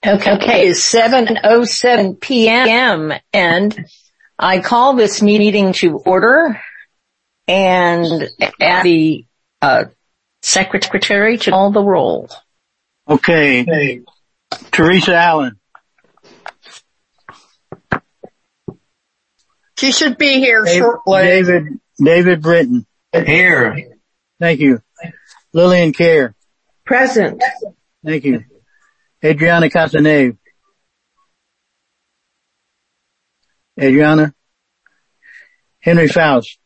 Okay, it's 7:07 p.m. and I call this meeting to order and ask the secretary to call the roll. Okay. Teresa Allen. She should be here shortly. David Britton. Here. Thank you. Lillian Kerr. Present. Thank you. Adriana Casanave. Adriana. Henry Faust.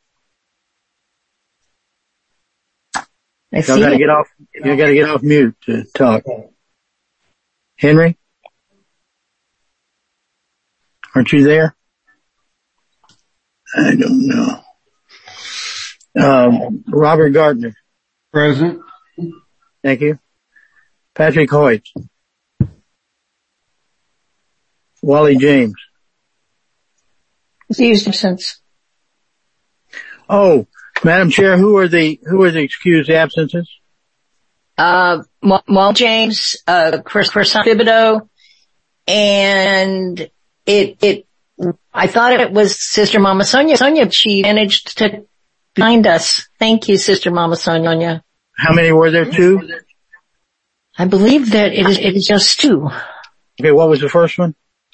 You gotta get off mute to talk. Henry? Aren't you there? I don't know. Robert Gardner. Present. Thank you. Patrick Hoyt. Wally James. Absence. Oh, Madam Chair, who are the excused absences? Wally James, Chris Thibodeau, and I thought it was Sister Mama Sonia. She managed to find us. Thank you, Sister Mama Sonia. How many were there? 2? I believe that it is just 2. Okay, what was the first one?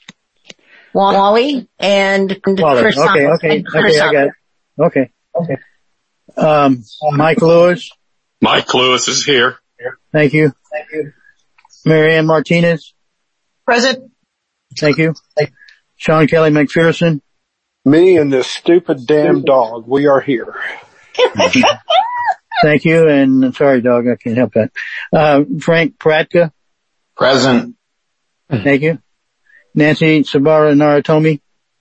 Wally and Wally. Chris. Okay, I got it. Okay. Mike Lewis. Mike Lewis is here. Thank you. Marianne Martinez. Present. Thank you. Sean Kelly McPherson. Me and this stupid damn dog, we are here. Thank you, and sorry dog, I can't help that. Frank Pratka. Present. Thank you. Nancy Sabara Naratomi.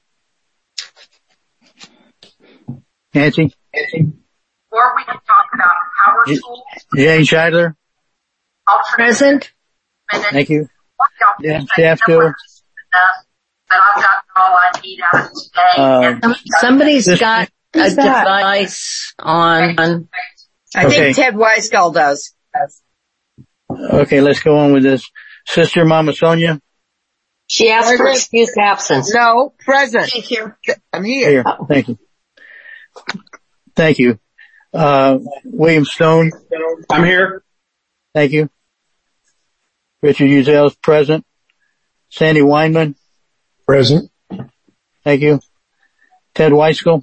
Nancy. Or we can talk about power tools. Jane Scheidler. Present. Thank you. Staff Bill. But I've got all I need out of today. Somebody's got a device on. I think Ted Weisgall does. Okay, let's go on with this. Sister Mama Sonia. She asked for excused absence. No, present. She's here. I'm here. Thank you. Thank you. William Stone. I'm here. Thank you. Richard Uzel's present. Sandy Weinman. Present. Thank you. Ted Weiskel.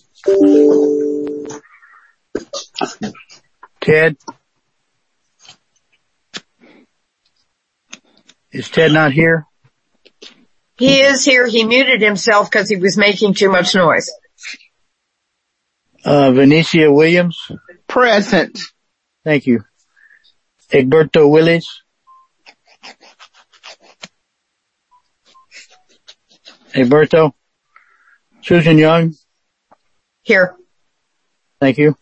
Ted. Is Ted not here? He is here. He muted himself because he was making too much noise. Venetia Williams. Present. Thank you. Egberto Willis. Egberto. Susan Young. Here. Thank you.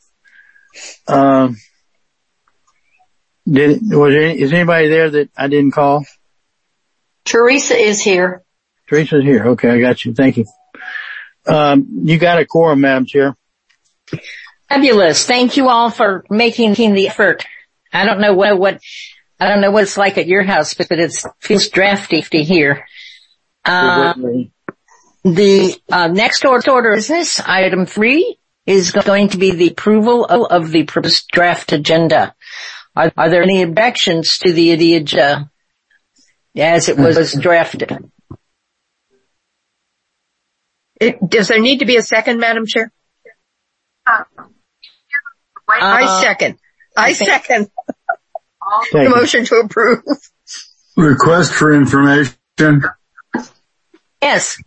Is anybody there that I didn't call? Teresa is here. Teresa's here. Okay, I got you. Thank you. You got a quorum, Madam Chair. Fabulous. Thank you all for making the effort. I don't know what it's like at your house, but it feels drafty here. The next order of business, item 3, is going to be the approval of the proposed draft agenda. Are there any objections to the agenda as it was drafted? Does there need to be a second, Madam Chair? I second the motion to approve. Request for information. Yes.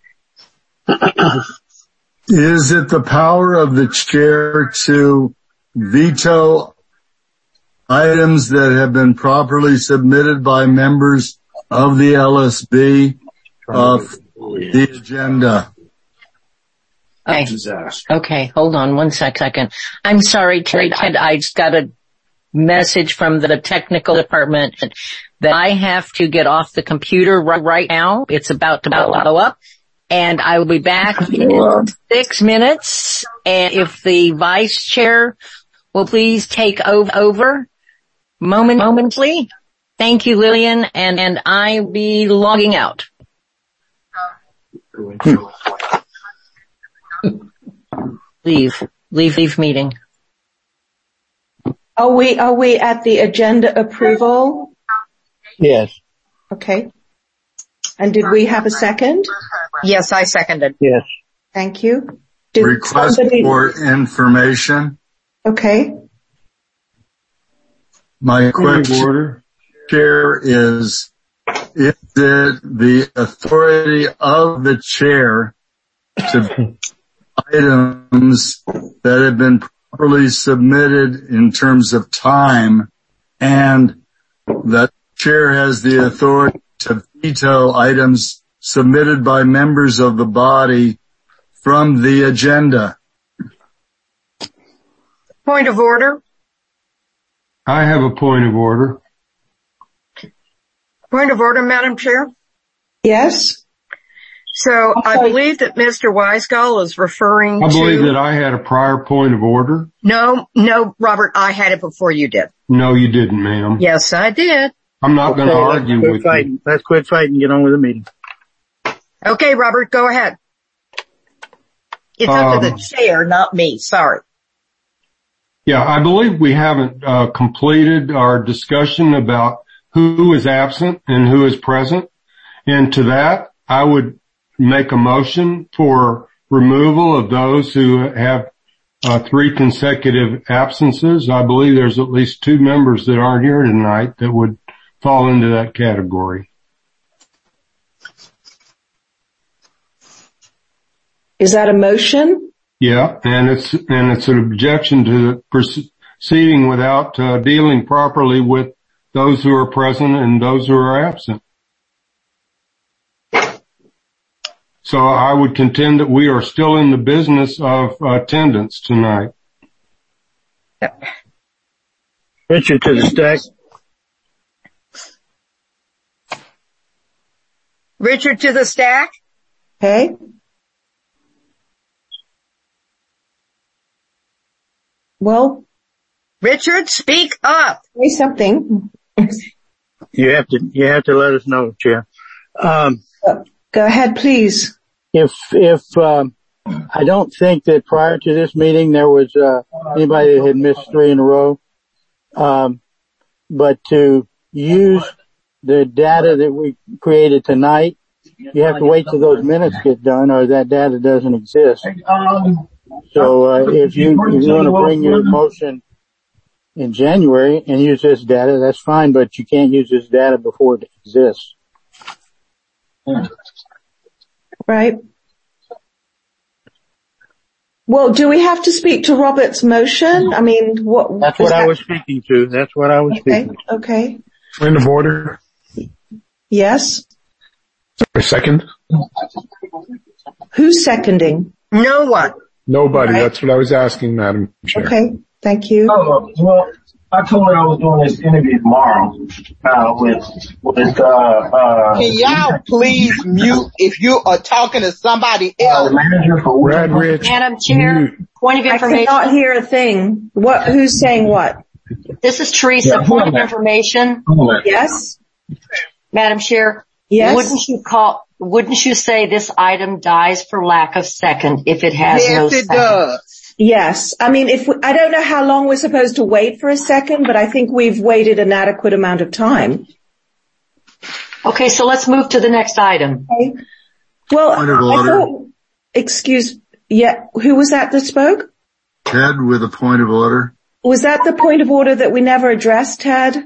Is it the power of the chair to veto items that have been properly submitted by members of the LSB of the agenda? Okay, hold on one second. I'm sorry, Ted, I just got a message from the technical department that I have to get off the computer right now. It's about to blow up, and I will be back in 6 minutes. And if the vice chair will please take over momently. Thank you, Lillian, and I will be logging out. Leave meeting. Are we at the agenda approval? Yes. Okay. And did we have a second? Yes, I seconded. Yes. Thank you. Request for information. Okay. My question, Chair, is it the authority of the Chair to items that have been properly submitted in terms of time, and that Chair has the authority to veto items submitted by members of the body from the agenda? Point of order. I have a point of order. Point of order, Madam Chair. Yes. So I believe that Mr. Weisgall is referring to... I believe that I had a prior point of order. No, Robert, I had it before you did. No, you didn't, ma'am. Yes, I did. I'm not going to argue with you. Let's quit fighting and get on with the meeting. Okay, Robert, go ahead. It's up to the chair, not me. Sorry. Yeah, I believe we haven't completed our discussion about who is absent and who is present. And to that, I would make a motion for removal of those who have 3 consecutive absences. I believe there's at least 2 members that aren't here tonight that would fall into that category. Is that a motion? Yeah, and it's an objection to proceeding without dealing properly with those who are present and those who are absent. So I would contend that we are still in the business of attendance tonight. Yep. Richard to the stack. Richard to the stack. Okay. Well, Richard, speak up. say something. You have to let us know, Chair. Go ahead, please. If I don't think that prior to this meeting there was anybody that had missed 3 in a row. But to use the data that we created tonight, you have to wait till those minutes get done, or that data doesn't exist. So if you want to bring your motion in January and use this data, that's fine, but you can't use this data before it exists. Right. Well, do we have to speak to Robert's motion? I mean, what? That's what I was speaking to. That's what I was speaking to. Okay. Point of order. Yes. A second. Who's seconding? No one. Nobody. That's what I was asking, Madam Chair. Okay. Thank you. Oh, well, I told her I was doing this interview tomorrow, with Can y'all please mute if you are talking to somebody else? the manager for Brad Rich. Madam Chair, point of information. I cannot hear a thing. What? Who's saying what? This is Teresa. Point of information. Yes. Madam Chair. Yes. Wouldn't you say this item dies for lack of second if it has no second? Yes, it does. Yes. I mean, I don't know how long we're supposed to wait for a second, but I think we've waited an adequate amount of time. Okay, so let's move to the next item. Okay. Well, I thought, who was that spoke? Ted with a point of order. Was that the point of order that we never addressed, Ted?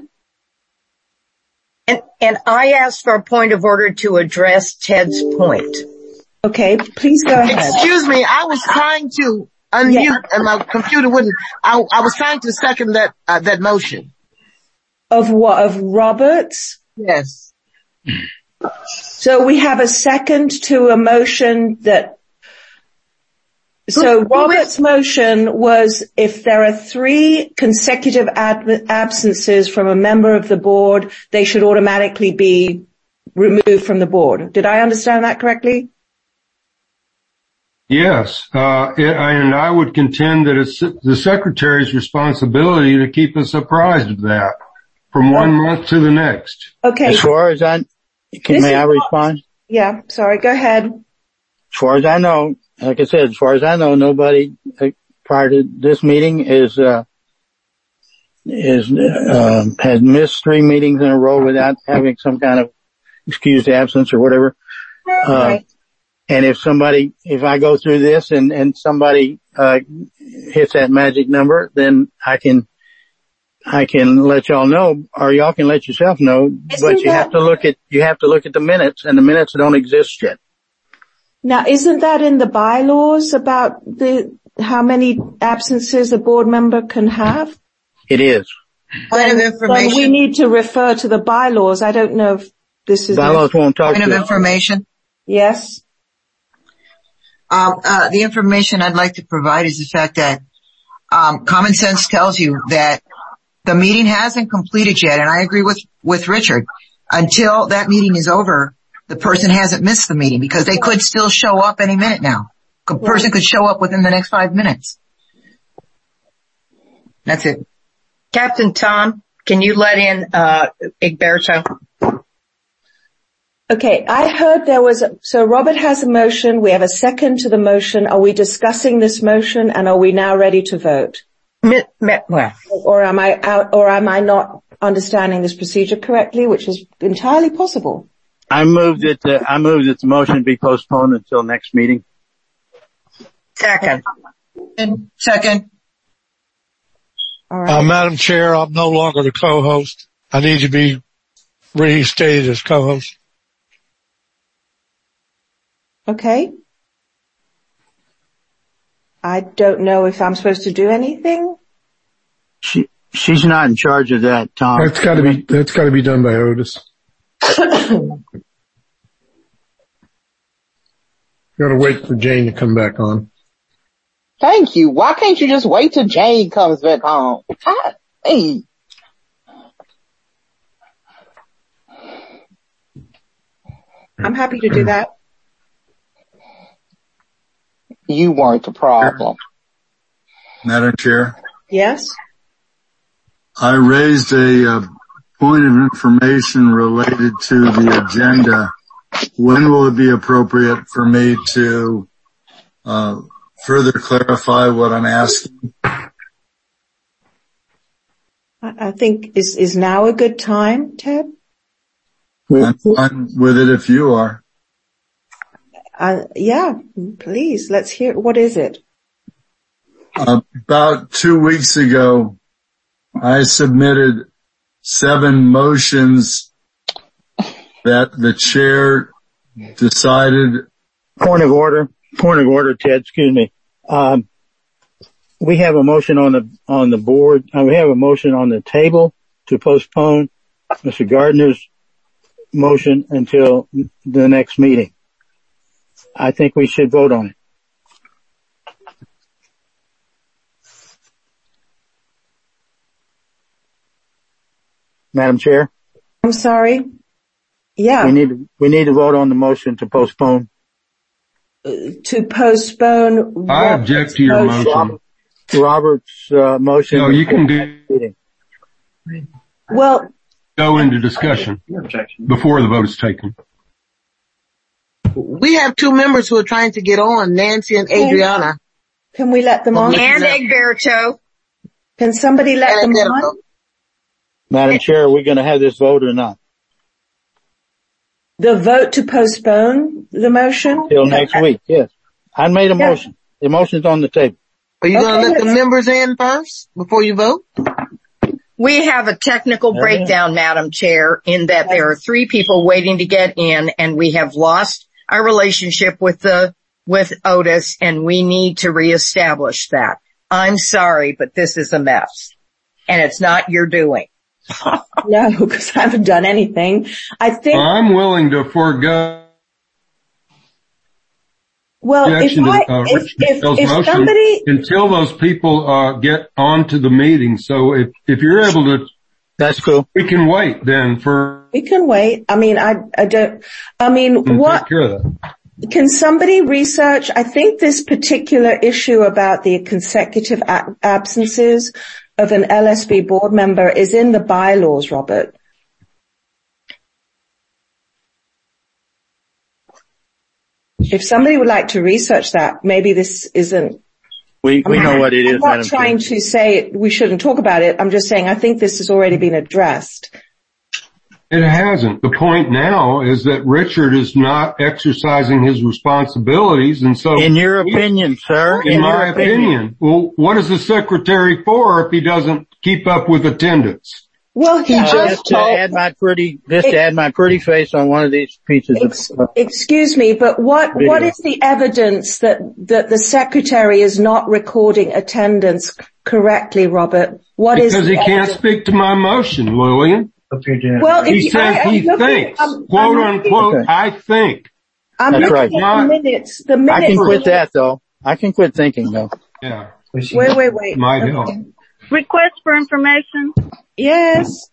And I asked for a point of order to address Ted's point. Okay, please go ahead. Excuse me, I was trying to unmute and my computer wouldn't. I was trying to second that motion. Of what? Of Roberts? Yes. So we have a second to a motion that. So Robert's motion was if there are 3 consecutive absences from a member of the board, they should automatically be removed from the board. Did I understand that correctly? Yes, and I would contend that it's the secretary's responsibility to keep us apprised of that. from one month to the next. Okay. As far as may I respond? Yeah, sorry, go ahead. As far as I know, like I said, as far as I know, nobody prior to this meeting has missed 3 meetings in a row without having some kind of excused absence or whatever. Right. And if I go through this and somebody hits that magic number, then I can let y'all know, or y'all can let yourself know. But you have to look at the minutes, and the minutes don't exist yet. Now, isn't that in the bylaws about how many absences a board member can have? It is. Point of information. We need to refer to the bylaws. I don't know if this is... Bylaws won't talk to you. Point of information. Yes. The information I'd like to provide is the fact that common sense tells you that the meeting hasn't completed yet, and I agree with Richard. Until that meeting is over, the person hasn't missed the meeting, because they could still show up any minute now. A person could show up within the next 5 minutes. That's it. Captain Tom, can you let in Egberto? Okay, I heard so Robert has a motion. We have a second to the motion. Are we discussing this motion, and are we now ready to vote? Or am I not understanding this procedure correctly, which is entirely possible? I move that the motion be postponed until next meeting. Second. All right. Madam Chair, I'm no longer the co-host. I need to be reinstated as co-host. Okay. I don't know if I'm supposed to do anything. She's not in charge of that, Tom. That's gotta be done by Otis. Gotta wait for Jane to come back on. Thank you. Why can't you just wait till Jane comes back home? Hey. I'm happy to do that. You weren't the problem. Madam Chair? Yes? I raised a point of information related to the agenda. When will it be appropriate for me to further clarify what I'm asking? I think is now a good time, Ted? I'm fine with it if you are. Yeah, please, let's hear. What is it? About 2 weeks ago, I submitted 7 motions that the chair decided. Point of order, Ted, excuse me. We have a motion on the board. We have a motion on the table to postpone Mr. Gardner's motion until the next meeting. I think we should vote on it. Madam Chair? I'm sorry. Yeah. We need to vote on the motion to postpone. To postpone. I object to your motion. Robert's motion. No, you can do. Well. Go into discussion before the vote is taken. We have 2 members who are trying to get on, Nancy and Adriana. Can we let them on? And Egberto. Can somebody let them on? Madam Chair, are we going to have this vote or not? The vote to postpone the motion? Till next week, yes. I made a motion. The motion's on the table. Are you going to let the members in first before you vote? We have a technical breakdown, Madam Chair, in that there are 3 people waiting to get in, and we have lost our relationship with Otis, and we need to reestablish that. I'm sorry, but this is a mess. And it's not your doing. No, because I haven't done anything. I think I'm willing to forego. Well, if somebody until those people get onto the meeting. So if you're able to, that's cool. We can wait then for. We can wait. I mean, what? Take care of that. Can somebody research? I think this particular issue about the consecutive absences of an LSB board member is in the bylaws, Robert. If somebody would like to research that, maybe this isn't. We know what it is, I'm not trying to say we shouldn't talk about it. I'm just saying I think this has already been addressed. It hasn't. The point now is that Richard is not exercising his responsibilities, and so. In your opinion, sir. In my opinion. Well, what is the secretary for if he doesn't keep up with attendance? Well, he just to add my pretty face on one of these pieces of. Excuse me, but what is the evidence that the secretary is not recording attendance correctly, Robert? Because he can't speak to my motion, Lillian. Well, he says he thinks, quote unquote, I think. I'm looking at the minutes. I can quit that though. I can quit thinking though. Yeah. Wait. Might help. Request for information? Yes.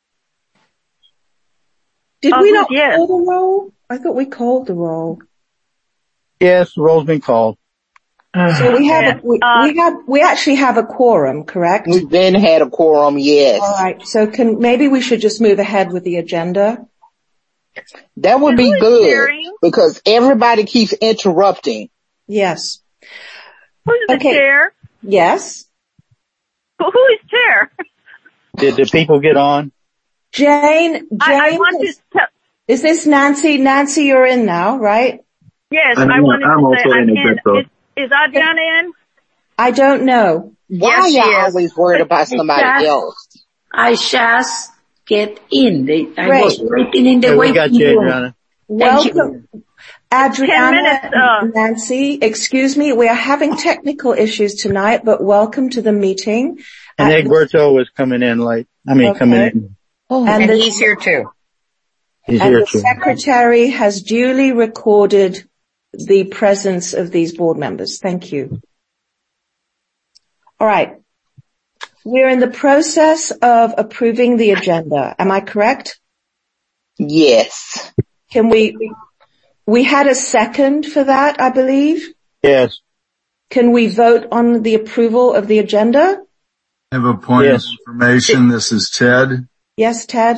Did we not call the roll? I thought we called the roll. Yes, the roll's been called. So we actually have a quorum, correct? We then had a quorum, yes. All right. So maybe we should just move ahead with the agenda? That would be good because everybody keeps interrupting. Yes. Who's the chair? Yes. Who is chair? Did the people get on? Jane, is this Nancy? Nancy, you're in now, right? Yes, I wanted to say I'm in. Is Adriana in? I don't know. Why are you always worried about somebody else? I just get in. I was waiting in the waiting room. Welcome. Adriana and Nancy, excuse me, we are having technical issues tonight, but welcome to the meeting. And Egberto was coming in late. Coming in. Oh, and he's here too. The secretary has duly recorded the presence of these board members. Thank you. All right. We're in the process of approving the agenda. Am I correct? Yes. Can we had a second for that, I believe. Yes. Can we vote on the approval of the agenda? I have a point of information. This is Ted. Yes, Ted.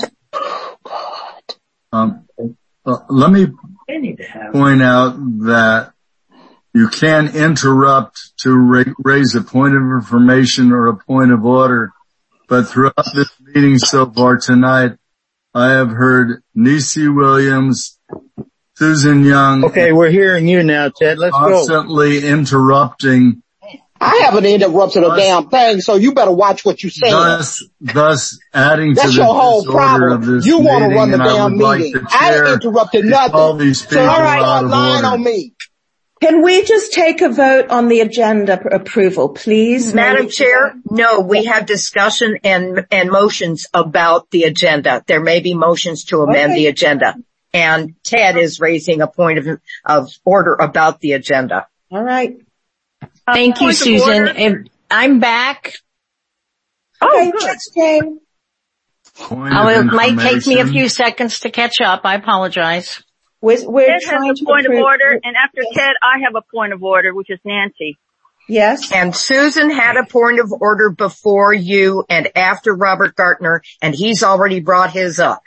Let me point out that you can interrupt to raise a point of information or a point of order, but throughout this meeting so far tonight, I have heard Nisi Williams, Susan Young. Okay, we're hearing you now, Ted. Let's go. Constantly interrupting. I haven't interrupted a damn thing, so you better watch what you say. Thus adding to the your whole disorder problem. of this you meeting. You want to run the damn meeting. I ain't interrupted nothing. So all right, lying on me. Can we just take a vote on the agenda approval, please? Madam Chair, no, we have discussion and motions about the agenda. There may be motions to amend the agenda. And Ted is raising a point of order about the agenda. All right. Thank you, Susan. And I'm back. Okay, just Jane. It might take me a few seconds to catch up. I apologize. We're Ted trying has a point of order, and after Ted, I have a point of order, which is Nancy. Yes. And Susan had a point of order before you and after Robert Gartner, and he's already brought his up.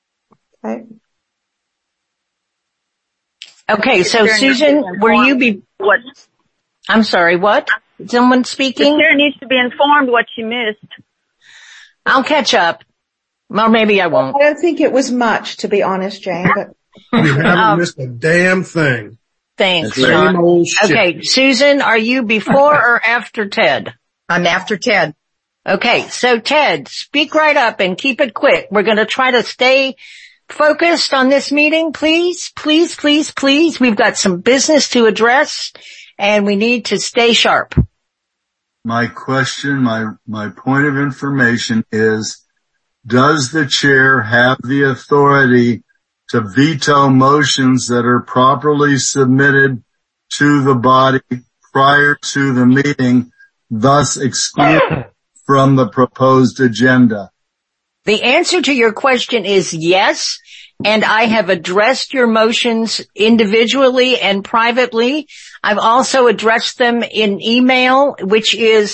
Okay, so Susan, what? I'm sorry, what? Someone speaking? The chair needs to be informed what she missed. I'll catch up. Well, maybe I won't. I don't think it was much, to be honest, Jane, but. You haven't missed a damn thing. Thanks. Same old shit. Okay, Susan, are you before or after Ted? I'm after Ted. Okay, so Ted, speak right up and keep it quick. We're going to try to stay focused on this meeting, please, please, please, please. We've got some business to address and we need to stay sharp. My question, my point of information is, does the chair have the authority to veto motions that are properly submitted to the body prior to the meeting, thus excluded from the proposed agenda? The answer to your question is yes, and I have addressed your motions individually and privately. I've also addressed them in email, which is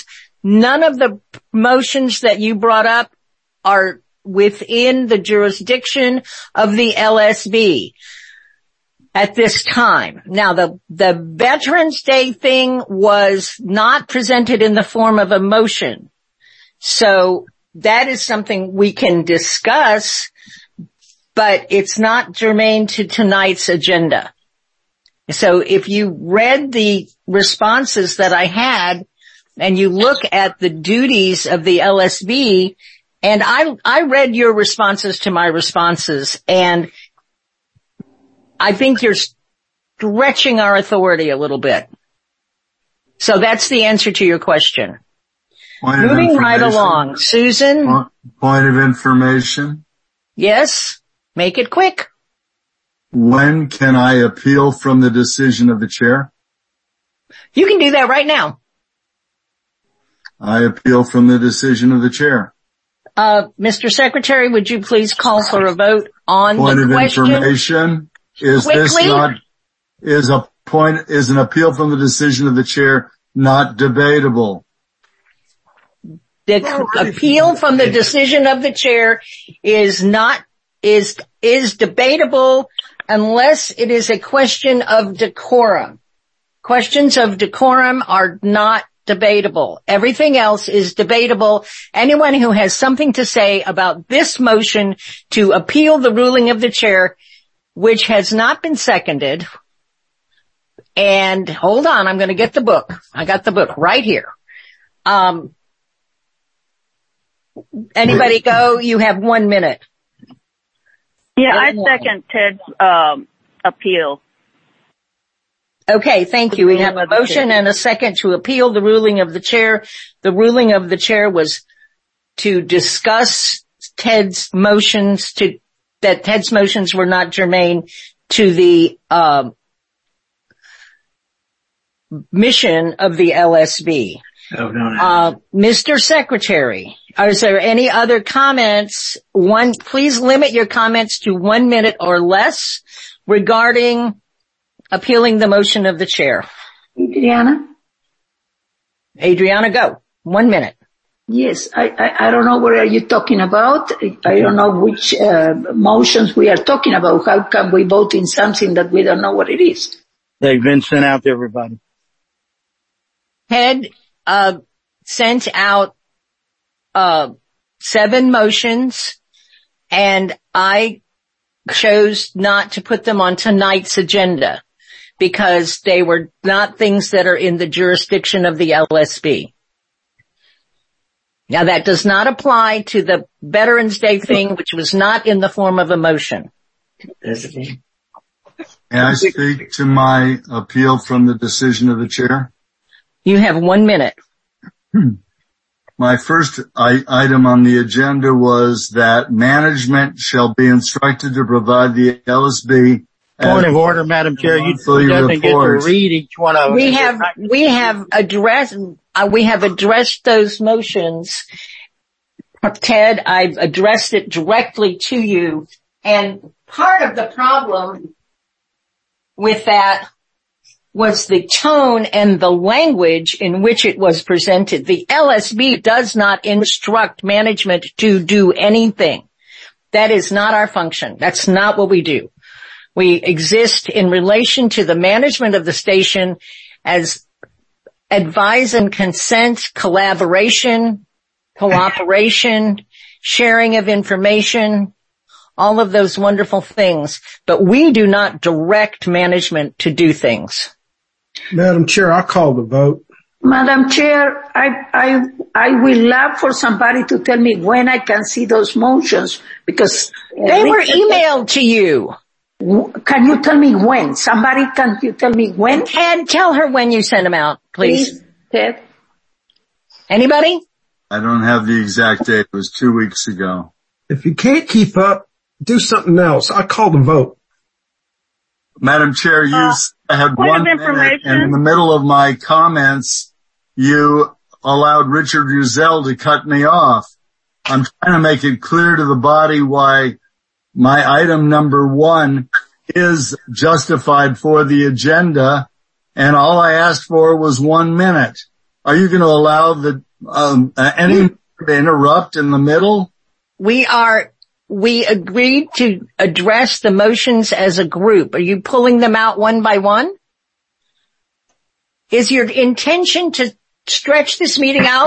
none of the motions that you brought up are within the jurisdiction of the LSB at this time. Now, the Veterans Day thing was not presented in the form of a motion. So that is something we can discuss, but it's not germane to tonight's agenda. So if you read the responses that I had and you look at the duties of the LSB, and I read your responses to my responses, and I think you're stretching our authority a little bit. So that's the answer to your question. Moving right along. Susan? Point of information? Yes? Make it quick. When can I appeal from the decision of the chair? You can do that right now. I appeal from the decision of the chair. Mr. Secretary, would you please call for a vote on the question? Point of information. Is quickly? This not, is an appeal from the decision of the chair not debatable? The appeal from the decision of the chair is debatable unless it is a question of decorum. Questions of decorum are not debatable. Everything else is debatable. Anyone who has something to say about this motion to appeal the ruling of the chair, which has not been seconded, and hold on, I'm going to get the book. I got the book right here. Anybody go? You have 1 minute. Yeah, I second Ted's appeal. Okay, thank you. We have a motion and a second to appeal the ruling of the chair. The ruling of the chair was to discuss Ted's motions, that Ted's motions were not germane to the mission of the LSB. Mr. Secretary, is there any other comments? Please limit your comments to 1 minute or less regarding appealing the motion of the chair. Adriana, go. 1 minute. Yes, I don't know what are you talking about. I don't know which motions we are talking about. How can we vote in something that we don't know what it is? They've been sent out to everybody. Ted sent out 7 motions, and I chose not to put them on tonight's agenda because they were not things that are in the jurisdiction of the LSB. Now, that does not apply to the Veterans Day thing, which was not in the form of a motion. Can I speak to my appeal from the decision of the chair? You have 1 minute. My first item on the agenda was that management shall be instructed to provide the LSB. Point of order, Madam Chair. You doesn't get to read each one of them. We have addressed those motions. Ted, I've addressed it directly to you. And part of the problem with that was the tone and the language in which it was presented. The LSB does not instruct management to do anything. That is not our function. That's not what we do. We exist in relation to the management of the station as advise and consent, collaboration, cooperation, sharing of information, all of those wonderful things. But we do not direct management to do things. Madam Chair, I call the vote. Madam Chair, I will love for somebody to tell me when I can see those motions because they were emailed to you. Can you tell me when? Can you tell me when? Ted, tell her when you sent them out, please. Ted. Anybody? I don't have the exact date. It was 2 weeks ago. If you can't keep up, do something else. I call the vote. Madam Chair, you had 1 minute, and in the middle of my comments, you allowed Richard Uzel to cut me off. I'm trying to make it clear to the body why my item number 1 is justified for the agenda, and all I asked for was 1 minute. Are you going to allow any interrupt in the middle? We agreed to address the motions as a group. Are you pulling them out one by one? Is your intention to stretch this meeting out?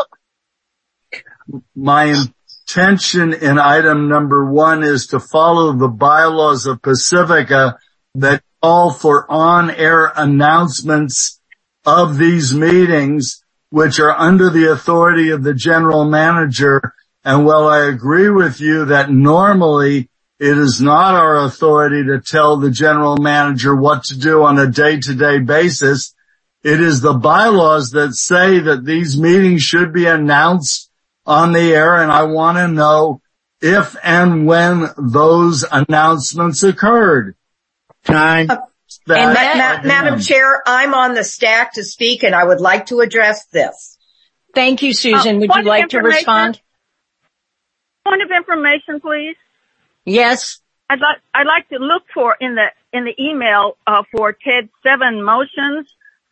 My intention in item number 1 is to follow the bylaws of Pacifica that call for on-air announcements of these meetings, which are under the authority of the general manager. And while I agree with you that normally it is not our authority to tell the general manager what to do on a day-to-day basis, it is the bylaws that say that these meetings should be announced on the air, and I want to know if and when those announcements occurred. Time. Madam Chair, I'm on the stack to speak, and I would like to address this. Thank you, Susan. Would you like to respond? Point of information, please. Yes. I'd like to look for in the email for Ted's 7 motions.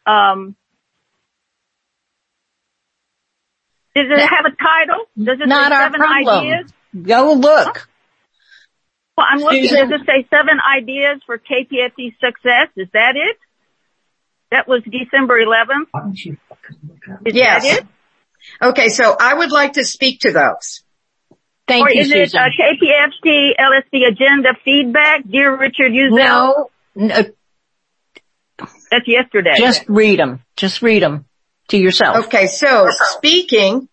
Does it have a title? Does it Not say our 7 problem. ideas? Go look. Well, I'm looking. Susan. Does it say 7 ideas for KPFT success? Is that it? That was December 11th. Is Yes. that it? Okay, so I would like to speak to those. Thank Or you, is Susan. it KPFT LSB agenda feedback? Dear Richard Uzel? No. That's yesterday. Just read them. Just read them to yourself. Okay, so speaking,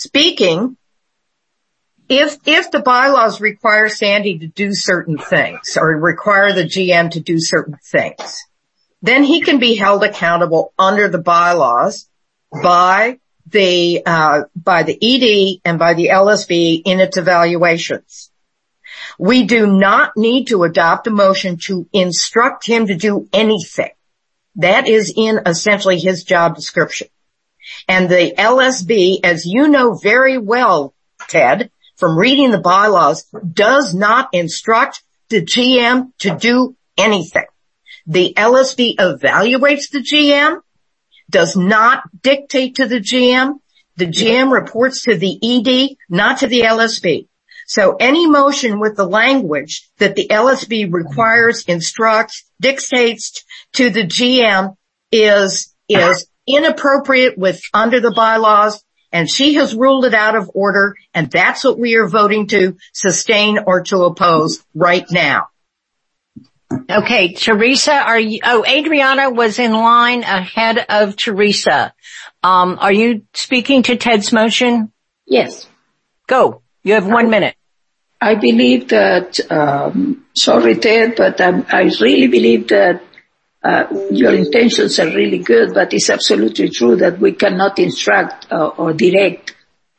if the bylaws require Sandy to do certain things or require the GM to do certain things, then he can be held accountable under the bylaws by the ED and by the LSB in its evaluations. We do not need to adopt a motion to instruct him to do anything. That is in essentially his job description. And the LSB, as you know very well, Ted, from reading the bylaws, does not instruct the GM to do anything. The LSB evaluates the GM, does not dictate to the GM. The GM reports to the ED, not to the LSB. So any motion with the language that the LSB requires, instructs, dictates to the GM is inappropriate with under the bylaws, and she has ruled it out of order, and that's what we are voting to sustain or to oppose right now. Okay, Teresa, Adriana was in line ahead of Teresa. Are you speaking to Ted's motion? Yes. Go. You have 1 minute. I believe that, sorry Ted, but I really believe that your intentions are really good, but it's absolutely true that we cannot instruct or direct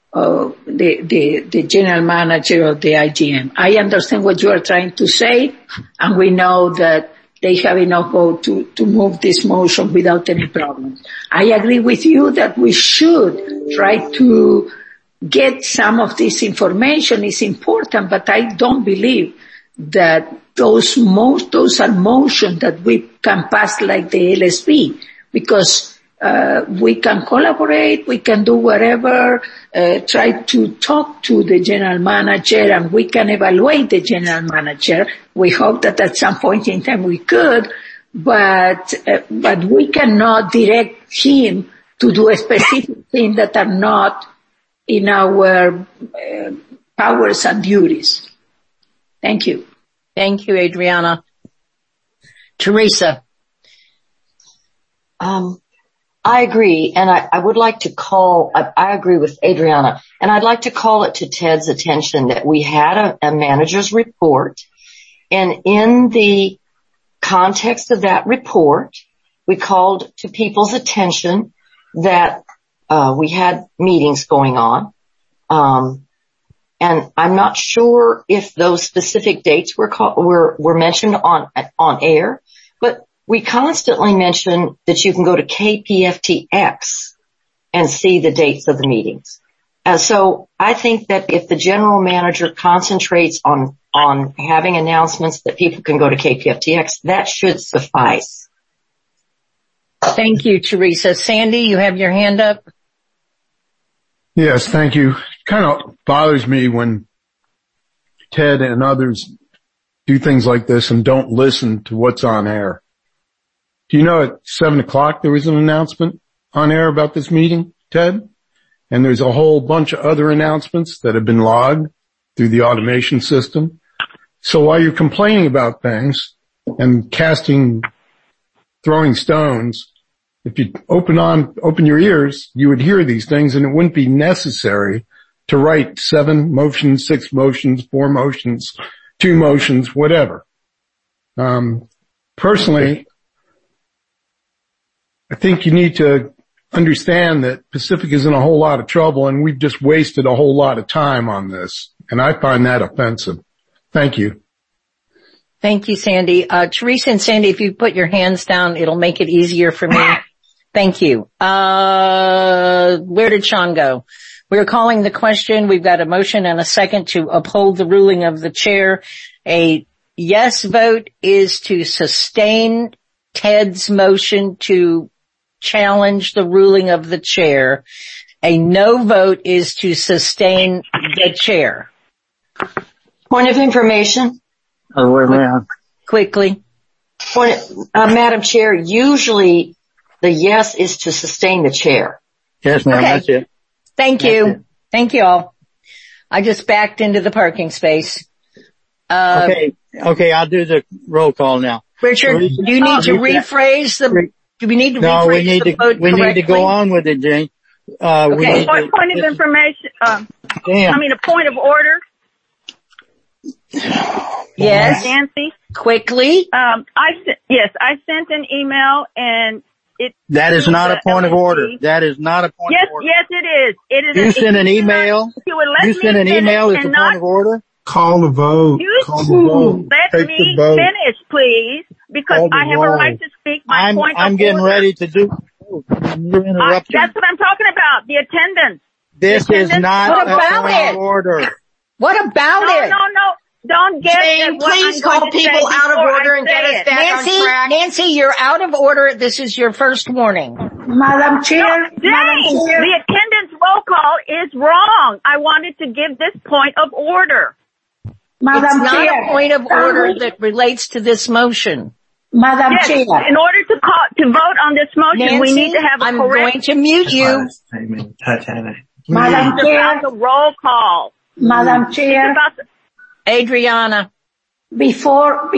the general manager of the IGM. I understand what you are trying to say, and we know that they have enough vote to move this motion without any problem. I agree with you that we should try to get some of this information. Is important, but I don't believe that those are motions that we can pass like the LSB, because we can collaborate, we can do whatever, try to talk to the general manager, and we can evaluate the general manager. We hope that at some point in time we could, but we cannot direct him to do a specific thing that are not in our powers and duties. Thank you. Thank you, Adriana. Teresa. I agree, and I would like to I agree with Adriana, and I'd like to call it to Ted's attention that we had a manager's report, and in the context of that report, we called to people's attention that we had meetings going on, and I'm not sure if those specific dates were mentioned on air, but we constantly mention that you can go to KPFTX and see the dates of the meetings. So I think that if the general manager concentrates on having announcements that people can go to KPFTX, that should suffice. Thank you, Teresa. Sandy, you have your hand up. Yes, thank you. It kind of bothers me when Ted and others do things like this and don't listen to what's on air. Do you know at 7:00 there was an announcement on air about this meeting, Ted? And there's a whole bunch of other announcements that have been logged through the automation system. So while you're complaining about things and throwing stones, if you open your ears, you would hear these things and it wouldn't be necessary to write 7 motions, 6 motions, 4 motions, 2 motions, whatever. Personally, I think you need to understand that Pacific is in a whole lot of trouble and we've just wasted a whole lot of time on this. And I find that offensive. Thank you. Thank you, Sandy. Teresa and Sandy, if you put your hands down, it'll make it easier for me. Thank you. Where did Sean go? We're calling the question. We've got a motion and a second to uphold the ruling of the chair. A yes vote is to sustain Ted's motion to challenge the ruling of the chair. A no vote is to sustain the chair. Point of information. Quickly. Madam Chair, usually the yes is to sustain the chair. Yes, ma'am. Okay. That's it. Thank you. Thank you all. I just backed into the parking space. Okay, I'll do the roll call now. Richard, do you need to rephrase the, do we need to No, rephrase the vote we need to go on with it, Jane. Okay. Point of information, a point of order. Yes. Nancy? Quickly. I sent an email and that is not a point of order. That is not a point of order. Yes, it is. It is. You sent an email. You sent an email as a point of order. Call the vote. Let me finish, please, because I have a right to speak my point of order. I'm getting ready to do. You're interrupting. That's what I'm talking about. The attendance. This is not a point of order. What about it? No. Don't get Jane, please call people out of order and get us back on track. Nancy, you're out of order. This is your first warning. Madam Chair. The attendance roll call is wrong. I wanted to give this point of order. It's not a point of order that relates to this motion. Madam Chair. In order to vote on this motion, Nancy, we need to have a I'm correct. going to mute you. Madam Chair. The roll call. Madam Chair. Adriana. Before,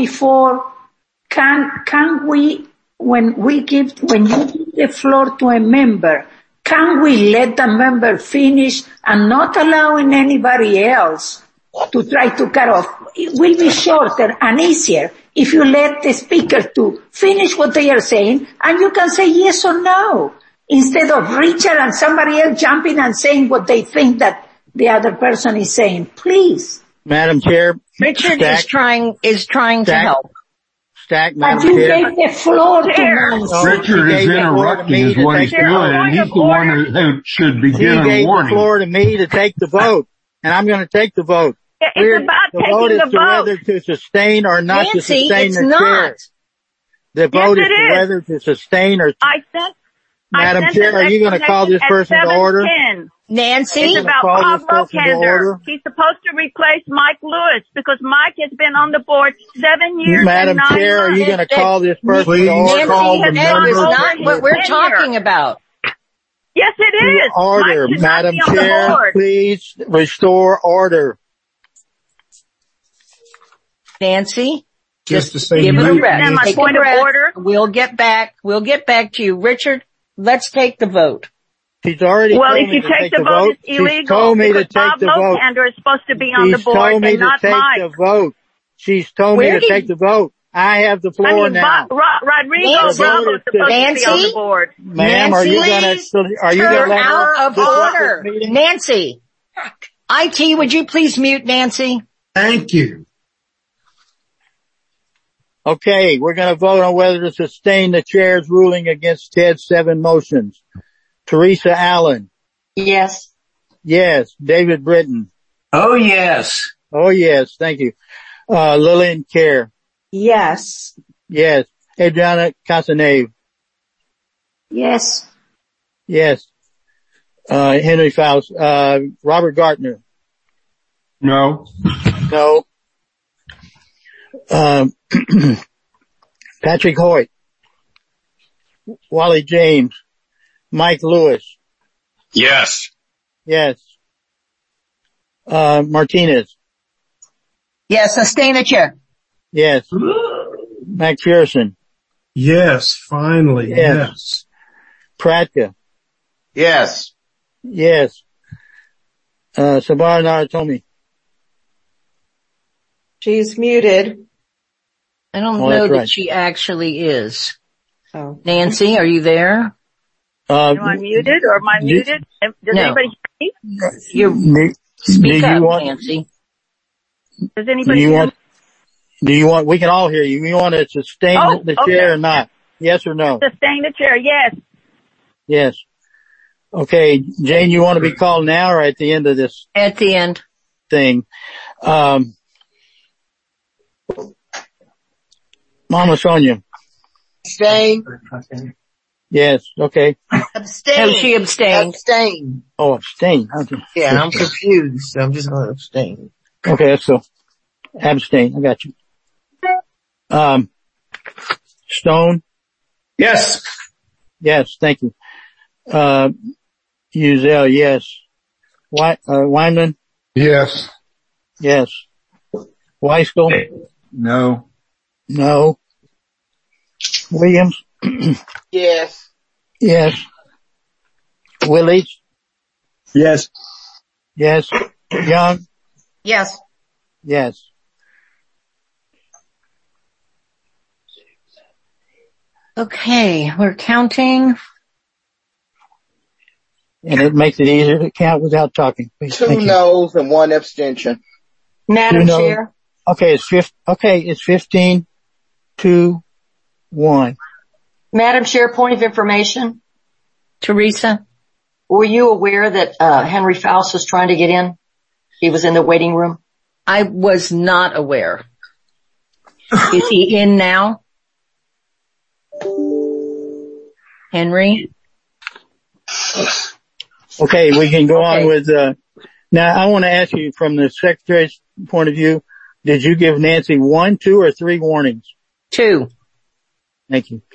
can we, when you give the floor to a member, can we let the member finish and not allowing anybody else to try to cut off? It will be shorter and easier if you let the speaker to finish what they are saying and you can say yes or no instead of Richard and somebody else jumping and saying what they think that the other person is saying. Please. Madam Chair. Richard is trying to help. Madam Chair. Chair. You gave the floor to Nancy. Richard is interrupting is what he's doing, and he's the one who should be given a warning. He gave the floor to me to take the vote, and I'm going to take the vote. It's about the vote is to whether to sustain or not to sustain the chair. The vote is to whether to sustain or... Madam Chair, are you going to call this person to order? Nancy? It's about Pablo Kender. He's supposed to replace Mike Lewis because Mike has been on the board 7 years Madam and 9 Chair, months. are you going to call this person to Nancy, order? that is not what we're talking about. Yes, it is. Order. Madam Chair, please restore order. Nancy? Just to say give it a rest. My point of order. We'll get back to you. Richard, let's take the vote. She's already well, told if you me take to the take vote, the vote. it's illegal. She's told me to take the vote. Locander is supposed to be on the board and not Mike. Mike. The vote. She's told me to take the vote. I have the floor now. Rodrigo Bravo is supposed to be on the board. Ma'am, are you going to let her out of order? Nancy, IT, would you please mute Nancy? Thank you. Okay, we're going to vote on whether to sustain the chair's ruling against Ted's 7 motions. Teresa Allen. Yes. Yes. David Britton. Oh, yes. Oh, yes. Thank you. Lillian Kerr. Yes. Yes. Adriana Casanave. Yes. Yes. Henry Faust, Robert Gartner. No. No. Patrick Hoyt. Wally James. Mike Lewis. Yes. Yes. Martinez. Yes, I stay in the chair. Yes. McPherson. Yes, finally, yes. Pratka. Yes. Yes. Sabara Naratomi. She's muted. I don't know that she actually is. Oh. Nancy, are you there? Am I muted or am I muted? Does anybody hear me? Speak up, Nancy. Does anybody hear me? Do you want, we can all hear you. You want to sustain the chair or not? Yes or no? Sustain the chair, yes. Yes. Okay, Jane, you want to be called now or at the end of this? At the end. Thing. Mama Sonia. Abstain. Yes, okay. Abstain. No, she abstained. Abstain. Oh, abstain. Yeah, I'm confused, so I'm just going to abstain. Okay, so abstain. I got you. Stone. Yes. Yes, thank you. Uzel, yes. Wyman. Yes. Yes. Weiskel. No. No. Williams. Yes. Yes. Willis. Yes. Yes. Young. Yes. Yes. Okay, we're counting. And it makes it easier to count without talking. Please. 2 noes and 1 abstention. Madam Chair. Okay, it's 15, 2, 1. Madam Chair, point of information. Teresa? Were you aware that Henry Faust was trying to get in? He was in the waiting room? I was not aware. Is he in now? Henry? Okay, we can go on with, now I want to ask you from the Secretary's point of view, did you give Nancy 1, 2, or 3 warnings? 2. Thank you.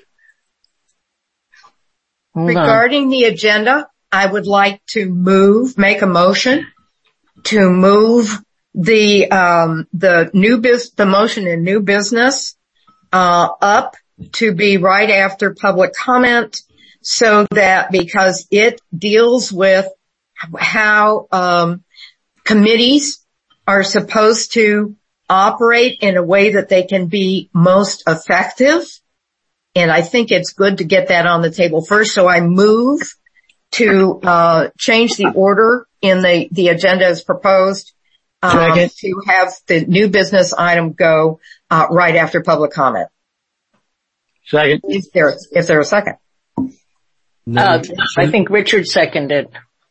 Regarding the agenda, I would like to make a motion to move the motion in new business, up to be right after public comment, so that because it deals with how, committees are supposed to operate in a way that they can be most effective. And I think it's good to get that on the table first. So I move to change the order in the agenda as proposed, to have the new business item go right after public comment. Second. Is there a second? I think Richard seconded.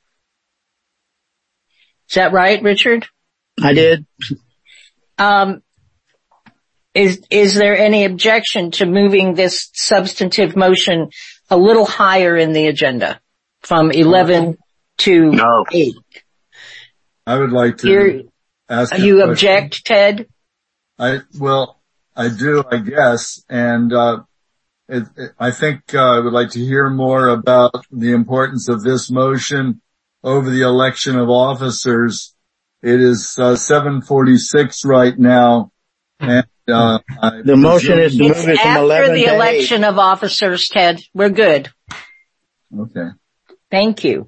Is that right, Richard? I did. Is there any objection to moving this substantive motion a little higher in the agenda from 11 to 8? I would like to ask. You object, Ted? I do, I guess. And, I think I would like to hear more about the importance of this motion over the election of officers. It is 7:46 right now, and the motion is to move it from 11 to 8. After the election of officers, Ted. We're good. Okay. Thank you.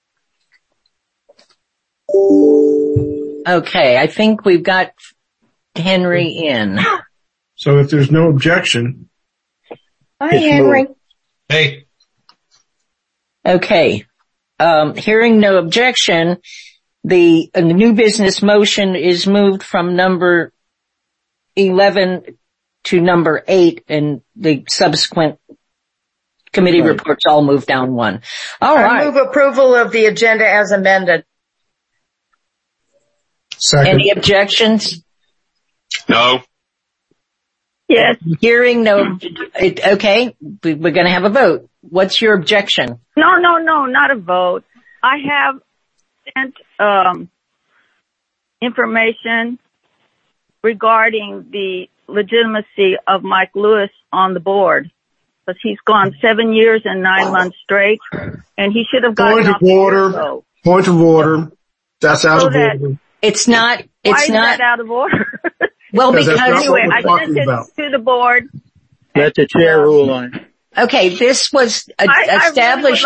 Okay, I think we've got Henry in. So if there's no objection. Hi, Henry. Hey. Okay. Hearing no objection, the new business motion is moved from number 11 to number 8, and the subsequent committee reports all move down 1. All right. I move approval of the agenda as amended. Second. Any objections? No. Yes. Hearing no, okay, we're going to have a vote. What's your objection? No, not a vote. I have sent information regarding the legitimacy of Mike Lewis on the board, because he's gone 7 years and 9 months straight, and he should have gotten off the board. Point of order. That's out of order. It's not. Why is that out of order? Well, because anyway, I sent it to the board. Let the chair rule on it. Okay, this was established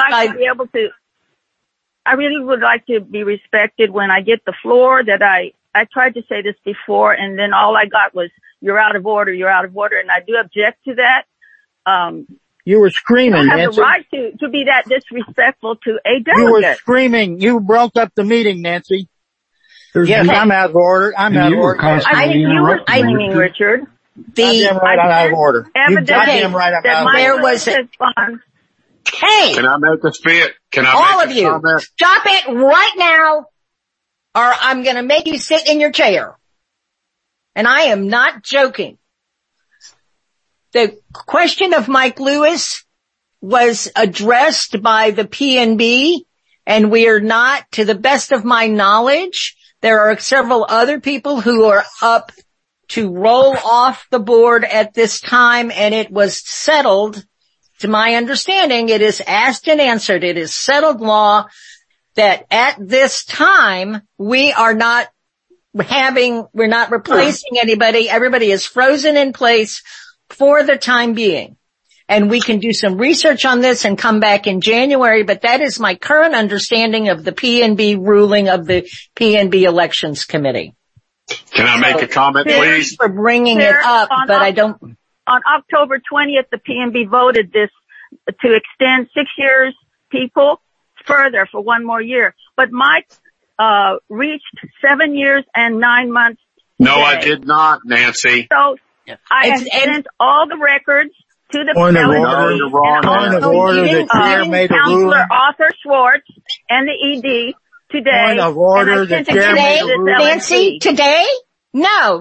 I really would like to be respected when I get the floor. That I tried to say this before, and then all I got was, "You're out of order, you're out of order," and I do object to that. You were screaming, Nancy. I have Nancy. the right to be that disrespectful to a delegate. You were screaming. You broke up the meeting, Nancy. Yes, I'm out of order. I'm out of order. You were screaming, Richard. I'm out of order. Goddamn right I'm out of order. There was a... Hey! Can I make a fit? All of you, stop it right now, or I'm going to make you sit in your chair. And I am not joking. The question of Mike Lewis was addressed by the PNB, and we are not, to the best of my knowledge, there are several other people who are up to roll off the board at this time, and it was settled. To my understanding, it is asked and answered. It is settled law that at this time, we're not replacing anybody. Everybody is frozen in place for the time being. And we can do some research on this and come back in January, but that is my current understanding of the PNB ruling of the PNB Elections Committee. Can I make a comment, please? Thanks for bringing it up, but I don't... On October 20th, the PNB voted this to extend 6 years people further for 1 more year. But Mike reached 7 years and 9 months. No, I did not, Nancy. So I have sent all the records to the Point of order. The chair made a ruling. Counselor Arthur Schwartz and the ED today. Point of order. The chair made a ruling. Nancy, today? No.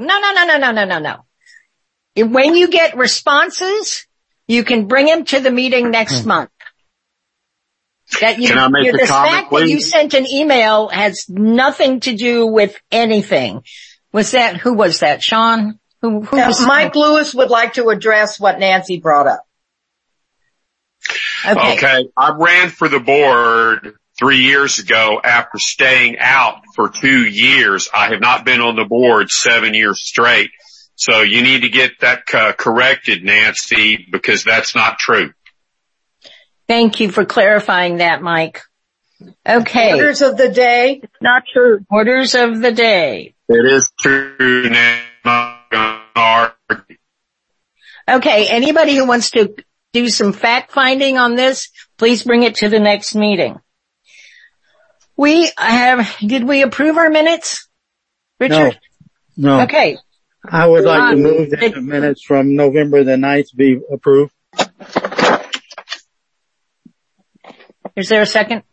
When you get responses, you can bring them to the meeting next month. Can I make a comment, please? The fact that you sent an email has nothing to do with anything. Who was that, Sean? Who was Mike Lewis would like to address what Nancy brought up. Okay. I ran for the board 3 years ago after staying out for 2 years. I have not been on the board 7 years straight. So you need to get that corrected, Nancy, because that's not true. Thank you for clarifying that, Mike. Okay. Orders of the day. It's not true. Orders of the day. It is true, Nancy. Okay, anybody who wants to do some fact finding on this, please bring it to the next meeting. Did we approve our minutes, Richard? No. Okay. I would like to move that the minutes from November the 9th be approved. Is there a second?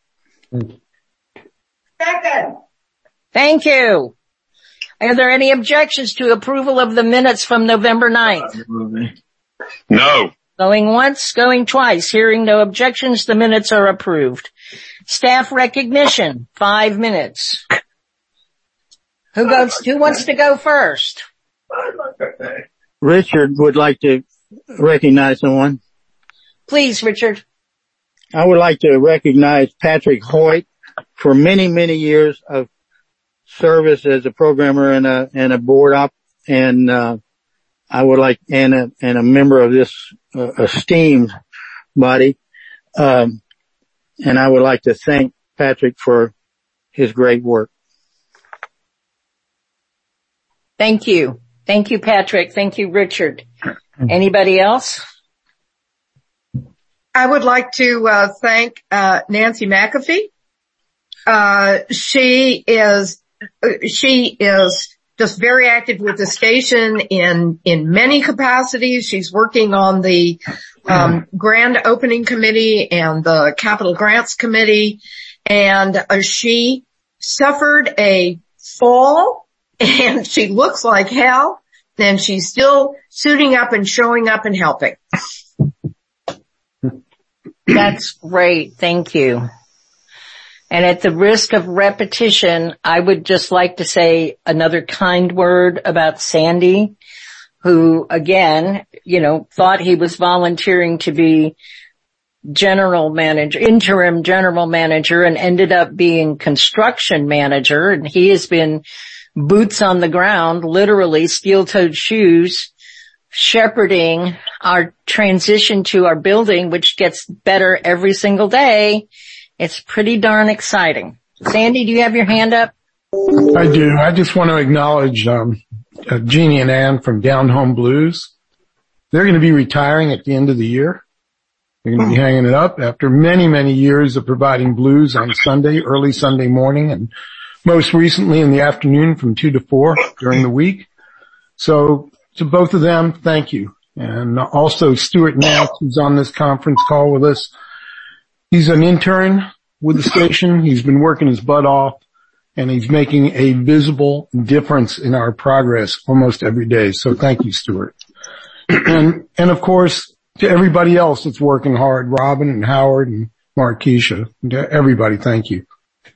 Second. Thank you. Are there any objections to approval of the minutes from November 9th? No. Going once, going twice. Hearing no objections, the minutes are approved. Staff recognition, 5 minutes. Who wants to go first? Richard would like to recognize someone. Please, Richard. I would like to recognize Patrick Hoyt for many, many years of service as a programmer and a board op, and I would like and a member of this esteemed body, and I would like to thank Patrick for his great work. Thank you. Thank you, Patrick. Thank you, Richard. Anybody else? I would like to thank Nancy McAfee. She is just very active with the station in many capacities. She's working on the grand opening committee and the capital grants committee, and she suffered a fall and she looks like hell, and she's still suiting up and showing up and helping. That's great. Thank you. And at the risk of repetition, I would just like to say another kind word about Sandy, who again, thought he was volunteering to be interim general manager, and ended up being construction manager. And he has been boots on the ground, literally steel-toed shoes, shepherding our transition to our building, which gets better every single day. It's pretty darn exciting. Sandy, do you have your hand up? I do. I just want to acknowledge Jeannie and Ann from Down Home Blues. They're going to be retiring at the end of the year. They're going to be hanging it up after many, many years of providing blues on Sunday, early Sunday morning, and most recently in the afternoon from 2 to 4 during the week. So to both of them, thank you. And also Stuart Nance, who's on this conference call with us. He's an intern with the station. He's been working his butt off, and he's making a visible difference in our progress almost every day. So thank you, Stuart. And of course, to everybody else that's working hard, Robin and Howard and Markeisha, to everybody, thank you.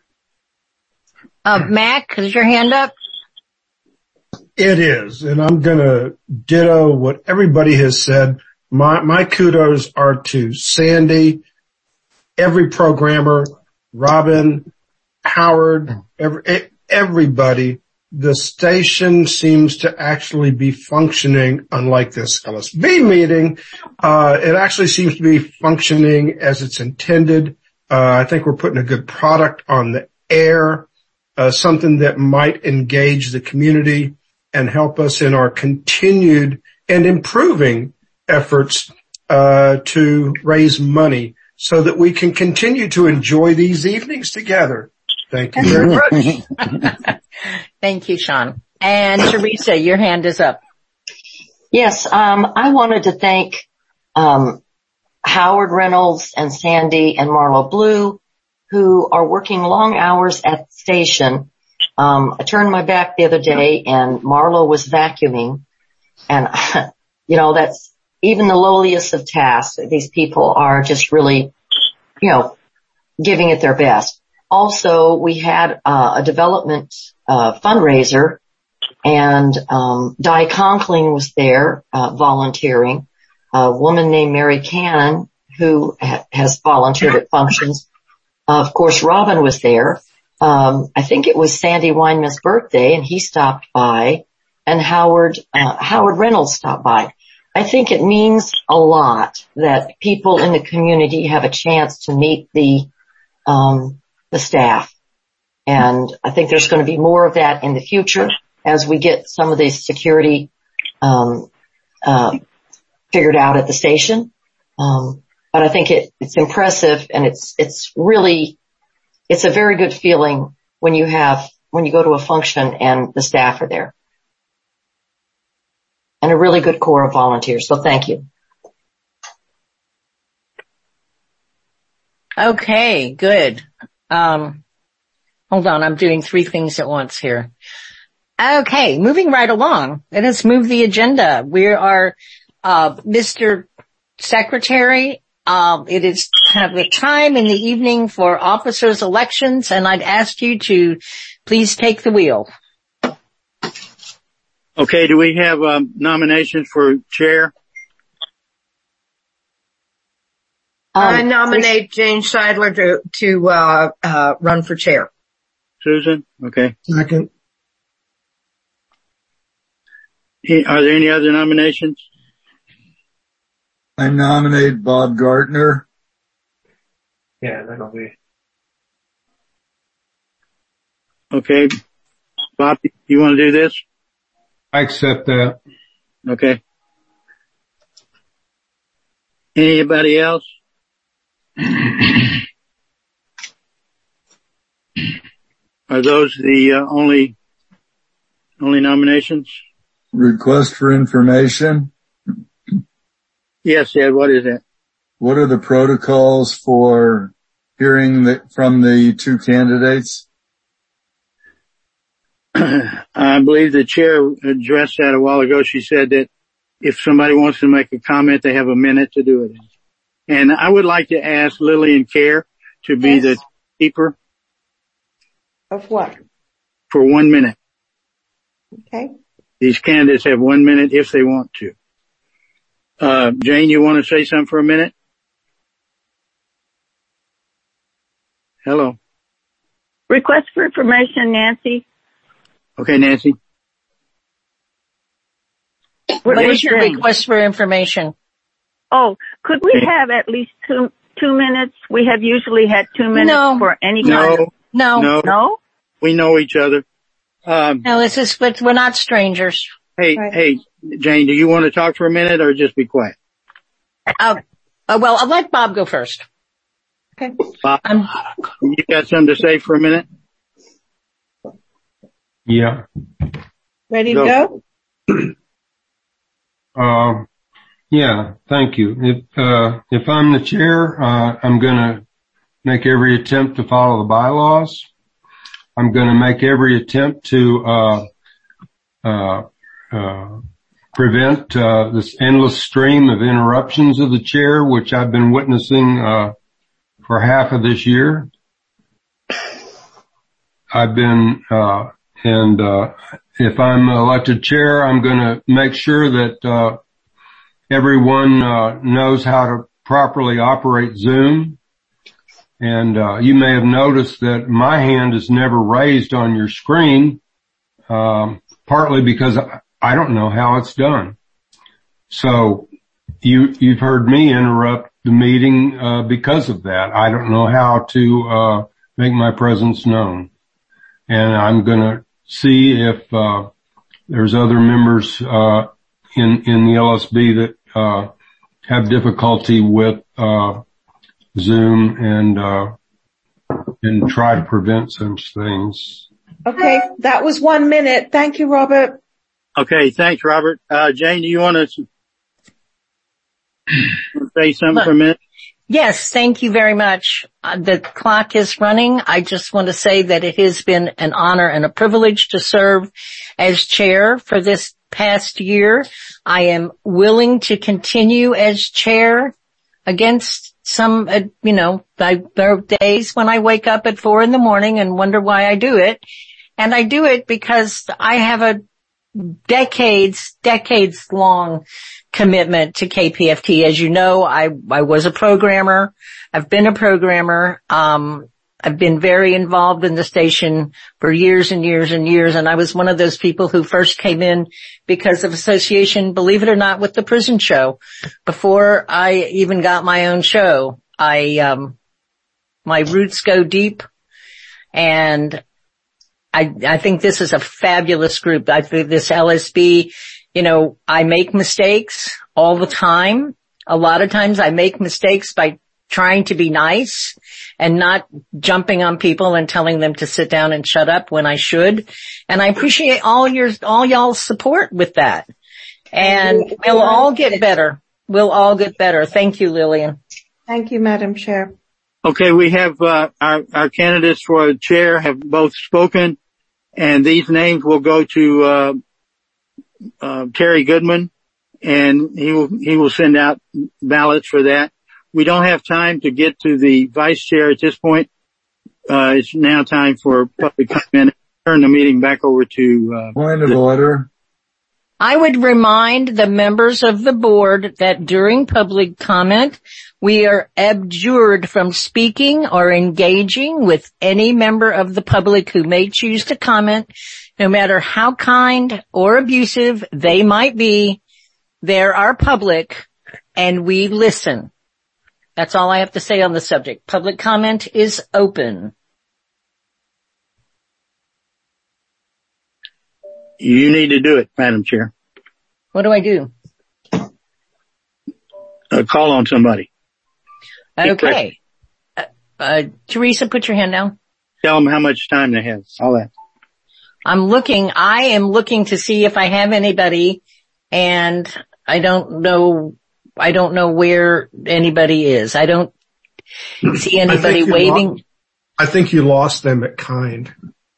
Mac, is your hand up? It is, and I'm gonna ditto what everybody has said. My kudos are to Sandy, every programmer, Robin, Howard, everybody. The station seems to actually be functioning, unlike this LSB meeting. It actually seems to be functioning as it's intended. I think we're putting a good product on the air, something that might engage the community and help us in our continued and improving efforts to raise money so that we can continue to enjoy these evenings together. Thank you very much. Thank you, Sean. And Teresa, your hand is up. Yes, I wanted to thank Howard Reynolds and Sandy and Marlo Blue, who are working long hours at the station. I turned my back the other day and Marlo was vacuuming, and that's even the lowliest of tasks. These people are just really, giving it their best. Also, we had a development fundraiser, and Di Conkling was there volunteering. A woman named Mary Cannon, who has volunteered at functions. Of course, Robin was there. I think it was Sandy Weinman's birthday, and he stopped by, and Howard Reynolds stopped by. I think it means a lot that people in the community have a chance to meet the staff. And I think there's going to be more of that in the future as we get some of these security figured out at the station. But I think it's impressive, and it's a very good feeling when you go to a function and the staff are there. And a really good core of volunteers. So thank you. Okay, good. Hold on, I'm doing 3 things at once here. Okay, moving right along. Let us move the agenda. We are, Mr. Secretary, it is kind of the time in the evening for officers' elections, and I'd ask you to please take the wheel. Okay, do we have nominations for chair? I nominate Jane Scheidler to run for chair. Susan? Okay. Second. Are there any other nominations? I nominate Bob Gartner. Yeah, that'll be. Okay. Bob, you want to do this? I accept that. Okay. Anybody else? Are those the only nominations? Request for information. Yes, Ed, what is it? What are the protocols for hearing from the 2 candidates? I believe the chair addressed that a while ago. She said that if somebody wants to make a comment, they have a minute to do it. And I would like to ask Lillian Kerr to be the keeper Of what? For 1 minute. Okay. These candidates have 1 minute if they want to. Jane, you want to say something for a minute? Hello. Request for information, Nancy. Okay, Nancy. What is your request for information? Oh, could we have at least two minutes? We have usually had 2 minutes for any kind of... No. We know each other. No, we're not strangers. Hey, Jane, do you want to talk for a minute or just be quiet? Well, I'll let Bob go first. Okay. Bob, you got something to say for a minute? Yeah. Ready to go? Yeah, thank you. If I'm the chair, I'm gonna make every attempt to follow the bylaws. I'm gonna make every attempt to, prevent, this endless stream of interruptions of the chair, which I've been witnessing, for half of this year. If I'm elected chair, I'm gonna make sure that, everyone, knows how to properly operate Zoom. And, you may have noticed that my hand is never raised on your screen, partly because I don't know how it's done. So you've heard me interrupt the meeting, because of that. I don't know how to, make my presence known. And I'm gonna see if, there's other members, in the LSB that, have difficulty with, Zoom and try to prevent such things. Okay. That was 1 minute. Thank you, Robert. Okay. Thanks, Robert. Jane, do you want to say something for a minute? Yes. Thank you very much. The clock is running. I just want to say that it has been an honor and a privilege to serve as chair for this past year. I am willing to continue as chair against some, there are days when I wake up at 4 a.m. and wonder why I do it. And I do it because I have a decades long commitment to KPFT. As you know, I was a programmer. I've been a programmer. I've been very involved in the station for years and years and years. And I was one of those people who first came in because of association, believe it or not, with the prison show. Before I even got my own show, my roots go deep, and I think this is a fabulous group. I think this LSB, I make mistakes all the time. A lot of times I make mistakes by trying to be nice and not jumping on people and telling them to sit down and shut up when I should. And I appreciate all y'all's support with that. And we'll all get better. We'll all get better. Thank you, Lillian. Thank you, Madam Chair. Okay, we have our candidates for chair have both spoken, and these names will go to Terry Goodman, and he will send out ballots for that. We don't have time to get to the vice chair at this point. It's now time for public comment. Turn the meeting back over to point of order. I would remind the members of the board that during public comment, we are abjured from speaking or engaging with any member of the public who may choose to comment, no matter how kind or abusive they might be. They're our public, and we listen. That's all I have to say on the subject. Public comment is open. You need to do it, Madam Chair. What do I do? Call on somebody. Okay. Teresa, put your hand down. Tell them how much time they have. All that. I am looking to see if I have anybody, and I don't know where anybody is. I don't see anybody waving. I think you lost them at Kind.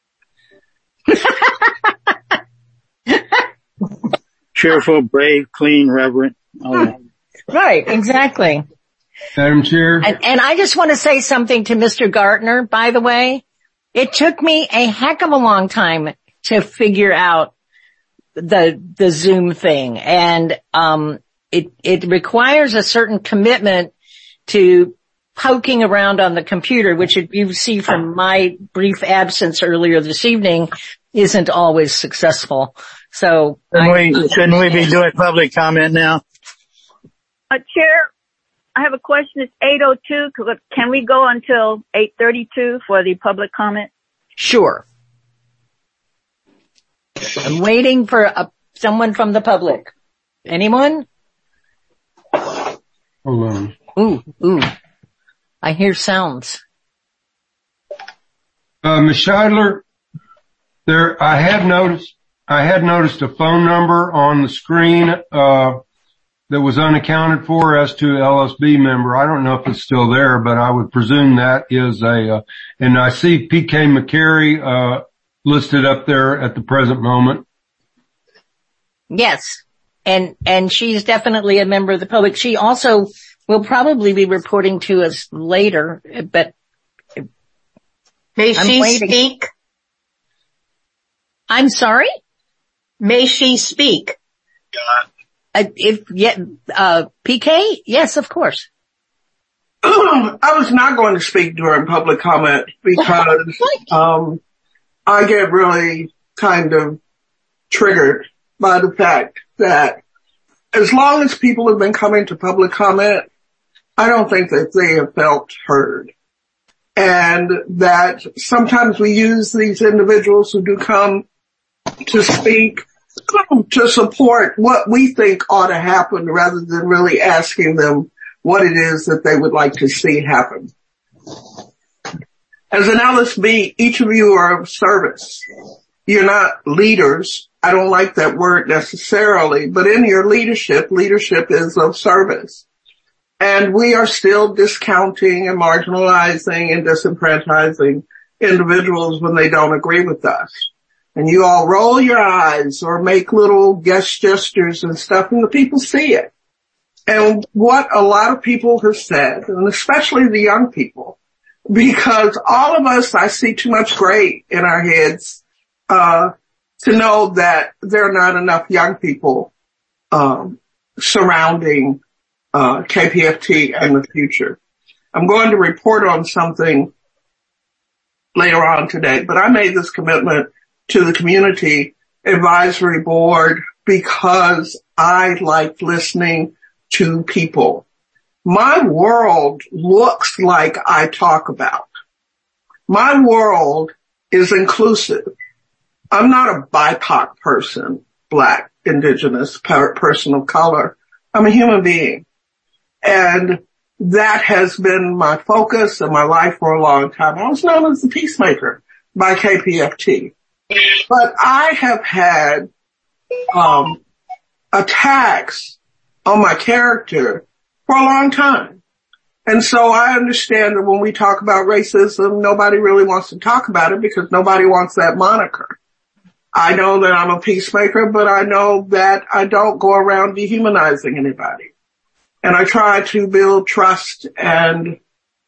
Cheerful, brave, clean, reverent. Right, exactly. Madam Chair. And I just want to say something to Mr. Gartner, by the way. It took me a heck of a long time to figure out the Zoom thing. And, it requires a certain commitment to poking around on the computer, which you see from my brief absence earlier this evening isn't always successful. So shouldn't we be doing public comment now? Chair, I have a question. It's 8:02. Can we go until 8:32 for the public comment? Sure. I'm waiting for someone from the public. Anyone? Hold on. Ooh. I hear sounds. Ms. Scheidler, I had noticed a phone number on the screen, that was unaccounted for as to LSB member. I don't know if it's still there, but I would presume that is and I see PK McCary, listed up there at the present moment. Yes. And she's definitely a member of the public. She also will probably be reporting to us later, but may she speak? I'm sorry? May she speak? PK? Yes, of course. I was not going to speak during public comment because, I get really kind of triggered by the fact that as long as people have been coming to public comment, I don't think that they have felt heard. And that sometimes we use these individuals who do come to speak to support what we think ought to happen rather than really asking them what it is that they would like to see happen. As an LSB, each of you are of service. You're not leaders. I don't like that word necessarily, but in your leadership is of service. And we are still discounting and marginalizing and disenfranchising individuals when they don't agree with us. And you all roll your eyes or make little gestures and stuff, and the people see it. And what a lot of people have said, and especially the young people, because all of us, I see too much gray in our heads, to know that there are not enough young people, surrounding, KPFT and the future. I'm going to report on something later on today, but I made this commitment to the Community Advisory Board because I like listening to people. My world looks like I talk about. My world is inclusive. I'm not a BIPOC person, Black, Indigenous, person of color. I'm a human being. And that has been my focus in my life for a long time. I was known as the peacemaker by KPFT. But I have had attacks on my character for a long time. And so I understand that when we talk about racism, nobody really wants to talk about it because nobody wants that moniker. I know that I'm a peacemaker, but I know that I don't go around dehumanizing anybody. And I try to build trust and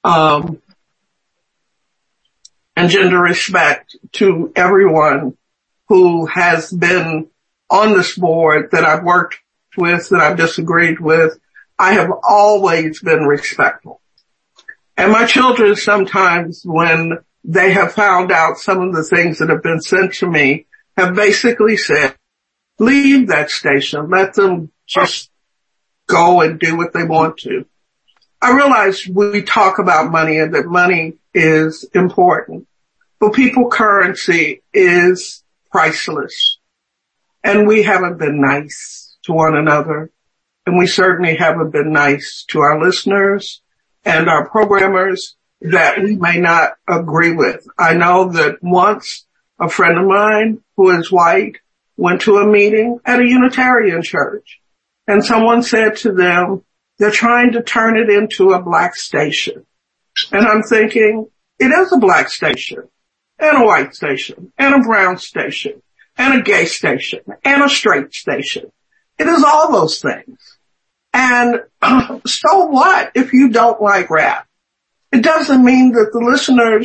gender respect to everyone who has been on this board that I've worked with, that I've disagreed with. I have always been respectful. And my children sometimes, when they have found out some of the things that have been sent to me, have basically said, leave that station. Let them just go and do what they want to. I realize we talk about money and that money is important, but people currency is priceless. And we haven't been nice to one another. And we certainly haven't been nice to our listeners and our programmers that we may not agree with. I know that once a friend of mine who is white went to a meeting at a Unitarian church, and someone said to them, they're trying to turn it into a Black station. And I'm thinking, it is a Black station, and a white station, and a brown station, and a gay station, and a straight station. It is all those things. And so what if you don't like rap? It doesn't mean that the listeners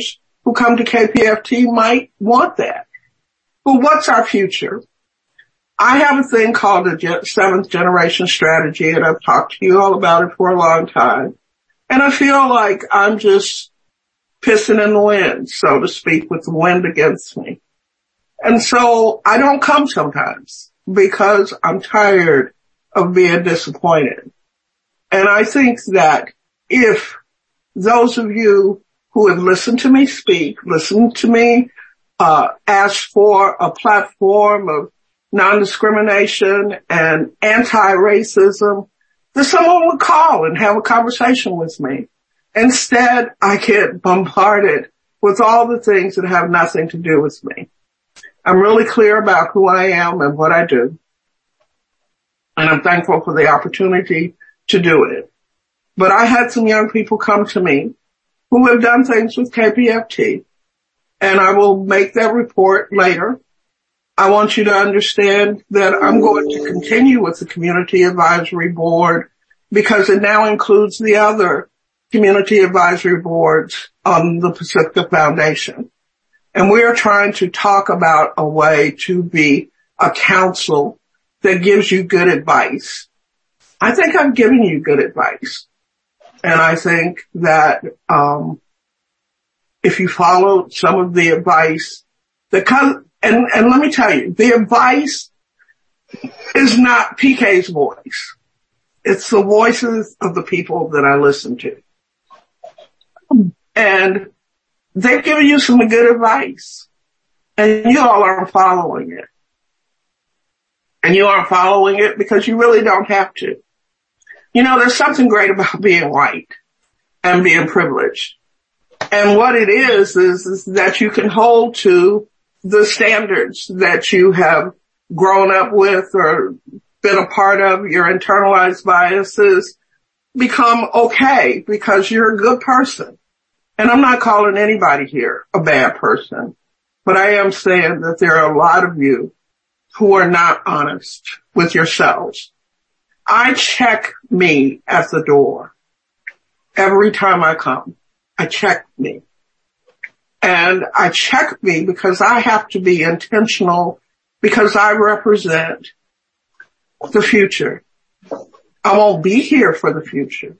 who come to KPFT might want that. But what's our future? I have a thing called the seventh generation strategy, and I've talked to you all about it for a long time. And I feel like I'm just pissing in the wind, so to speak, with the wind against me. And so I don't come sometimes because I'm tired of being disappointed. And I think that if those of you who have listened to me speak, listened to me ask for a platform of non-discrimination and anti-racism, that someone would call and have a conversation with me. Instead, I get bombarded with all the things that have nothing to do with me. I'm really clear about who I am and what I do. And I'm thankful for the opportunity to do it. But I had some young people come to me who have done things with KPFT, and I will make that report later. I want you to understand that I'm going to continue with the Community Advisory Board because it now includes the other Community Advisory Boards on the Pacifica Foundation. And we are trying to talk about a way to be a council that gives you good advice. I think I'm giving you good advice. And I think that if you follow some of the advice that comes, and let me tell you, the advice is not PK's voice. It's the voices of the people that I listen to. And they've given you some good advice. And you all aren't following it. And you aren't following it because you really don't have to. You know, there's something great about being white and being privileged. And what it is that you can hold to the standards that you have grown up with or been a part of, your internalized biases become okay because you're a good person. And I'm not calling anybody here a bad person, but I am saying that there are a lot of you who are not honest with yourselves. I check me at the door. Every time I come, I check me. And I check me because I have to be intentional because I represent the future. I won't be here for the future.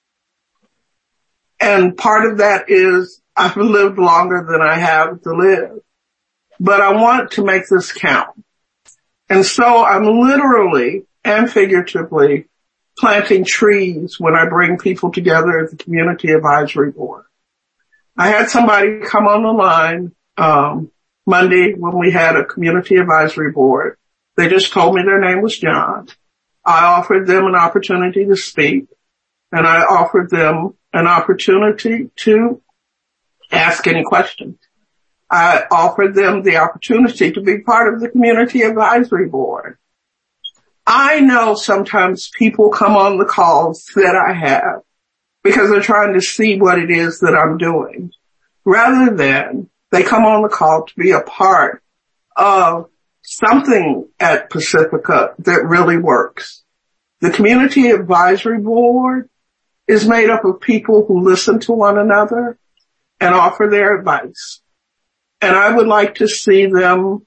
And part of that is I've lived longer than I have to live. But I want to make this count. And so I'm literally and figuratively planting trees when I bring people together at the Community Advisory Board. I had somebody come on the line Monday when we had a Community Advisory Board. They just told me their name was John. I offered them an opportunity to speak, and I offered them an opportunity to ask any questions. I offered them the opportunity to be part of the Community Advisory Board. I know sometimes people come on the calls that I have because they're trying to see what it is that I'm doing, rather than they come on the call to be a part of something at Pacifica that really works. The Community Advisory Board is made up of people who listen to one another and offer their advice. And I would like to see them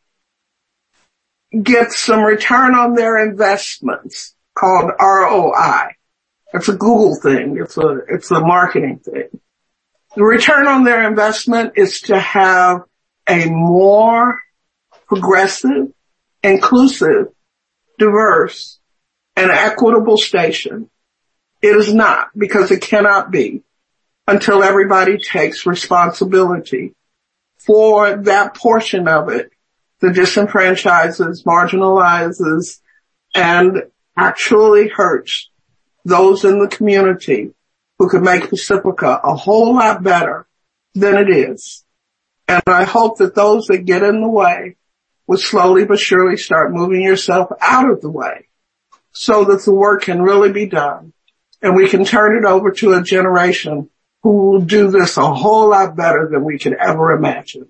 get some return on their investments called ROI. It's a Google thing. It's a marketing thing. The return on their investment is to have a more progressive, inclusive, diverse, and equitable station. It is not, because it cannot be until everybody takes responsibility for that portion of it that disenfranchises, marginalizes, and actually hurts those in the community who could make Pacifica a whole lot better than it is. And I hope that those that get in the way will slowly but surely start moving yourself out of the way so that the work can really be done. And we can turn it over to a generation who will do this a whole lot better than we could ever imagine.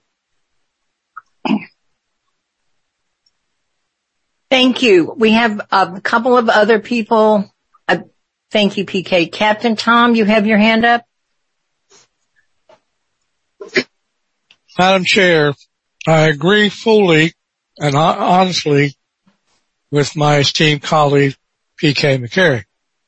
Thank you. We have a couple of other people. Thank you, PK. Captain Tom, you have your hand up? Madam Chair, I agree fully and honestly with my esteemed colleague, P.K. McCary.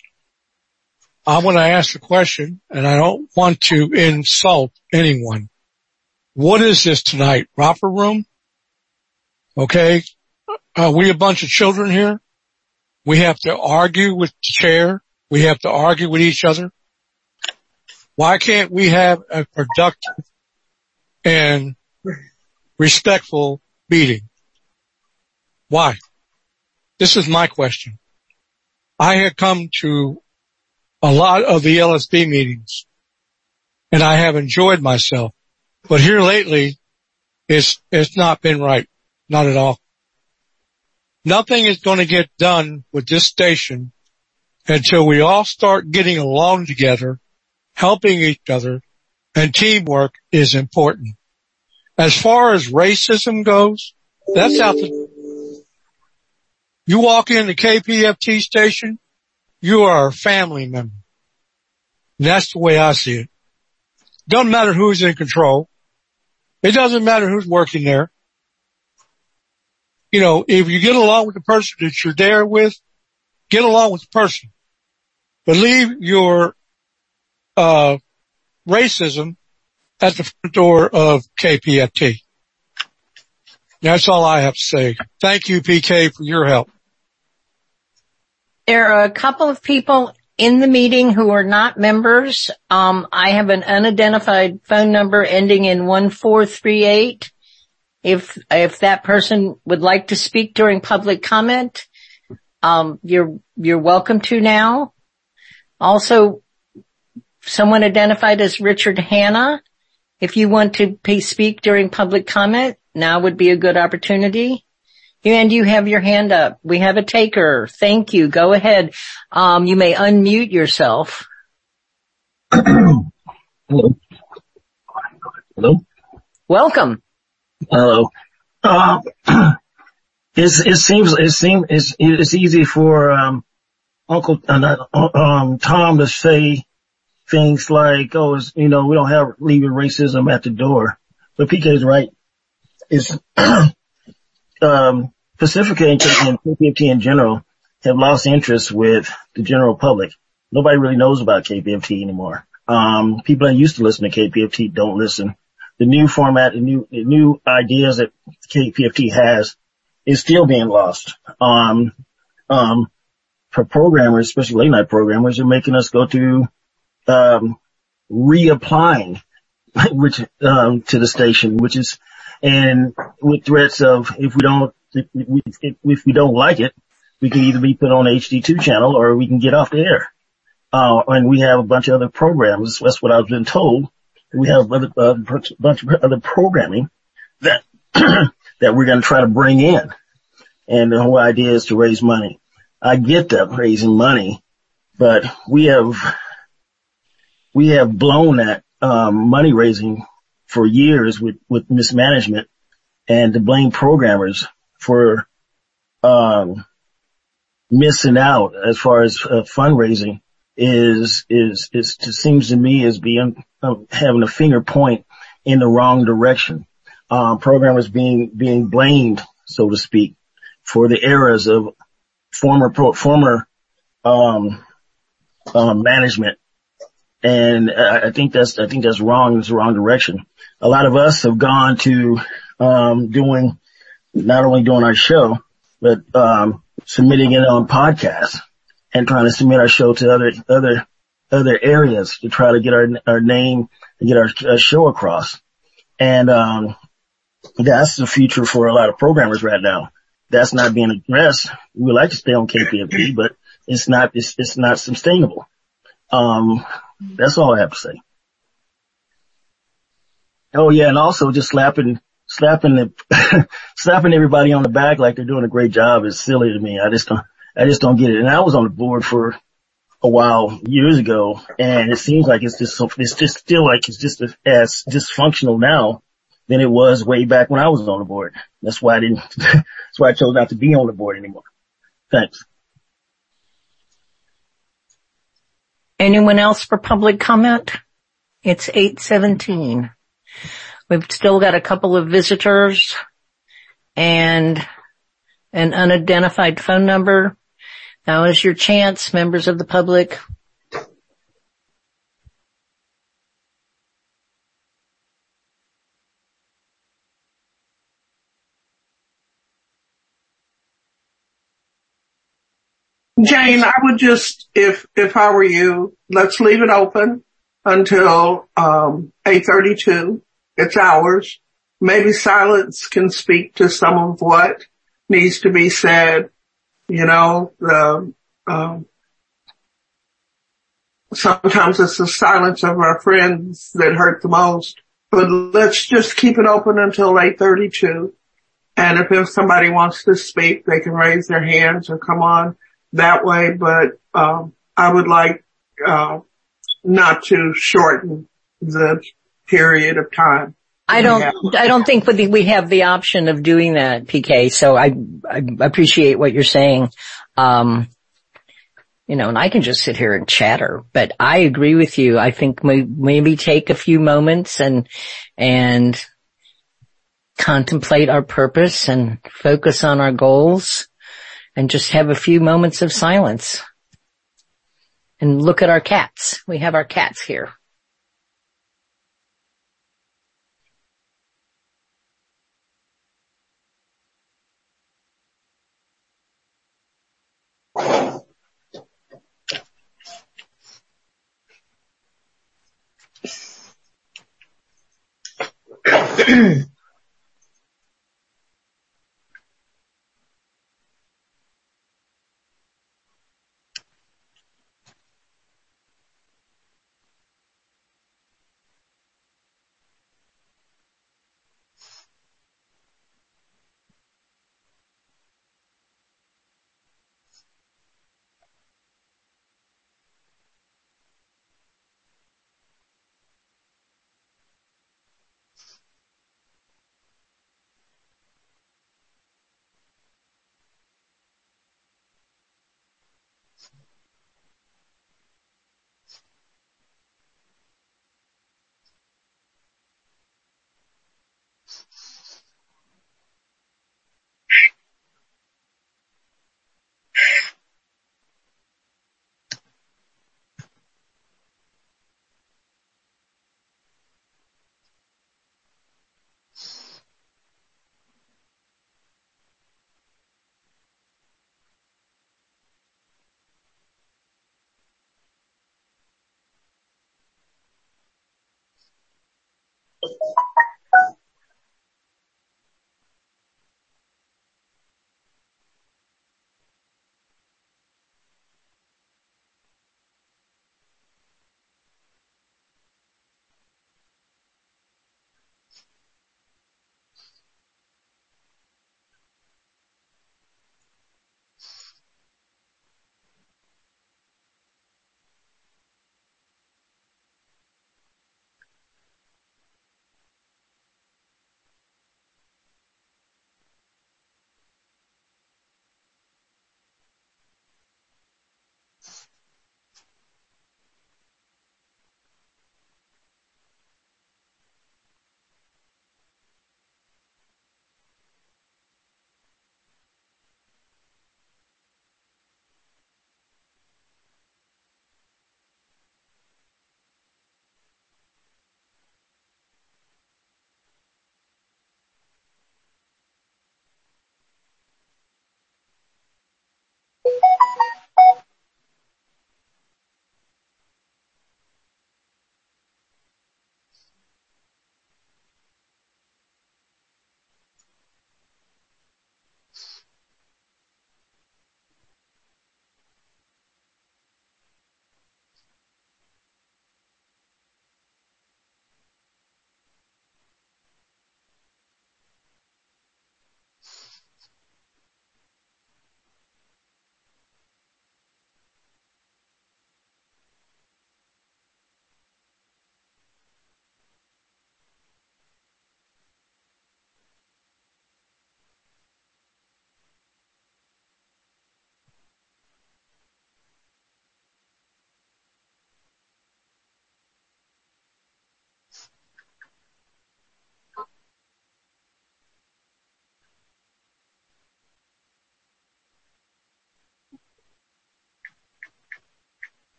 I want to ask a question, and I don't want to insult anyone. What is this tonight? Romper room? Okay. Are we a bunch of children here? We have to argue with the chair. We have to argue with each other. Why can't we have a productive and respectful meeting? Why? This is my question. I had come to a lot of the LSB meetings, and I have enjoyed myself. But here lately, it's not been right. Not at all. Nothing is going to get done with this station until we all start getting along together, helping each other, and teamwork is important. As far as racism goes, that's out the... You walk in the KPFT station, you are a family member. And that's the way I see it. Doesn't matter who's in control. It doesn't matter who's working there. You know, if you get along with the person that you're there with, get along with the person. But leave your racism at the front door of KPFT. That's all I have to say. Thank you, PK, for your help. There are a couple of people in the meeting who are not members. I have an unidentified phone number ending in 1438. If that person would like to speak during public comment, you're welcome to now. Also, someone identified as Richard Hanna. If you want to speak during public comment, now would be a good opportunity. And you have your hand up. We have a taker. Thank you. Go ahead. You may unmute yourself. Hello. Hello. Welcome. Hello. It's easy for Uncle Tom to say things like, "Oh, we don't have leaving racism at the door." But PK's right. It's Pacifica and KPFT in general have lost interest with the general public. Nobody really knows about KPFT anymore. People that used to listen to KPFT don't listen. The new format, the new ideas that KPFT has is still being lost. For programmers, especially late night programmers, are making us go through, reapplying, to the station, and with threats of if we don't like it, we can either be put on HD2 channel or we can get off the air. And we have a bunch of other programs. That's what I've been told. We have a bunch of other programming that we're going to try to bring in. And the whole idea is to raise money. I get that, raising money, but we have blown that, money raising for years with mismanagement, and to blame programmers for, missing out as far as fundraising seems to me as being, having a finger point in the wrong direction. Programmers being blamed, so to speak, for the errors of former management. And I think that's wrong. It's the wrong direction. A lot of us have gone to, not only doing our show, but, submitting it on podcasts and trying to submit our show to other areas to try to get our name and get our show across. And, that's the future for a lot of programmers right now. That's not being addressed. We would like to stay on KPFT, but it's not sustainable. That's all I have to say. Oh yeah, and also just slapping everybody on the back like they're doing a great job is silly to me. I just don't get it. And I was on the board for a while years ago, and it seems like it's just as dysfunctional now than it was way back when I was on the board. That's why I chose not to be on the board anymore. Thanks. Anyone else for public comment? It's 8:17. We've still got a couple of visitors and an unidentified phone number. Now is your chance, members of the public. Jane, I would just, if I were you, let's leave it open until 8:32. It's ours. Maybe silence can speak to some of what needs to be said. You know, sometimes it's the silence of our friends that hurt the most. But let's just keep it open until 8:32. And if somebody wants to speak, they can raise their hands or come on that way. But I would like not to shorten the period of time. I don't think we have the option of doing that, PK. So I appreciate what you're saying. And I can just sit here and chatter, but I agree with you. I think maybe take a few moments and contemplate our purpose and focus on our goals and just have a few moments of silence and look at our cats. We have our cats here.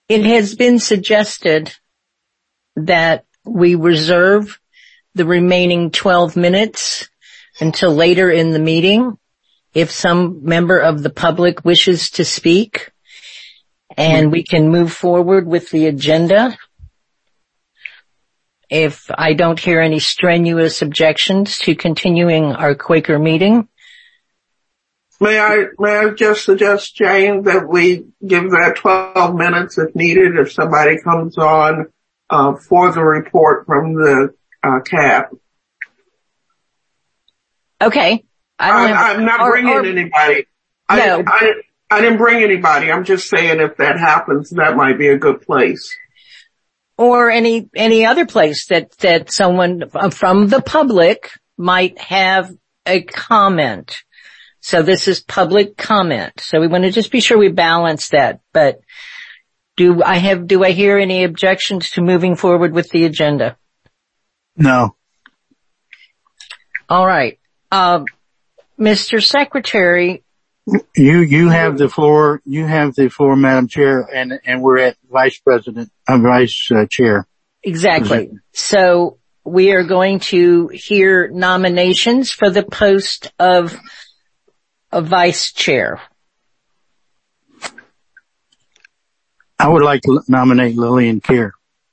It has been suggested that we reserve the remaining 12 minutes until later in the meeting if some member of the public wishes to speak, and we can move forward with the agenda. If I don't hear any strenuous objections to continuing our Quaker meeting. May I just suggest, Jane, that we give that 12 minutes if needed if somebody comes on for the report from the CAB. Okay. I'm not bringing anybody. No. I didn't bring anybody. I'm just saying if that happens, that might be a good place. Or any other place that someone from the public might have a comment. So this is public comment. So we want to just be sure we balance that. But do I hear any objections to moving forward with the agenda? No. All right. Mr. Secretary. You have the floor. You have the floor, Madam Chair, and we're at Vice Chair. Exactly. So we are going to hear nominations for the post of a Vice Chair. I would like to nominate Lillian Kerr.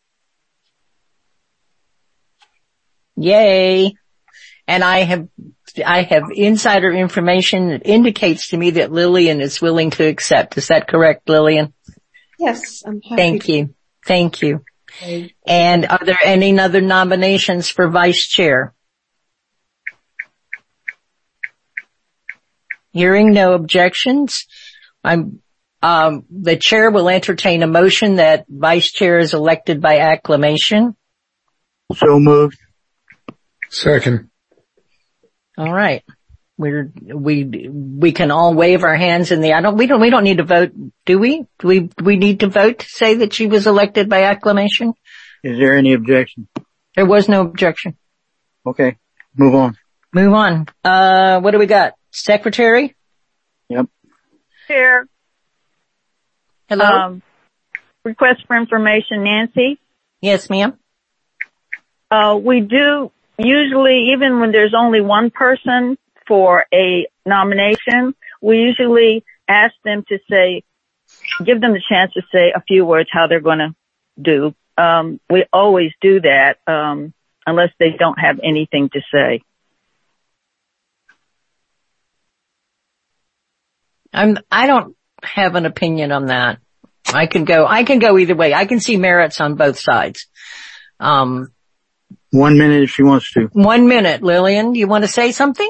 Yay. And I have insider information that indicates to me that Lillian is willing to accept. Is that correct, Lillian? Yes, I'm happy. Thank you. Thank you. And are there any other nominations for Vice Chair? Hearing no objections, the Chair will entertain a motion that Vice Chair is elected by acclamation. So moved. Second. All right. We can all wave our hands in the, we don't need to vote, do we? Do we need to vote to say that she was elected by acclamation? Is there any objection? There was no objection. Okay. Move on. Move on. What do we got? Secretary? Yep. Chair. Hello? Request for information, Nancy. Yes, ma'am. We do usually, even when there's only one person for a nomination, we usually ask them to give them the chance to say a few words how they're going to do. We always do that, unless they don't have anything to say. I don't have an opinion on that. I can go either way. I can see merits on both sides. 1 minute if she wants to. 1 minute. Lillian, do you want to say something?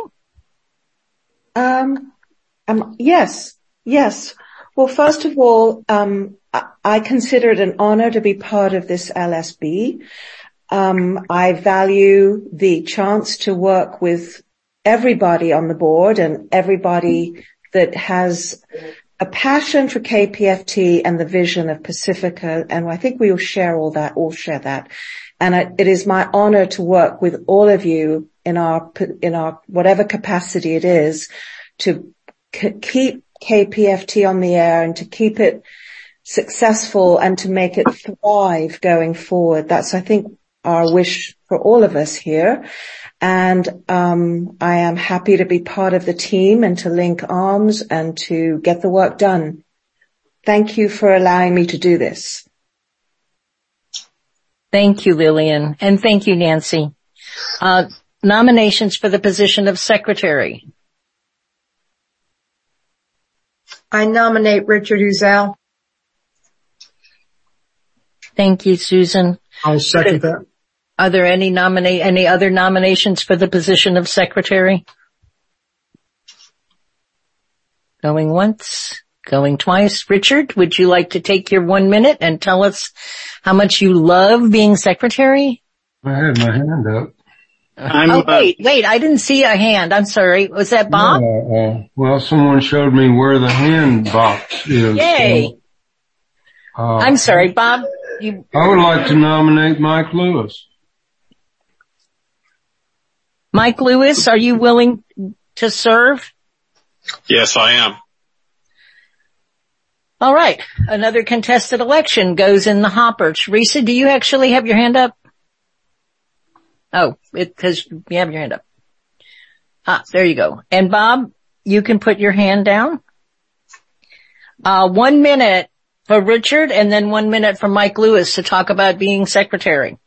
Yes. Well, first of all, I consider it an honor to be part of this LSB. I value the chance to work with everybody on the board and everybody that has a passion for KPFT and the vision of Pacifica. And I think we all share that. And it is my honor to work with all of you in our whatever capacity it is to keep KPFT on the air and to keep it successful and to make it thrive going forward. That's, I think, our wish for all of us here. And I am happy to be part of the team and to link arms and to get the work done. Thank you for allowing me to do this. Thank you, Lillian. And thank you, Nancy. Nominations for the position of Secretary. I nominate Richard Uzel. Thank you, Susan. I'll second that. Are there any other nominations for the position of Secretary? Going once, going twice. Richard, would you like to take your 1 minute and tell us how much you love being Secretary? I had my hand up. Wait, I didn't see a hand. I'm sorry. Was that Bob? Well, someone showed me where the hand box is. Yay. I'm sorry, Bob. I would like to nominate Mike Lewis. Mike Lewis, are you willing to serve? Yes, I am. All right. Another contested election goes in the hopper. Teresa, do you actually have your hand up? Oh, because you have your hand up. There you go. And Bob, you can put your hand down. 1 minute for Richard and then 1 minute for Mike Lewis to talk about being secretary.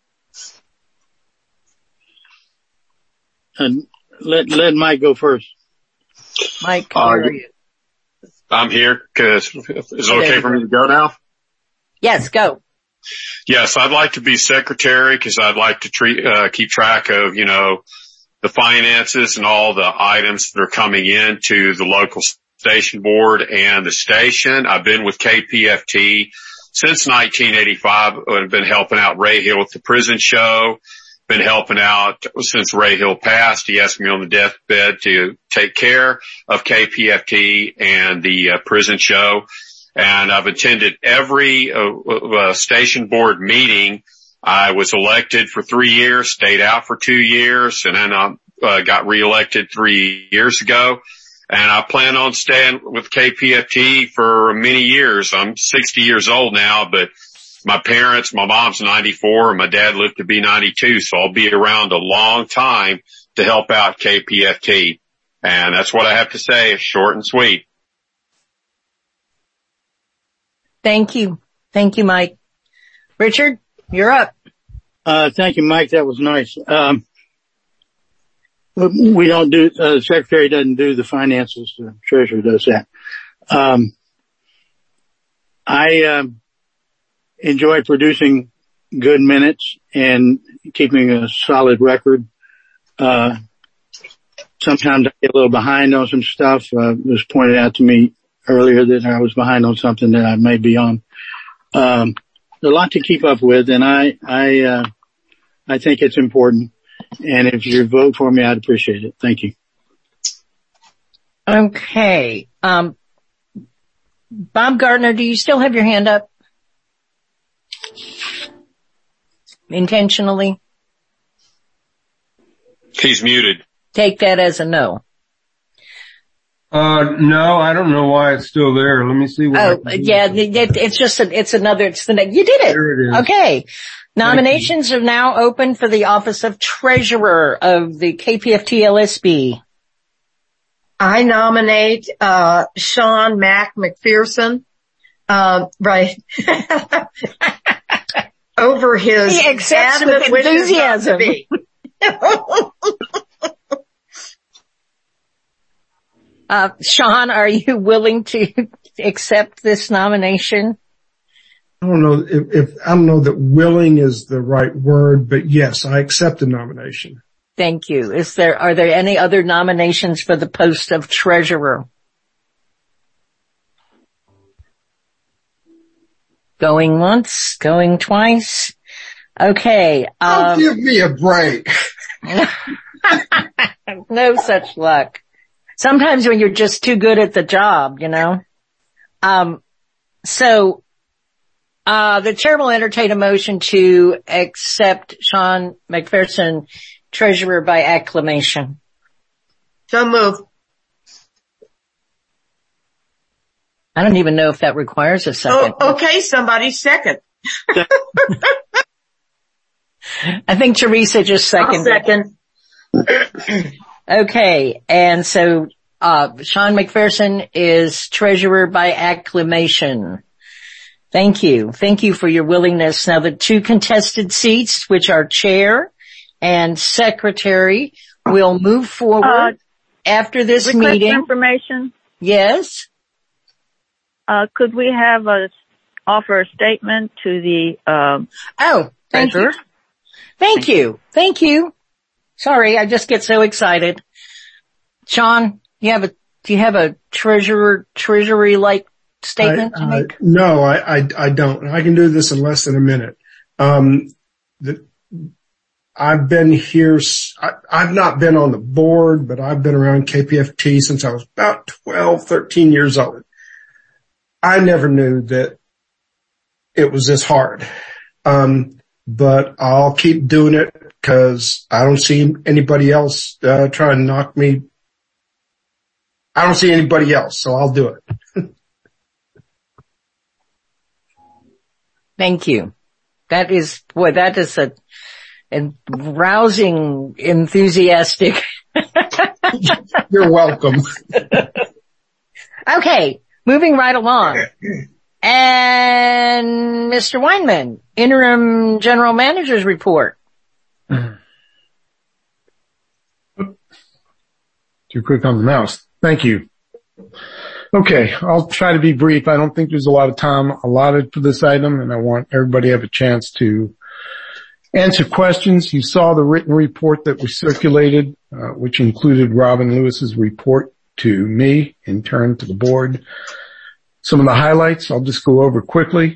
And let Mike go first. Mike, where are you? I'm here. Is it okay for me to go now? Yes, go. Yes, I'd like to be secretary because I'd like to keep track of, the finances and all the items that are coming into the local station board and the station. I've been with KPFT since 1985. I've been helping out Ray Hill with the prison show. Been helping out since Ray Hill passed. He asked me on the deathbed to take care of KPFT and the prison show. And I've attended every station board meeting. I was elected for 3 years, stayed out for 2 years, and then I got reelected 3 years ago. And I plan on staying with KPFT for many years. I'm 60 years old now, but my mom's 94 and my dad lived to be 92. So I'll be around a long time to help out KPFT. And that's what I have to say. Short and sweet. Thank you. Thank you, Mike. Richard, you're up. Thank you, Mike. That was nice. We don't the secretary doesn't do the finances. The treasurer does that. I enjoy producing good minutes and keeping a solid record. Sometimes I get a little behind on some stuff. It was pointed out to me earlier that I was behind on something that I may be on. A lot to keep up with, and I think it's important. And if you vote for me, I'd appreciate it. Thank you. Okay. Bob Gardner, do you still have your hand up? Intentionally? He's muted. Take that as a no. No, I don't know why it's still there. Let me see what. It's another, you did it. There it is. Okay. Nominations are now open for the office of treasurer of the KPFT LSB. I nominate, Sean Mack McPherson, right. Over his he accepts with enthusiasm. Sean, are you willing to accept this nomination? I don't know I don't know that willing is the right word, but yes, I accept the nomination. Thank you. Are there any other nominations for the post of treasurer? Going once, going twice. Okay. Give me a break. No such luck. Sometimes when you're just too good at the job, the chair will entertain a motion to accept Sean McPherson, treasurer, by acclamation. So moved. I don't even know if that requires a second. Oh, okay, somebody second. I think Teresa just seconded. I'll second. Okay, and so Sean McPherson is treasurer by acclamation. Thank you. Thank you for your willingness. Now the two contested seats, which are chair and secretary, will move forward after this meeting. Information. Yes. Could we have offer a statement to the thank you. Thank you. Sorry, I just get so excited. Sean, do you have a treasury-like statement to make? No, I don't. I can do this in less than a minute. I've been here, I've not been on the board, but I've been around KPFT since I was about 12, 13 years old. I never knew that it was this hard. But I'll keep doing it because I don't see anybody else, trying to knock me. I don't see anybody else, so I'll do it. Thank you. That is a rousing, enthusiastic. You're welcome. Okay, moving right along. And Mr. Weinman, interim general manager's report. Too quick on the mouse. Thank you. Okay, I'll try to be brief. I don't think there's a lot of time allotted for this item, and I want everybody to have a chance to answer questions. You saw the written report that was circulated, which included Robin Lewis's report to me, in turn to the board. Some of the highlights I'll just go over quickly.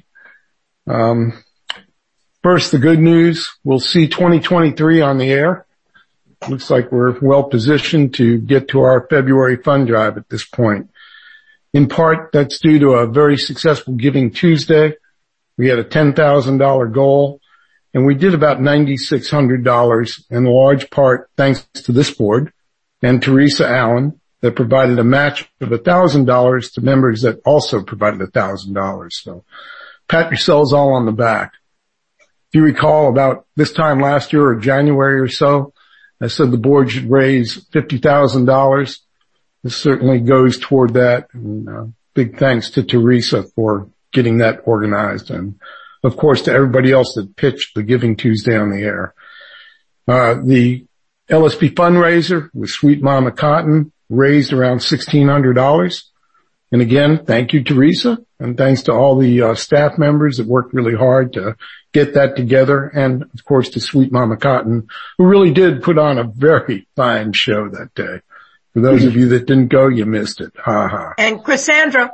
First, the good news. We'll see 2023 on the air. Looks like we're well positioned to get to our February fund drive at this point. In part, that's due to a very successful Giving Tuesday. We had a $10,000 goal, and we did about $9,600, in large part thanks to this board and Teresa Allen, that provided a match of $1,000 to members that also provided $1,000. So pat yourselves all on the back. If you recall, about this time last year or January or so, I said the board should raise $50,000. This certainly goes toward that. And, big thanks to Teresa for getting that organized, and of course to everybody else that pitched the Giving Tuesday on the air. The LSP fundraiser with Sweet Mama Cotton raised around $1,600. And again, thank you, Teresa, and thanks to all the staff members that worked really hard to get that together, and of course to Sweet Mama Cotton, who really did put on a very fine show that day. For those of you that didn't go, you missed it. Ha ha. And Cassandra.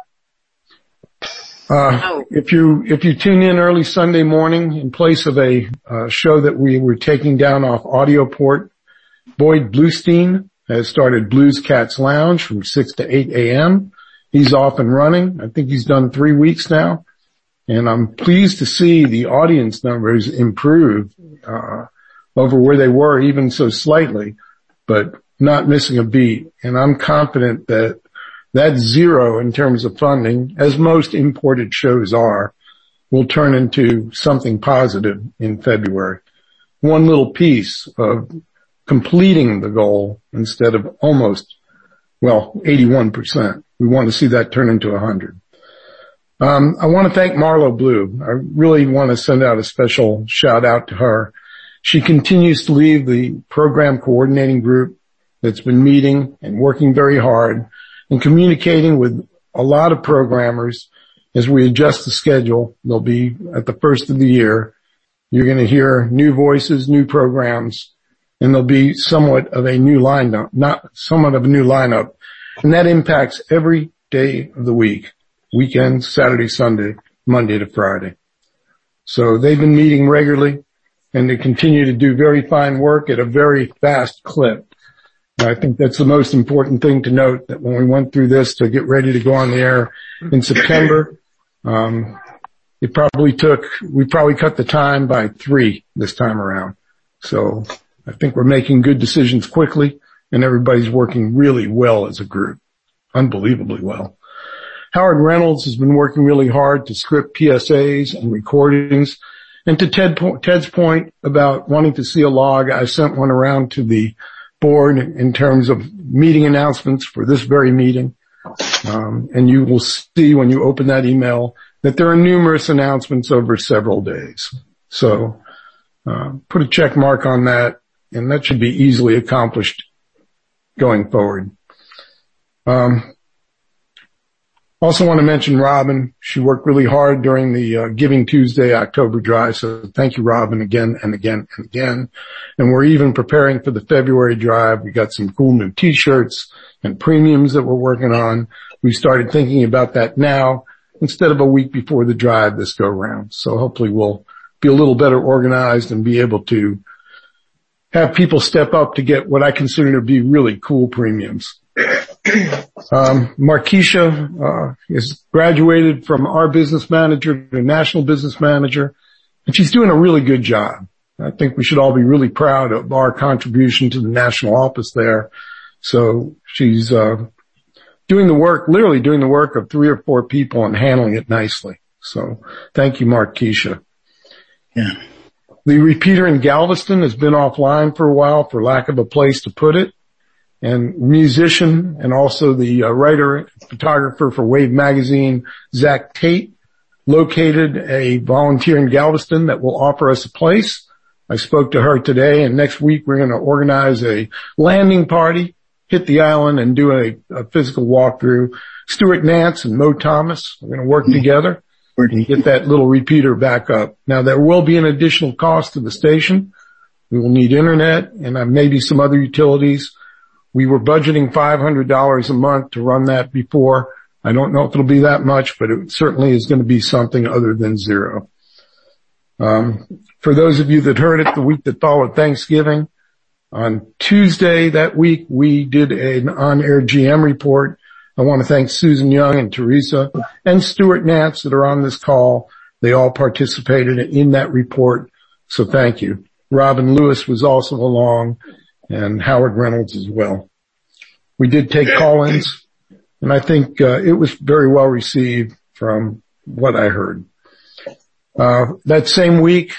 If you tune in early Sunday morning, in place of a show that we were taking down off Audioport, Boyd Bluestein has started Blues Cats Lounge from 6 to 8 a.m. He's off and running. I think he's done 3 weeks now. And I'm pleased to see the audience numbers improve over where they were, even so slightly, but not missing a beat. And I'm confident that that zero in terms of funding, as most imported shows are, will turn into something positive in February. One little piece of completing the goal instead of almost, 81%. We want to see that turn into 100. I want to thank Marlo Blue. I really want to send out a special shout out to her. She continues to lead the program coordinating group that's been meeting and working very hard and communicating with a lot of programmers as we adjust the schedule. They'll be at the first of the year. You're going to hear new voices, new programs, and there'll be somewhat of a new lineup. And that impacts every day of the week, weekends, Saturday, Sunday, Monday to Friday. So they've been meeting regularly, and they continue to do very fine work at a very fast clip. And I think that's the most important thing to note, that when we went through this to get ready to go on the air in September, we probably cut the time by 3 this time around. So I think we're making good decisions quickly, and everybody's working really well as a group. Unbelievably well. Howard Reynolds has been working really hard to script PSAs and recordings. And to Ted's point about wanting to see a log, I sent one around to the board in terms of meeting announcements for this very meeting. And you will see when you open that email that there are numerous announcements over several days. So put a check mark on that, and that should be easily accomplished going forward. Also want to mention Robin. She worked really hard during the Giving Tuesday October drive, so thank you, Robin, again and again and again. And we're even preparing for the February drive. We got some cool new T-shirts and premiums that we're working on. We started thinking about that now instead of a week before the drive this go round. So hopefully we'll be a little better organized and be able to have people step up to get what I consider to be really cool premiums. Markeisha is graduated from our business manager to national business manager, and she's doing a really good job. I think we should all be really proud of our contribution to the national office there. So she's literally doing the work of 3 or 4 people and handling it nicely. So thank you, Mark Keisha. Yeah. The repeater in Galveston has been offline for a while for lack of a place to put it. And musician and also the writer, photographer for Wave Magazine, Zach Tate, located a volunteer in Galveston that will offer us a place. I spoke to her today, and next week we're going to organize a landing party, hit the island, and do a physical walkthrough. Stuart Nance and Mo Thomas are going to work together and get that little repeater back up. Now, there will be an additional cost to the station. We will need internet and maybe some other utilities. We were budgeting $500 a month to run that before. I don't know if it'll be that much, but it certainly is going to be something other than zero. For those of you that heard it the week that followed Thanksgiving, on Tuesday that week, we did an on-air GM report. I want to thank Susan Young and Teresa and Stuart Nance that are on this call. They all participated in that report, so thank you. Robin Lewis was also along, and Howard Reynolds as well. We did take call-ins, and I think it was very well received from what I heard. That same week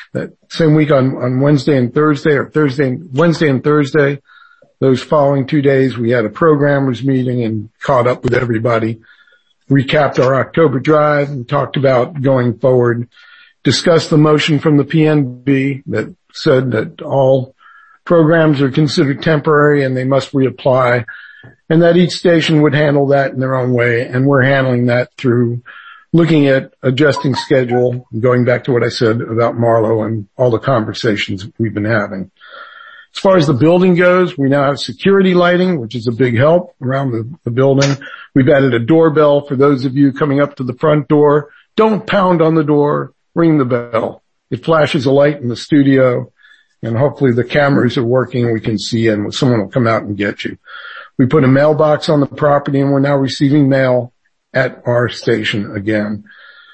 on Wednesday and Thursday, or Wednesday and Thursday, those following 2 days, we had a programmers meeting and caught up with everybody, recapped our October drive and talked about going forward, discussed the motion from the PNB that said that all programs are considered temporary and they must reapply, and that each station would handle that in their own way, and we're handling that through looking at adjusting schedule, going back to what I said about Marlowe and all the conversations we've been having. As far as the building goes, we now have security lighting, which is a big help around the building. We've added a doorbell for those of you coming up to the front door. Don't pound on the door, ring the bell. It flashes a light in the studio, and hopefully the cameras are working and we can see in. Someone will come out and get you. We put a mailbox on the property, and we're now receiving mail at our station again.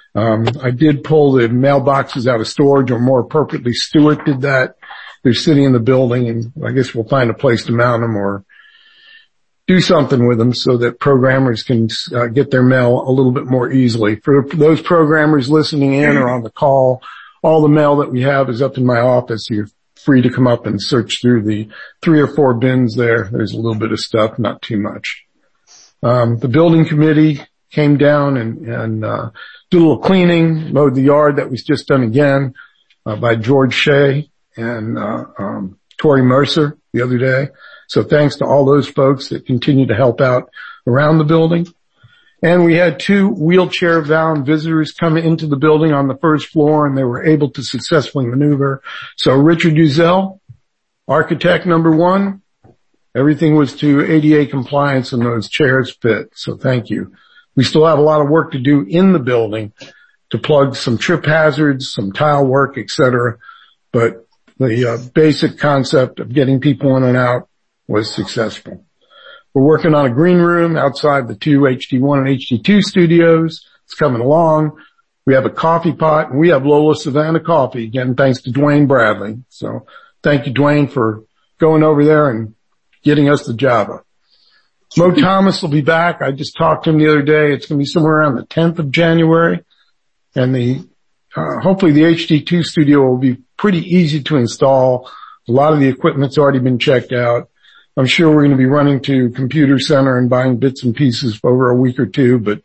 I did pull the mailboxes out of storage, or more appropriately, Stuart did that. They're sitting in the building, and I guess we'll find a place to mount them or do something with them so that programmers can get their mail a little bit more easily. For those programmers listening in or on the call, all the mail that we have is up in my office. You're free to come up and search through the 3 or 4 bins there. There's a little bit of stuff, not too much. The building committee came down and did a little cleaning, mowed the yard. That was just done again by George Shea and Tori Mercer the other day. So thanks to all those folks that continue to help out around the building. And we had 2 wheelchair-bound visitors come into the building on the first floor, and they were able to successfully maneuver. So Richard Uzel, architect number 1, everything was to ADA compliance and those chairs fit. So thank you. We still have a lot of work to do in the building to plug some trip hazards, some tile work, etc. But the basic concept of getting people in and out was successful. We're working on a green room outside the 2 HD1 and HD2 studios. It's coming along. We have a coffee pot, and we have Lola Savannah coffee, again, thanks to Dwayne Bradley. So thank you, Dwayne, for going over there and getting us the Java. Mo Thomas will be back. I just talked to him the other day. It's going to be somewhere around the 10th of January. And hopefully the HD2 studio will be pretty easy to install. A lot of the equipment's already been checked out. I'm sure we're going to be running to Computer Center and buying bits and pieces for over a week or 2, but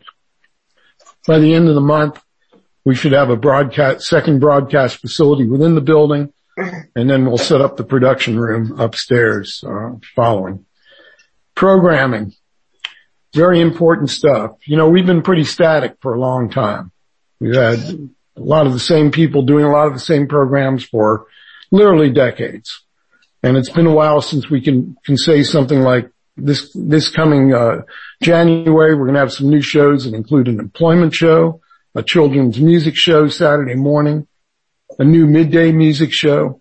by the end of the month, we should have a second broadcast facility within the building, and then we'll set up the production room upstairs, following. Programming. Very important stuff. You know, we've been pretty static for a long time. We've had a lot of the same people doing a lot of the same programs for literally decades. And it's been a while since we can say something like this coming January, we're going to have some new shows that include an employment show, a children's music show Saturday morning, a new midday music show.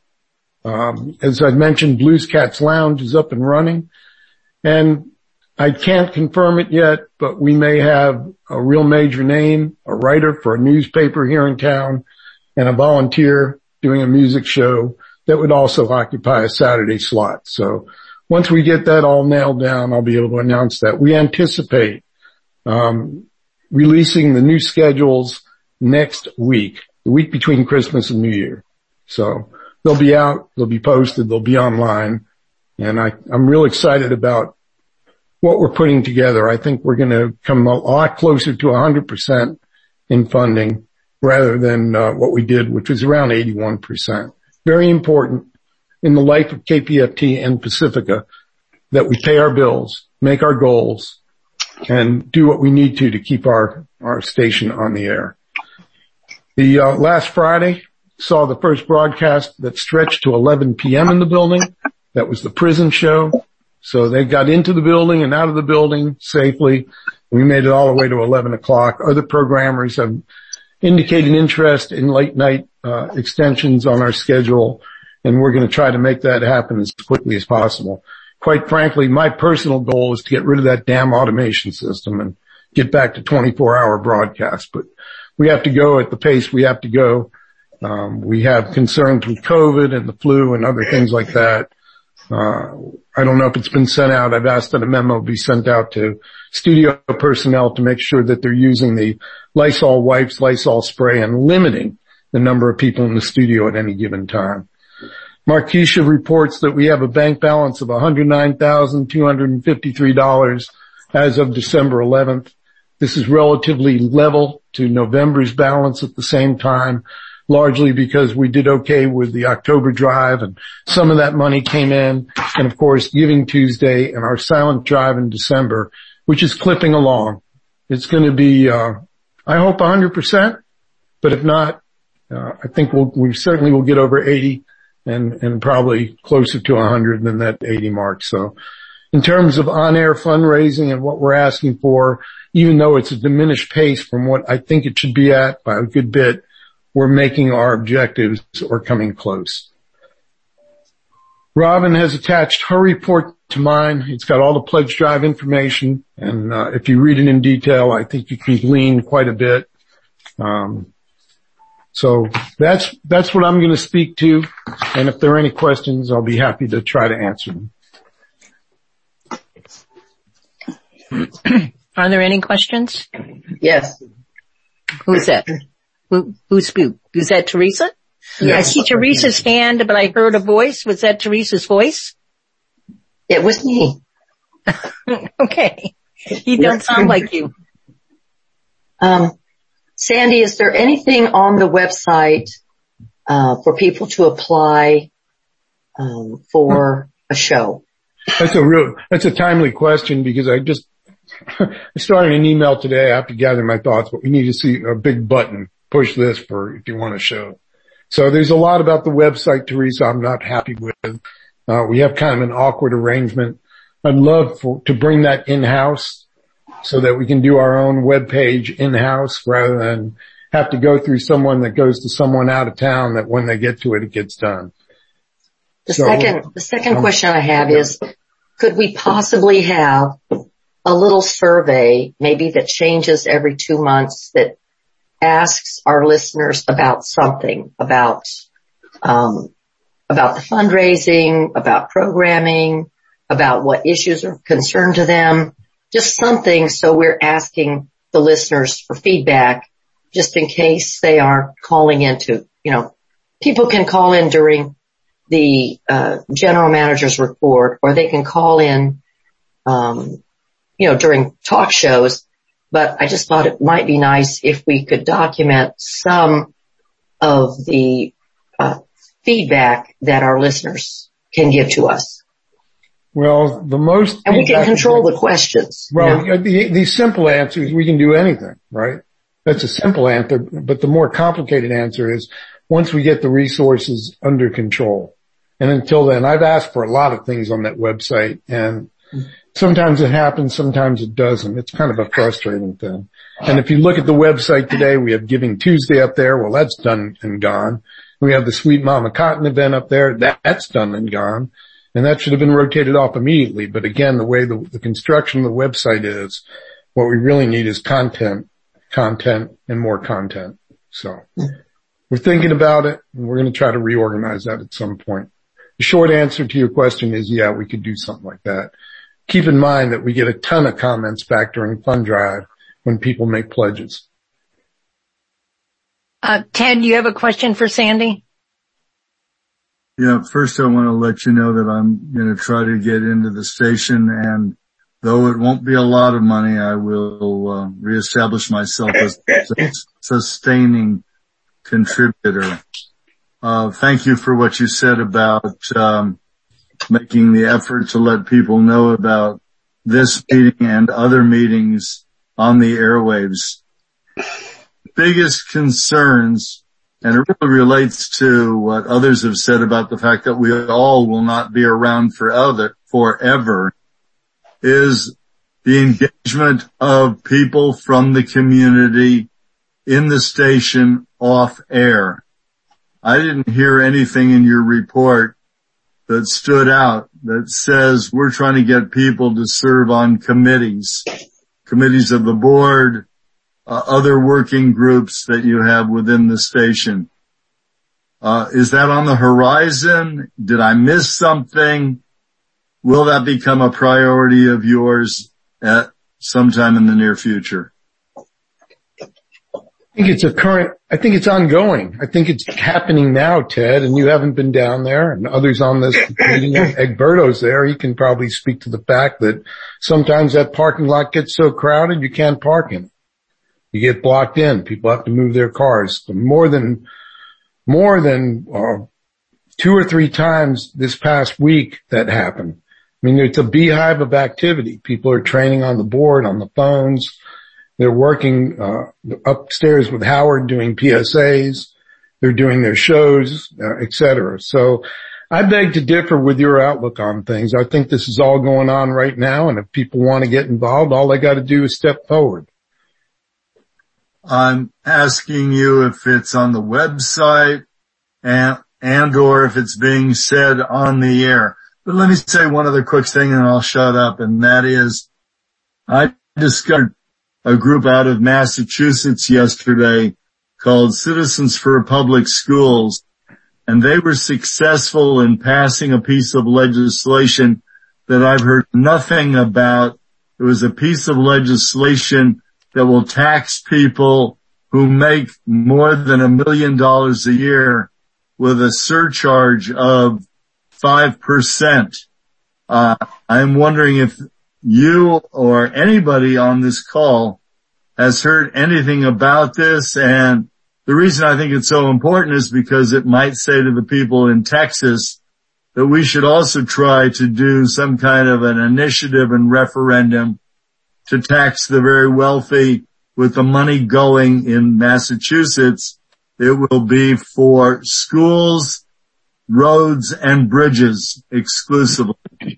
As I mentioned, Blues Cats Lounge is up and running. And I can't confirm it yet, but we may have a real major name, a writer for a newspaper here in town, and a volunteer doing a music show that would also occupy a Saturday slot. So once we get that all nailed down, I'll be able to announce that. We anticipate releasing the new schedules next week, the week between Christmas and New Year. So they'll be out, they'll be posted, they'll be online. And I'm real excited about what we're putting together. I think we're going to come a lot closer to 100% in funding rather than what we did, which was around 81%. Very important in the life of KPFT and Pacifica that we pay our bills, make our goals, and do what we need to keep our station on the air. The last Friday saw the first broadcast that stretched to 11 p.m. in the building. That was the prison show. So they got into the building and out of the building safely. We made it all the way to 11 o'clock. Other programmers have indicated interest in late night extensions on our schedule, and we're going to try to make that happen as quickly as possible. Quite frankly, my personal goal is to get rid of that damn automation system and get back to 24-hour broadcasts. But we have to go at the pace we have to go. We have concerns with COVID and the flu and other things like that. I don't know if it's been sent out. I've asked that a memo be sent out to studio personnel to make sure that they're using the Lysol wipes, Lysol spray, and limiting the number of people in the studio at any given time. Markeisha reports that we have a bank balance of $109,253 as of December 11th. This is relatively level to November's balance at the same time, largely because we did okay with the October drive and some of that money came in. And of course, Giving Tuesday and our silent drive in December, which is clipping along. It's going to be, I hope 100%, but if not, I think we certainly will get over 80 and probably closer to 100 than that 80 mark. So in terms of on-air fundraising and what we're asking for, even though it's a diminished pace from what I think it should be at by a good bit, we're making our objectives or coming close. Robin has attached her report to mine. It's got all the pledge drive information, and if you read it in detail, I think you can glean quite a bit. So that's what I'm going to speak to, and if there are any questions, I'll be happy to try to answer them. Are there any questions? Yes. Who's that? Who's that Teresa? Yes. I see Teresa's hand, but I heard a voice. Was that Teresa's voice? It was me. Okay. You don't sound like you. Sandy, is there anything on the website for people to apply for a show? That's a timely question because I started an email today. I have to gather my thoughts, but we need to see a big button. Push this for if you want a show. So there's a lot about the website, Teresa, I'm not happy with. We have kind of an awkward arrangement. I'd love to bring that in-house so that we can do our own web page in-house rather than have to go through someone that goes to someone out of town that when they get to it, it gets done. The second question I have is, could we possibly have a little survey, maybe that changes every 2 months, that asks our listeners about something, about the fundraising, about programming, about what issues are concerned to them, just something so we're asking the listeners for feedback just in case they aren't calling into, people can call in during the general manager's report, or they can call in, during talk shows. But I just thought it might be nice if we could document some of the feedback that our listeners can give to us. Well, and we can control the questions. Well, the simple answer is we can do anything, right? That's a simple answer, but the more complicated answer is once we get the resources under control. And until then, I've asked for a lot of things on that website, and sometimes it happens, sometimes it doesn't. It's kind of a frustrating thing. And if you look at the website today, we have Giving Tuesday up there. Well, that's done and gone. We have the Sweet Mama Cotton event up there. That's done and gone. And that should have been rotated off immediately. But again, the way the construction of the website is, what we really need is content, and more content. So we're thinking about it, and we're going to try to reorganize that at some point. The short answer to your question is, yeah, we could do something like that. Keep in mind that we get a ton of comments back during Fund Drive when people make pledges. Ted, do you have a question for Sandy? Yeah, first I want to let you know that I'm going to try to get into the station, and though it won't be a lot of money, I will reestablish myself as a sustaining contributor. Thank you for what you said about making the effort to let people know about this meeting and other meetings on the airwaves. Biggest concerns, and it really relates to what others have said about the fact that we all will not be around forever, is the engagement of people from the community in the station off air. I didn't hear anything in your report that stood out that says we're trying to get people to serve on committees of the board, other working groups that you have within the station. Is that on the horizon? Did I miss something? Will that become a priority of yours at sometime in the near future? I think it's ongoing. I think it's happening now, Ted, and you haven't been down there, and others on this meeting. Egberto's there. He can probably speak to the fact that sometimes that parking lot gets so crowded you can't park in it. You get blocked in. People have to move their cars. More than 2 or 3 times this past week that happened. I mean, it's a beehive of activity. People are training on the board, on the phones. They're working upstairs with Howard doing PSAs. They're doing their shows, et cetera. So I beg to differ with your outlook on things. I think this is all going on right now, and if people want to get involved, all they got to do is step forward. I'm asking you if it's on the website and or if it's being said on the air. But let me say one other quick thing and I'll shut up, and that is I discovered a group out of Massachusetts yesterday called Citizens for Public Schools, and they were successful in passing a piece of legislation that I've heard nothing about. It was a piece of legislation that will tax people who make more than $1 million a year with a surcharge of 5%. I'm wondering if you or anybody on this call has heard anything about this. And the reason I think it's so important is because it might say to the people in Texas that we should also try to do some kind of an initiative and referendum to tax the very wealthy. With the money going in Massachusetts, it will be for schools, roads, and bridges exclusively.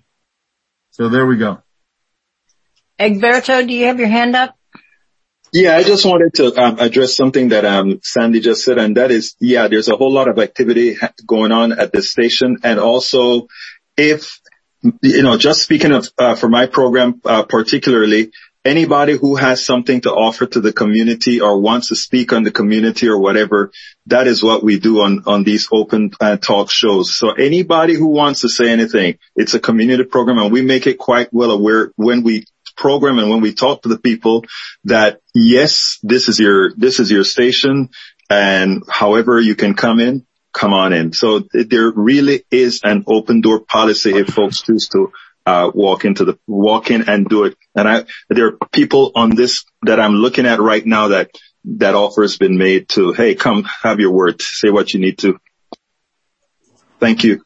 So there we go. Egberto, do you have your hand up? Yeah, I just wanted to address something that Sandy just said, and that is, yeah, there's a whole lot of activity going on at this station. And also, if, just speaking of for my program particularly, anybody who has something to offer to the community or wants to speak on the community or whatever, that is what we do on these open talk shows. So anybody who wants to say anything, it's a community program, and we make it quite well aware when we program and when we talk to the people that yes, this is your station, and however you can come on in. So there really is an open door policy if folks choose to walk in and do it. And there are people on this that I'm looking at right now that offer has been made to, hey, come have your word, say what you need to. Thank you.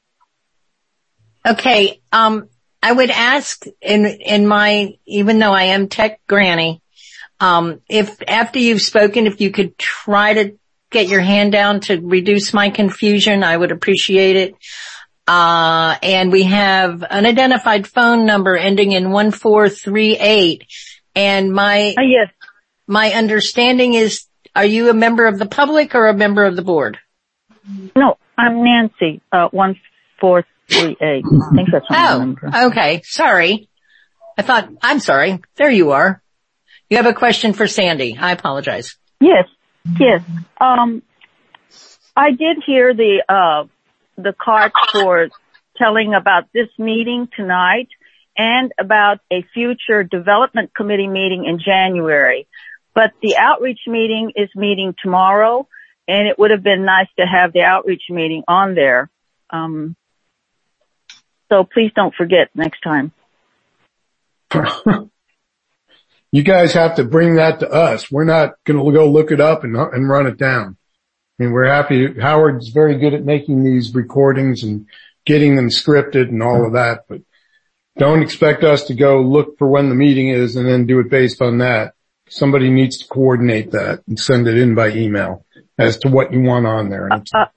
Okay. I would ask even though I am tech granny, if after you've spoken, if you could try to get your hand down to reduce my confusion, I would appreciate it. And we have an unidentified phone number ending in 1438. And yes. My understanding is, are you a member of the public or a member of the board? No, I'm Nancy, 1438. I think that's my number. Okay. Sorry. I'm sorry. There you are. You have a question for Sandy. I apologize. Yes. I did hear the card for telling about this meeting tonight and about a future development committee meeting in January. But the outreach meeting is meeting tomorrow, and it would have been nice to have the outreach meeting on there. So please don't forget next time. You guys have to bring that to us. We're not going to go look it up and run it down. I mean, we're happy. Howard's very good at making these recordings and getting them scripted and all of that, but don't expect us to go look for when the meeting is and then do it based on that. Somebody needs to coordinate that and send it in by email as to what you want on there.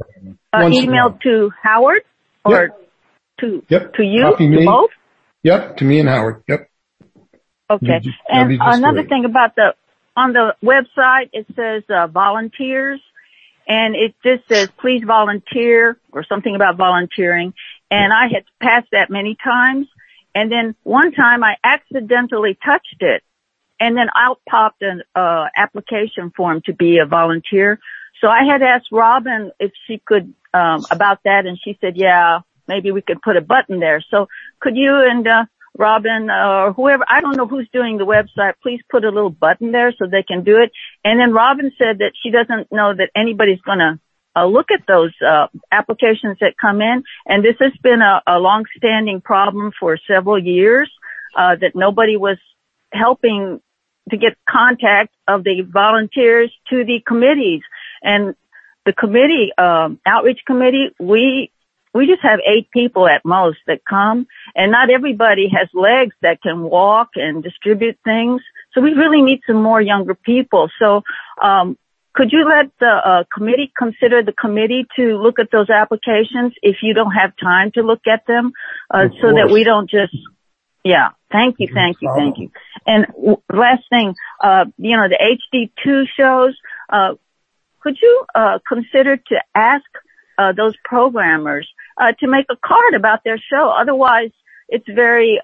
Email to Howard or to you, Copy me. to both? Yep, to me and Howard. Yep. Okay. And another thing about on the website, it says volunteers, and it just says please volunteer or something about volunteering. And I had passed that many times. And then one time I accidentally touched it, and then out popped an application form to be a volunteer. So I had asked Robin if she could about that, and she said, yeah, maybe we could put a button there. So could you and Robin or whoever, I don't know who's doing the website, please put a little button there so they can do it. And then Robin said that she doesn't know that anybody's going to look at those applications that come in, and this has been a long-standing problem for several years, that nobody was helping to get contact of the volunteers to the committees. And the committee, outreach committee, we just have 8 people at most that come, and not everybody has legs that can walk and distribute things. So we really need some more younger people. So, could you let the committee consider the committee to look at those applications if you don't have time to look at them, so that we don't just, thank you. And last thing, the HD2 shows, could you consider to ask those programmers to make a card about their show? Otherwise, it's very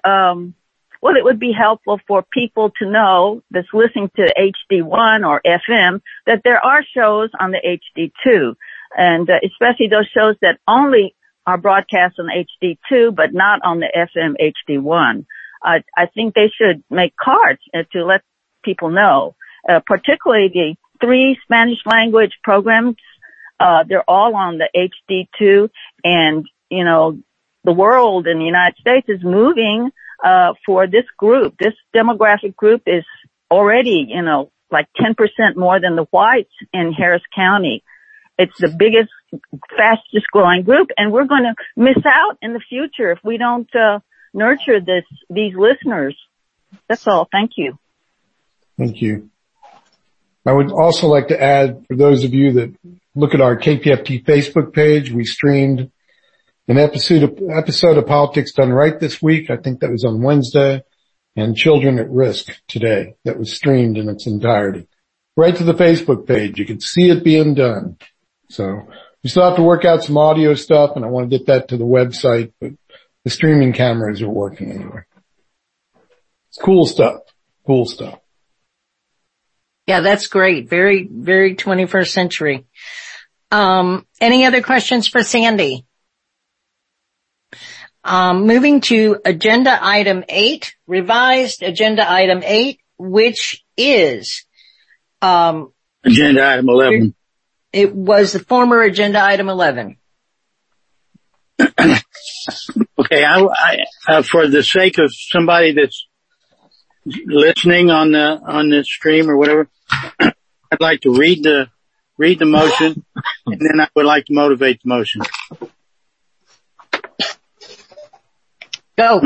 it would be helpful for people to know that's listening to HD1 or FM that there are shows on the HD2, and especially those shows that only are broadcast on HD2 but not on the FM HD1. I think they should make cards to let people know, particularly the 3 Spanish language programs. They're all on the HD2, and the world in the United States is moving for this group. This demographic group is already, like 10% more than the whites in Harris County. It's the biggest, fastest growing group, and we're going to miss out in the future if we don't nurture these listeners. That's all. Thank you. Thank you. I would also like to add, for those of you that look at our KPFT Facebook page, we streamed an episode of Politics Done Right this week. I think that was on Wednesday, and Children at Risk today. That was streamed in its entirety. Right to the Facebook page. You can see it being done. So we still have to work out some audio stuff, and I want to get that to the website, but the streaming cameras are working anyway. It's cool stuff. Cool stuff. Yeah, that's great. Very, very 21st century. Any other questions for Sandy? Moving to agenda item 8, revised agenda item 8, which is, agenda item 11. It was the former agenda item 11. Okay. I for the sake of somebody that's listening on the stream or whatever, I'd like to read the motion, and then I would like to motivate the motion. Go.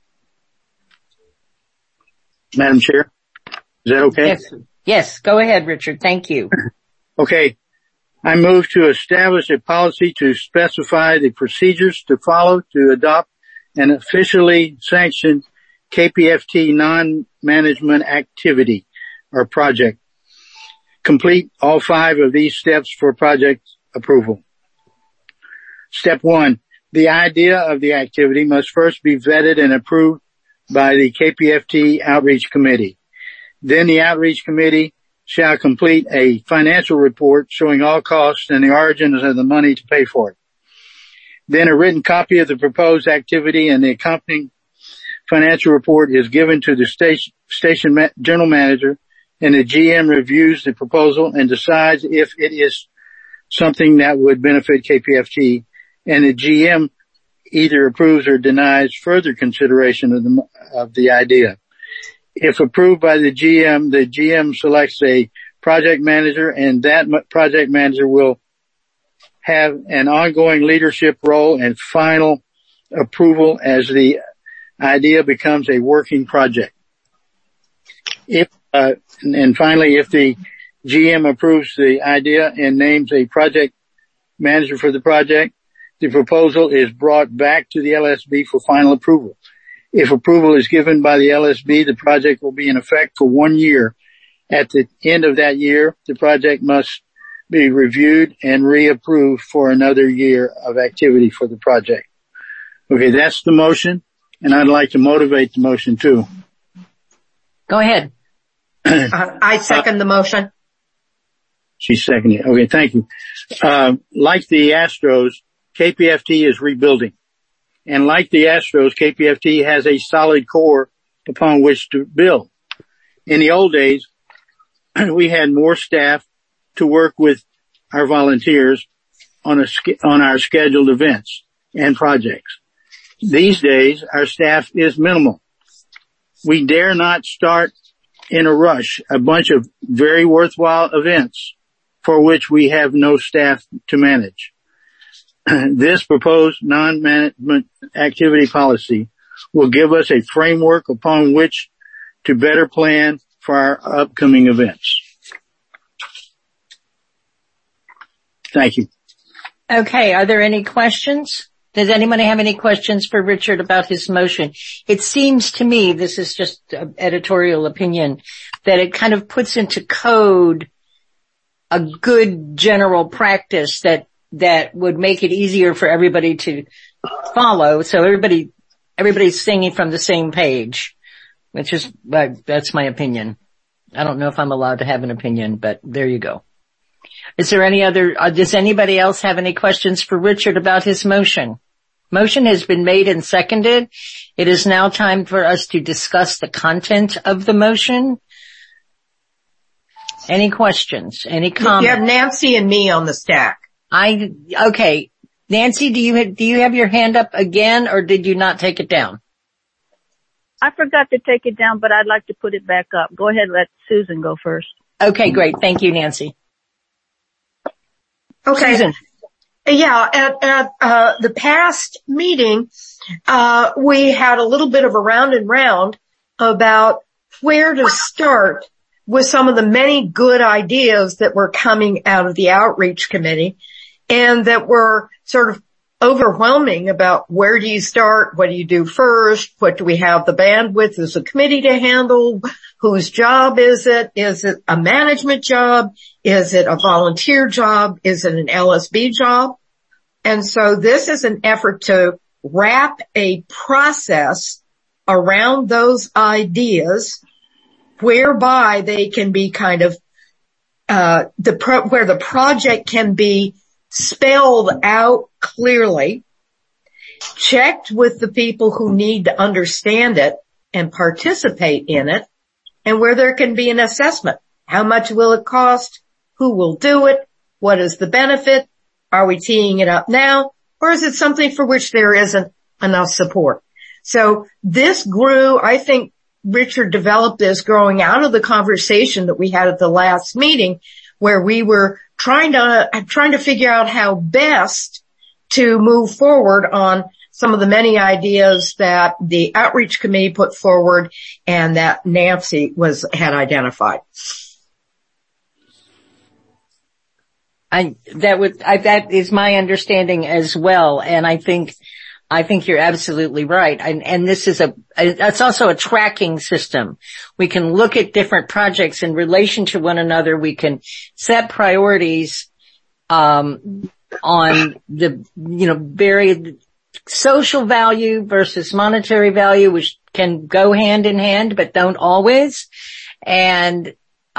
Madam Chair, is that okay? Yes. Go ahead, Richard. Thank you. Okay. I move to establish a policy to specify the procedures to follow to adopt an officially sanctioned KPFT non-management activity or project. Complete all 5 of these steps for project approval. Step 1. The idea of the activity must first be vetted and approved by the KPFT Outreach Committee. Then the Outreach Committee shall complete a financial report showing all costs and the origins of the money to pay for it. Then a written copy of the proposed activity and the accompanying financial report is given to the station general manager, and the GM reviews the proposal and decides if it is something that would benefit KPFT, and the GM either approves or denies further consideration of the idea. If approved by the GM selects a project manager, and that project manager will have an ongoing leadership role and final approval as the idea becomes a working project. And finally, if the GM approves the idea and names a project manager for the project, the proposal is brought back to the LSB for final approval. If approval is given by the LSB, the project will be in effect for 1 year. At the end of that year, the project must be reviewed and reapproved for another year of activity for the project. Okay, that's the motion, and I'd like to motivate the motion too. Go ahead. I second the motion. She's seconding it. Okay, thank you. Like the Astros, KPFT is rebuilding. And like the Astros, KPFT has a solid core upon which to build. In the old days, we had more staff to work with our volunteers on our scheduled events and projects. These days, our staff is minimal. We dare not start in a rush a bunch of very worthwhile events for which we have no staff to manage. This proposed non-management activity policy will give us a framework upon which to better plan for our upcoming events. Thank you. Okay, are there any questions? Does anybody have any questions for Richard about his motion? It seems to me, this is just an editorial opinion, that it kind of puts into code a good general practice that would make it easier for everybody to follow. So everybody's singing from the same page, which is, that's my opinion. I don't know if I'm allowed to have an opinion, but there you go. Is there any other, does anybody else have any questions for Richard about his motion? Motion has been made and seconded. It is now time for us to discuss the content of the motion. Any questions? Any comments? You have Nancy and me on the stack. Okay. Nancy, do you have your hand up again, or did you not take it down? I forgot to take it down, but I'd like to put it back up. Go ahead, let Susan go first. Okay, great. Thank you, Nancy. Okay. Susan. Yeah, at the past meeting, we had a little bit of a round and round about where to start with some of the many good ideas that were coming out of the outreach committee and that were sort of overwhelming about where do you start, what do you do first, what do we have the bandwidth as a committee to handle, whose job is it a management job, is it a volunteer job, is it an LSB job? And so this is an effort to wrap a process around those ideas whereby they can be kind of where the project can be spelled out clearly, checked with the people who need to understand it and participate in it, and where there can be an assessment. How much will it cost? Who will do it? What is the benefit? Are we teeing it up now? Or is it something for which there isn't enough support? So this grew, I think Richard developed this growing out of the conversation that we had at the last meeting, where we were trying to figure out how best to move forward on some of the many ideas that the outreach committee put forward and that Nancy had identified. That is my understanding as well, and I think you're absolutely right. And this is it's also a tracking system. We can look at different projects in relation to one another. We can set priorities, on the, very social value versus monetary value, which can go hand in hand, but don't always. And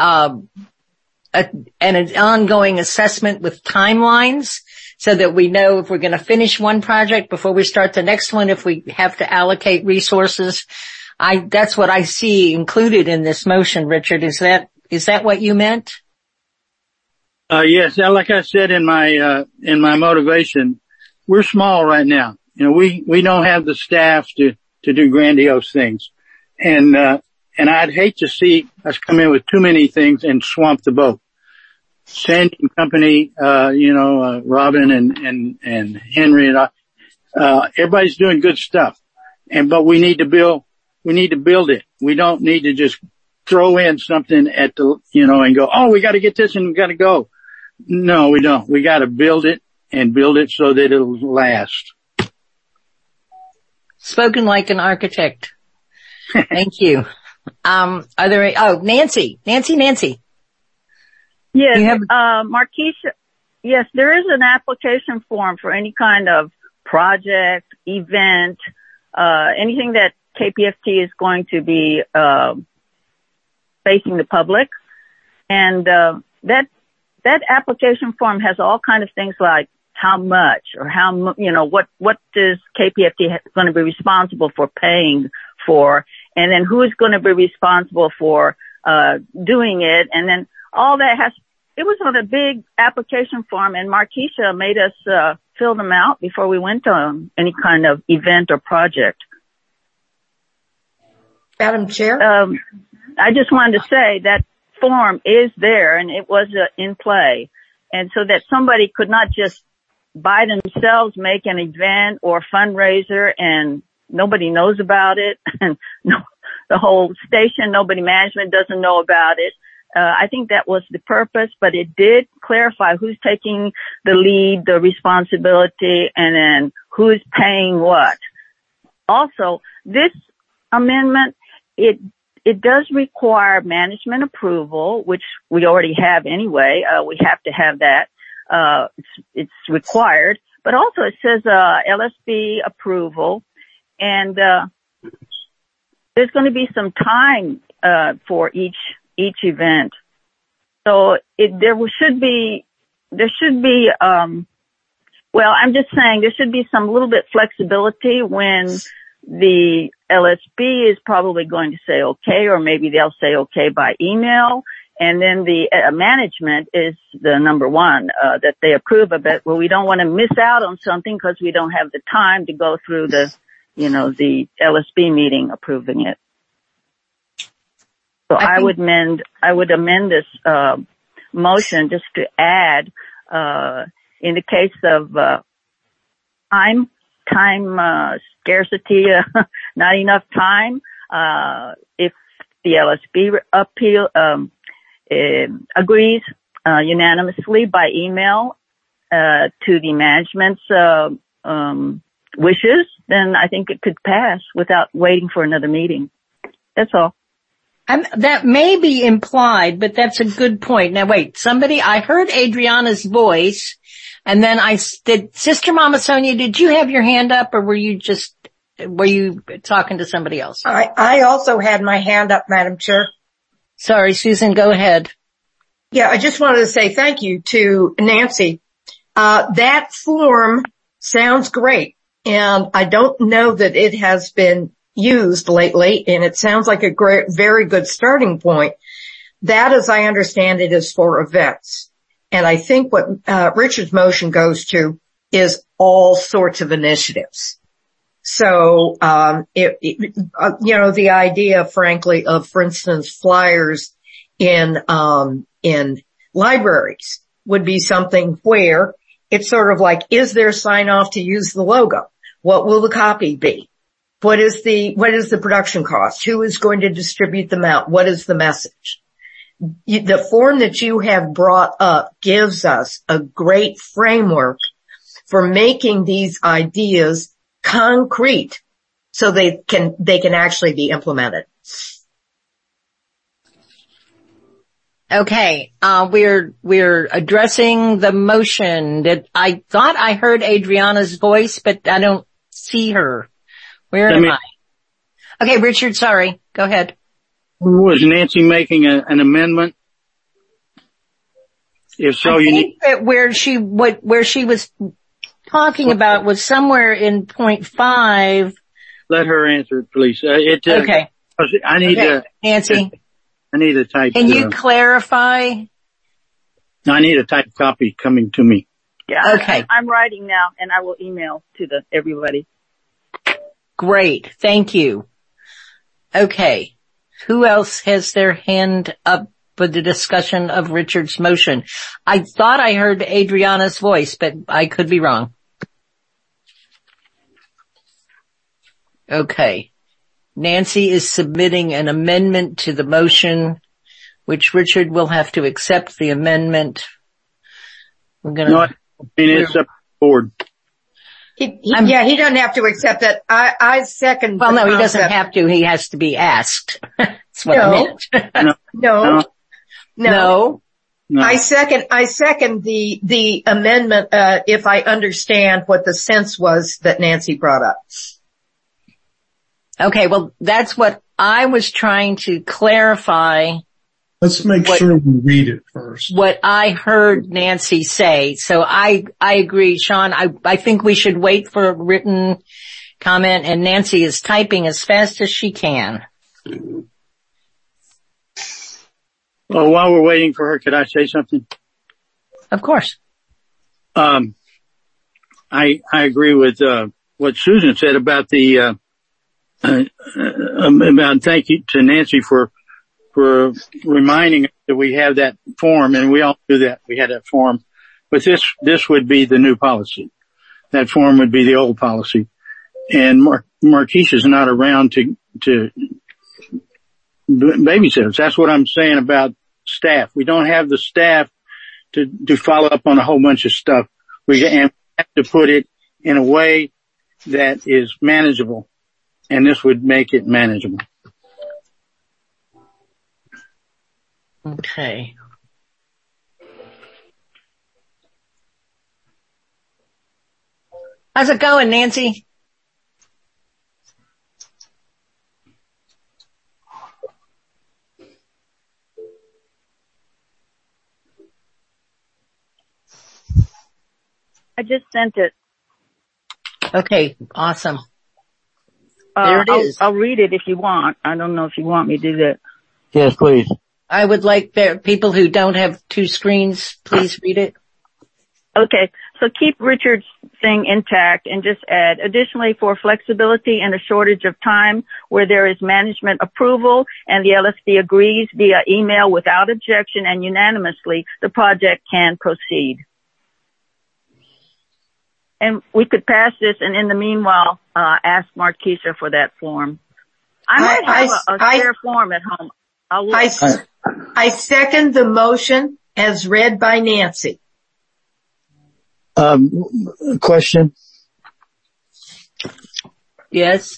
an ongoing assessment with timelines, so that we know if we're going to finish one project before we start the next one, if we have to allocate resources. That's what I see included in this motion, Richard. Is that what you meant? Yes, like I said in my motivation, we're small right now. You know, we don't have the staff to do grandiose things. And I'd hate to see us come in with too many things and swamp the boat. Sandy and company, Robin and Henry and everybody's doing good stuff. But we need to build it. We don't need to just throw in something and go, oh, we got to get this and we got to go. No, we don't. We got to build it so that it'll last. Spoken like an architect. Thank you. Nancy. Yes, Markeisha. Yes, there is an application form for any kind of project, event, anything that KPFT is going to be facing the public, and that application form has all kind of things like how much or what is KPFT going to be responsible for paying for, and then who is going to be responsible for doing it, and then all that it was on a big application form, and Markeisha made us fill them out before we went to any kind of event or project. Madam Chair? I just wanted to say that form is there and it was in play. And so that somebody could not just by themselves make an event or fundraiser and nobody knows about it and the whole station, management doesn't know about it. I think that was the purpose, but it did clarify who's taking the lead, the responsibility, and then who's paying what. Also, this amendment, it does require management approval, which we already have anyway. We have to have that. It's required, but also it says, LSB approval, and, there's going to be some time, for each event. So there should be, I'm just saying there should be some little bit flexibility when the LSB is probably going to say okay, or maybe they'll say okay by email. And then the management is the number one, that they approve of it. Well, we don't want to miss out on something because we don't have the time to go through the LSB meeting approving it. So I would amend this, motion just to add, in the case of, time scarcity, not enough time, if the LSB agrees, unanimously by email, to the management's, wishes, then I think it could pass without waiting for another meeting. That's all. That may be implied, but that's a good point. Now wait, I heard Adriana's voice, and then Sister Mama Sonia, did you have your hand up, or were you talking to somebody else? I also had my hand up, Madam Chair. Sorry, Susan, go ahead. Yeah, I just wanted to say thank you to Nancy. That form sounds great, and I don't know that it has been used lately, and it sounds like a very good starting point. That, as I understand it, is for events. And I think what Richard's motion goes to is all sorts of initiatives. So, the idea, frankly, of, for instance, flyers in libraries would be something where it's sort of like, is there sign off to use the logo? What will the copy be? What is the production cost? Who is going to distribute them out? What is the message? The form that you have brought up gives us a great framework for making these ideas concrete so they can actually be implemented. Okay, we're addressing the motion that I thought I heard Adriana's voice, but I don't see her. Where am I? Okay, Richard, sorry. Go ahead. Was Nancy making an amendment? If so, I think that where she was talking about was somewhere in point 5. Let her answer it, please. Okay. I need Nancy. I need to type. Can you clarify? I need a typed copy coming to me. Yeah. Okay. I'm writing now, and I will email to everybody. Great. Thank you. Okay. Who else has their hand up for the discussion of Richard's motion? I thought I heard Adriana's voice, but I could be wrong. Okay. Nancy is submitting an amendment to the motion, which Richard will have to accept the amendment. It's up to the board. He doesn't have to accept that. I second. Well, no, he doesn't have to. He has to be asked. That's what I meant. No. I second the amendment, if I understand what the sense was that Nancy brought up. Okay, well, that's what I was trying to clarify. Let's make sure we read it first. What I heard Nancy say. So I agree, Sean. I think we should wait for a written comment, and Nancy is typing as fast as she can. Well, while we're waiting for her, could I say something? Of course. I agree with what Susan said about the about thank you to Nancy for reminding us that we have that form, and we all do that. We had that form, but this would be the new policy. That form would be the old policy, and Marquisha's not around to babysit us. That's what I'm saying about staff. We don't have the staff to follow up on a whole bunch of stuff. We have to put it in a way that is manageable, and this would make it manageable. Okay. How's it going, Nancy? I just sent it. Okay, awesome. There it is. I'll read it if you want. I don't know if you want me to do that. Yes, please. I would like people who don't have two screens, please read it. Okay, so keep Richard's thing intact and just add, additionally, for flexibility and a shortage of time where there is management approval and the LSB agrees via email without objection and unanimously, the project can proceed. And we could pass this, and in the meanwhile, ask Marquisha for that form. I might have a spare form at home. I second the motion as read by Nancy. Question? Yes.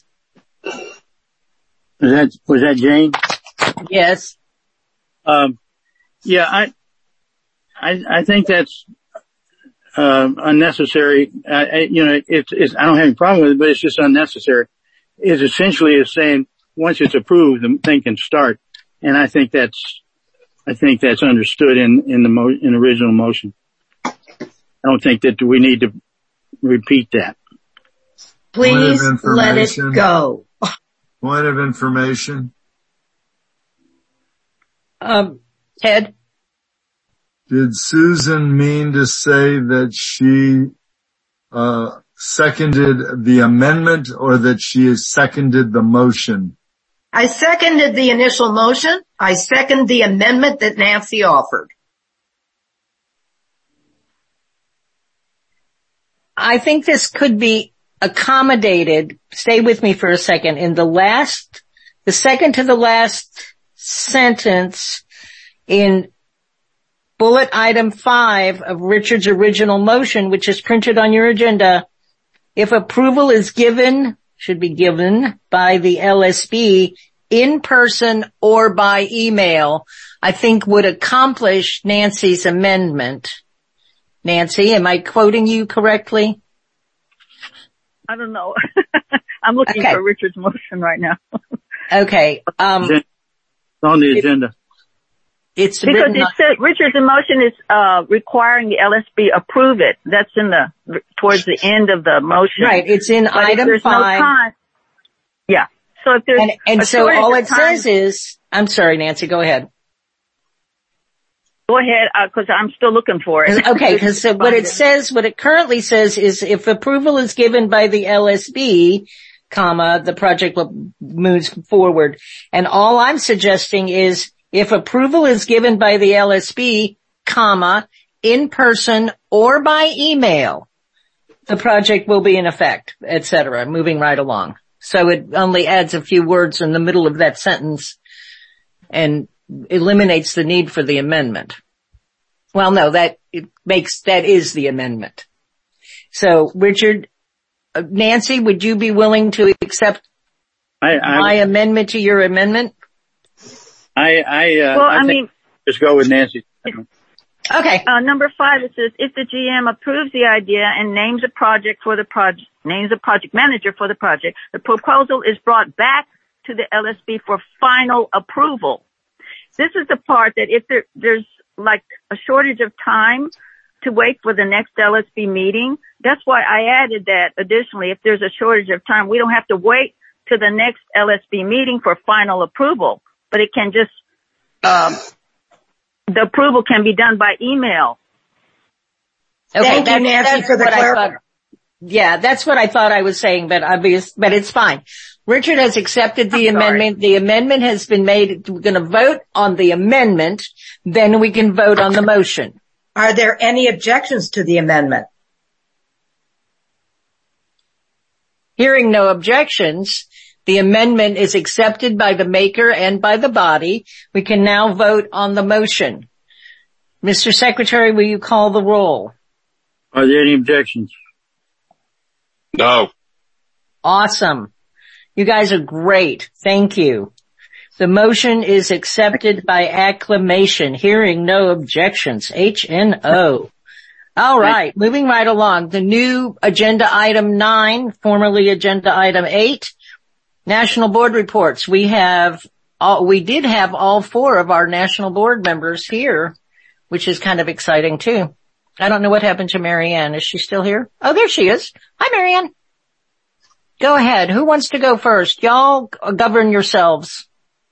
Was that Jane? Yes. Yeah, I think that's unnecessary. I don't have any problem with it, but it's just unnecessary. It essentially is saying once it's approved, the thing can start, and I think that's understood in the original motion. I don't think that we need to repeat that. Please let it go. Point of information. Ted? Did Susan mean to say that she seconded the amendment or that she seconded the motion? I seconded the initial motion. I second the amendment that Nancy offered. I think this could be accommodated. Stay with me for a second. In the second to the last sentence in bullet item 5 of Richard's original motion, which is printed on your agenda, if approval is given, should be given by the LSB in person or by email, I think would accomplish Nancy's amendment. Nancy, am I quoting you correctly? I don't know. I'm looking for Richard's motion right now. Okay. It's on the agenda. It's because it said Richard's motion is requiring the LSB approve it. That's towards the end of the motion. Right. It's in item 5. No time, yeah. So if there's so all it says is, I'm sorry, Nancy, go ahead. Go ahead, because I'm still looking for it. Okay, because what it currently says is if approval is given by the LSB, the project moves forward. And all I'm suggesting is if approval is given by the LSB, in person or by email, the project will be in effect, etc., moving right along. So it only adds a few words in the middle of that sentence and eliminates the need for the amendment. Well, no, that is the amendment. So, Richard, Nancy, would you be willing to accept my amendment to your amendment? I think just go with Nancy. Okay. Number 5, it says, if the GM approves the idea and names a project manager for the project, the proposal is brought back to the LSB for final approval. This is the part that if there's like a shortage of time to wait for the next LSB meeting, that's why I added that additionally. If there's a shortage of time, we don't have to wait to the next LSB meeting for final approval, but it can just, the approval can be done by email. Okay, thank you, Nancy, for the clarification. Yeah, that's what I thought I was saying, but it's fine. Richard has accepted the amendment. The amendment has been made. We're going to vote on the amendment, then we can vote on the motion. Are there any objections to the amendment? Hearing no objections, the amendment is accepted by the maker and by the body. We can now vote on the motion. Mr. Secretary, will you call the roll? Are there any objections? No. Awesome. You guys are great. Thank you. The motion is accepted by acclamation. Hearing no objections. HNO. All right. Moving right along. The new agenda item 9, formerly agenda item 8, national board reports. We did have all 4 of our national board members here, which is kind of exciting too. I don't know what happened to Marianne. Is she still here? Oh, there she is. Hi, Marianne. Go ahead. Who wants to go first? Y'all govern yourselves.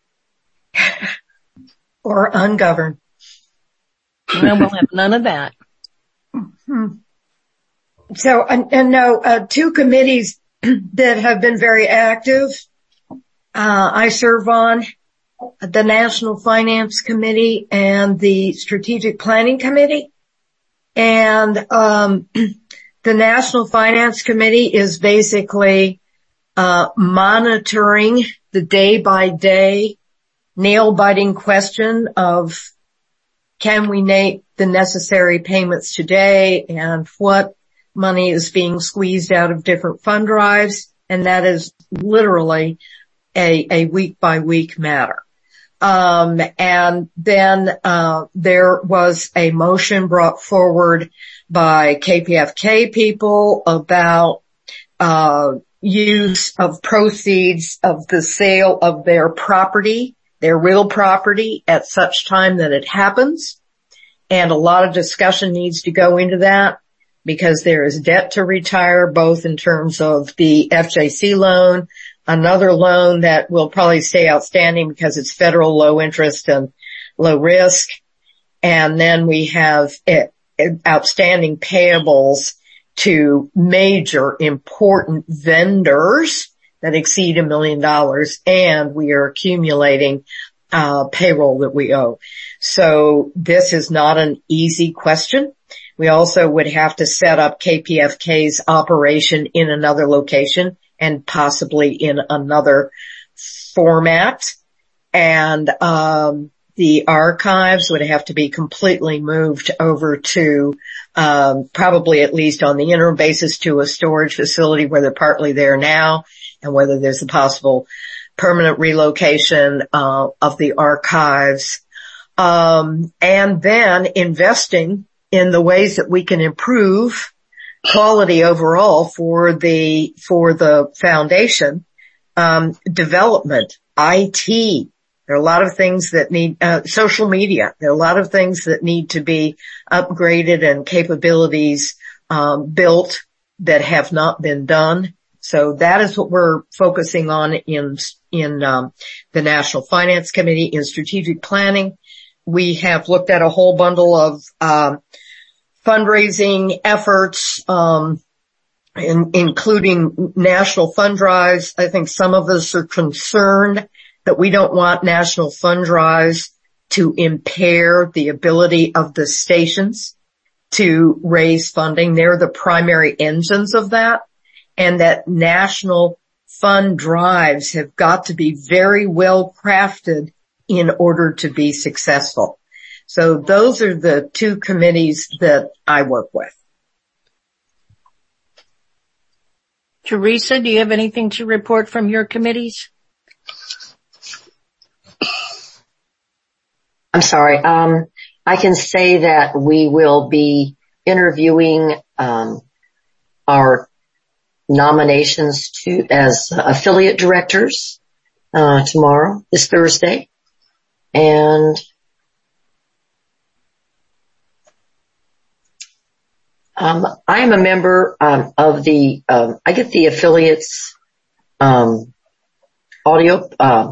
Or ungoverned. No, we'll have none of that. So, and 2 committees that have been very active. I serve on the National Finance Committee and the Strategic Planning Committee. And the National Finance Committee is basically monitoring the day-by-day nail-biting question of can we make the necessary payments today and what money is being squeezed out of different fund drives, and that is literally a week-by-week matter. And then there was a motion brought forward by KPFK people about use of proceeds of the sale of their property, their real property, at such time that it happens. And a lot of discussion needs to go into that because there is debt to retire, both in terms of the FJC loan, another loan that will probably stay outstanding because it's federal, low interest and low risk. And then we have outstanding payables to major important vendors that exceed $1 million, and we are accumulating payroll that we owe. So this is not an easy question. We also would have to set up KPFK's operation in another location and possibly in another format. And the archives would have to be completely moved over to probably at least on the interim basis to a storage facility where they're partly there now, and whether there's a possible permanent relocation of the archives. And then investing in the ways that we can improve quality overall for the foundation, development, IT. There are a lot of things that need, social media. There are a lot of things that need to be upgraded and capabilities, built that have not been done. So that is what we're focusing on in the National Finance Committee. In strategic planning, We have looked at a whole bundle of fundraising efforts, including national fund drives. I think some of us are concerned that we don't want national fund drives to impair the ability of the stations to raise funding. They're the primary engines of that, and that national fund drives have got to be very well crafted in order to be successful. So those are the two committees that I work with. Teresa, do you have anything to report from your committees? I'm sorry. I can say that we will be interviewing our nominations as affiliate directors tomorrow, this Thursday, and I am a member of the I get the affiliates audio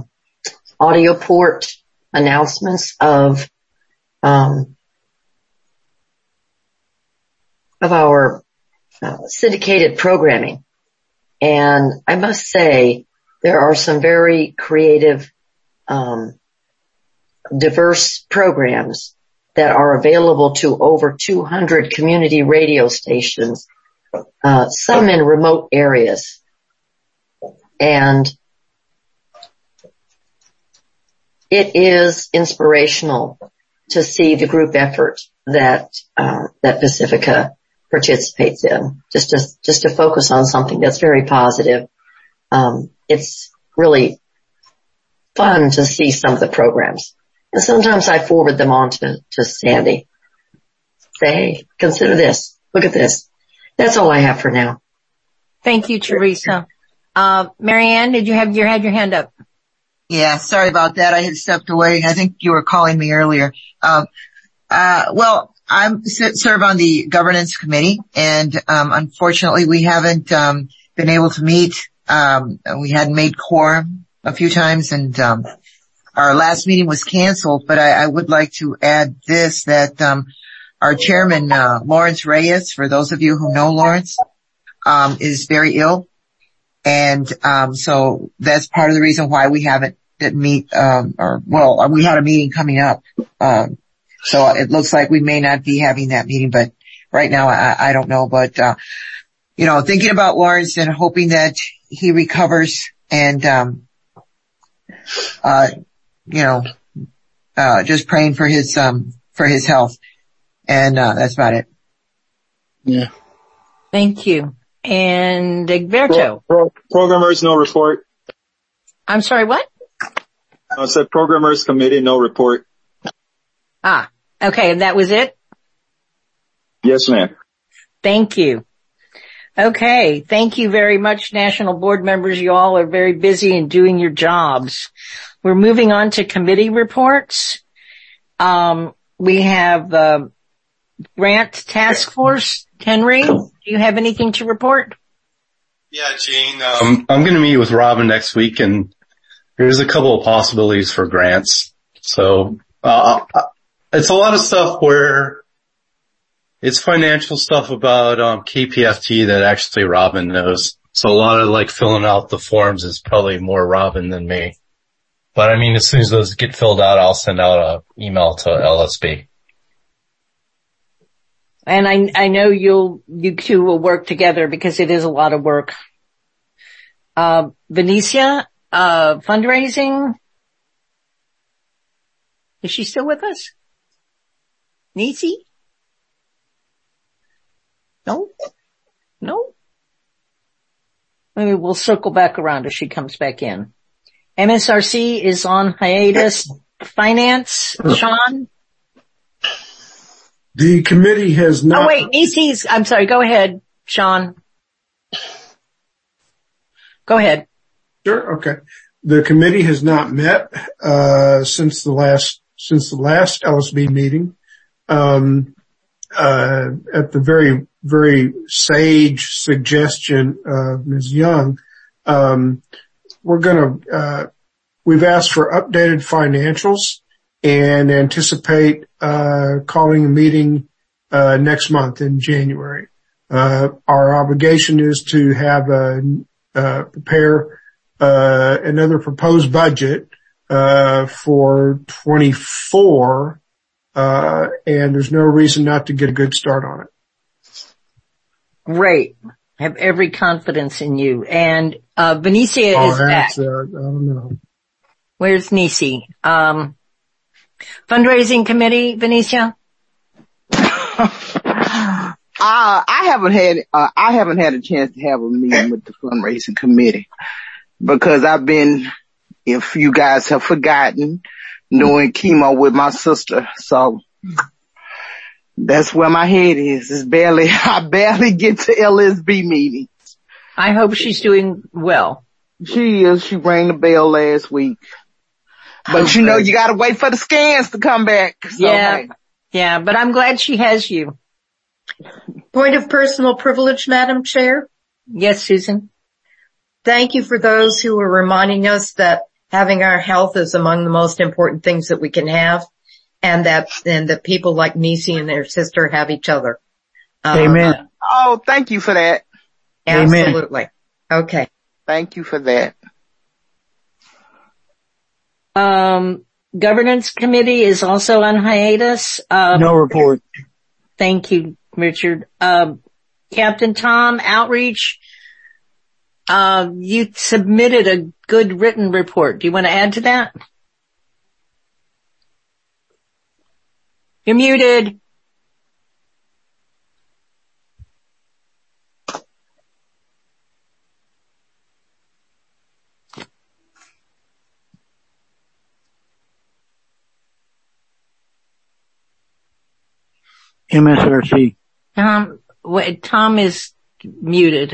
port announcements of our syndicated programming, and I must say there are some very creative, diverse programs that are available to over 200 community radio stations, some in remote areas. And it is inspirational to see the group effort that Pacifica participates in, just to focus on something that's very positive. It's really fun to see some of the programs. And sometimes I forward them on to Sandy. Say, hey, consider this. Look at this. That's all I have for now. Thank you, Teresa. Marianne, you had your hand up? Yeah, sorry about that. I had stepped away. I think you were calling me earlier. Well, I'm serve on the governance committee, and unfortunately we haven't been able to meet. We hadn't made quorum a few times, and our last meeting was canceled, but I would like to add this, that our chairman, Lawrence Reyes, for those of you who know Lawrence, is very ill. And so that's part of the reason why we didn't meet, we had a meeting coming up. So it looks like we may not be having that meeting, but right now I don't know. But thinking about Lawrence and hoping that he recovers, and just praying for his health. And that's about it. Yeah. Thank you. And Egberto. Programmers, no report. I'm sorry, what? I said Programmers Committee, no report. Okay, and that was it? Yes, ma'am. Thank you. Okay, thank you very much, National Board members. You all are very busy in doing your jobs. We're moving on to committee reports. We have Grant Task Force. Henry, do you have anything to report? Yeah, Gene. I'm going to meet with Robin next week, and there's a couple of possibilities for grants. So it's a lot of stuff where it's financial stuff about KPFT that actually Robin knows. So a lot of filling out the forms is probably more Robin than me. But I mean, as soon as those get filled out, I'll send out an email to LSB. And I know you two will work together because it is a lot of work. Venetia, fundraising. Is she still with us? Nisi? No? Maybe we'll circle back around if she comes back in. MSRC is on hiatus. Finance, Sean? The committee has not... Oh wait, Nisi's, I'm sorry, go ahead, Sean. Go ahead. Sure, okay. The committee has not met, since the last LSB meeting. At the very, very sage suggestion of Ms. Young, we've asked for updated financials and anticipate calling a meeting next month in January. Our obligation is to have prepare another proposed budget for 24, and there's no reason not to get a good start on it. Great. I have every confidence in you. And Benicia is back. I don't know. Where's Nisi? Fundraising committee, Benicia? I haven't had a chance to have a meeting with the fundraising committee because I've been, if you guys have forgotten, doing chemo with my sister. So that's where my head is. I barely get to LSB meetings. I hope she's doing well. She is. She rang the bell last week. But you know, you gotta wait for the scans to come back. So, yeah. Yeah, but I'm glad she has you. Point of personal privilege, Madam Chair. Yes, Susan. Thank you for those who are reminding us that having our health is among the most important things that we can have, and that people like Nisi and their sister have each other. Amen. Oh, thank you for that. Absolutely. Amen. Okay. Thank you for that. Governance committee is also on hiatus. No report. Thank you, Richard. Captain Tom, outreach. You submitted a good written report. Do you want to add to that? You're muted. MSRC. Tom is muted.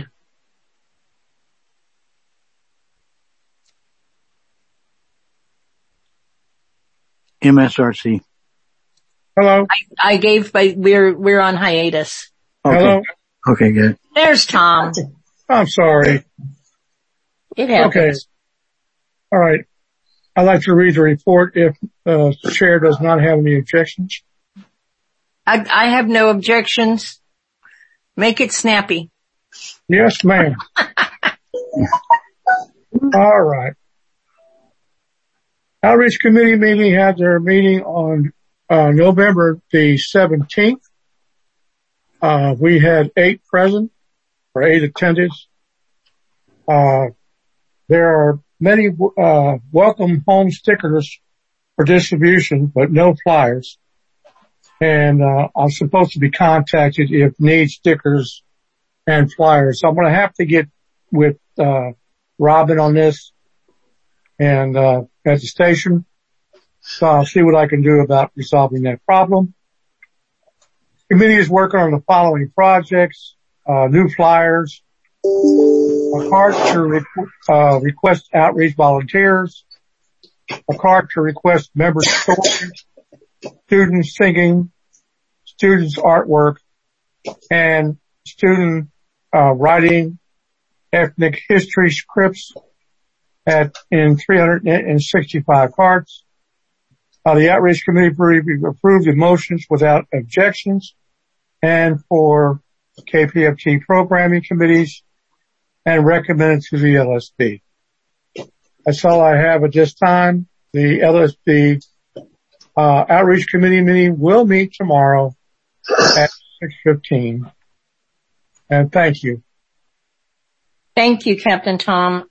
MSRC. Hello. We're on hiatus. Okay. Hello. Okay, good. There's Tom. I'm sorry. It happens. Okay. All right. I'd like to read the report if the chair does not have any objections. I have no objections. Make it snappy. Yes, ma'am. All right. Outreach committee meeting had their meeting on November the 17th. We had 8 present or 8 attendees. There are many welcome home stickers for distribution, but no flyers. And I'm supposed to be contacted if need stickers and flyers. So I'm going to have to get with Robin on this and at the station. So I'll see what I can do about resolving that problem. Committee is working on the following projects: new flyers, a card to request outreach volunteers, a card to request member stories, students singing, students artwork, and student writing ethnic history scripts in 365 cards. The outreach committee approved the motions without objections, and for KPFT programming committees, and recommended to the LSB. That's all I have at this time. The LSB outreach committee meeting will meet tomorrow at 6:15. And thank you. Thank you, Captain Tom.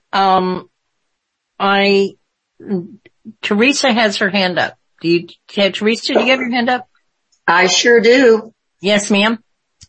Teresa has her hand up. Teresa, do you have your hand up? I sure do. Yes, ma'am.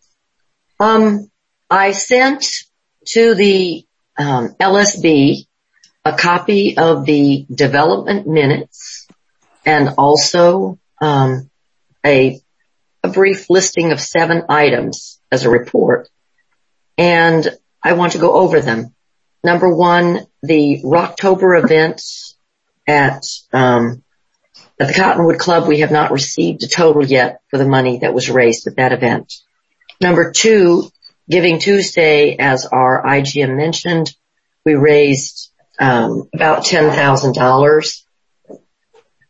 I sent to the LSB a copy of the development minutes and also a brief listing of 7 items as a report. And I want to go over them. Number 1, the Rocktober events at the Cottonwood Club. We have not received a total yet for the money that was raised at that event. Number 2, Giving Tuesday, as our IGM mentioned, we raised about $10,000.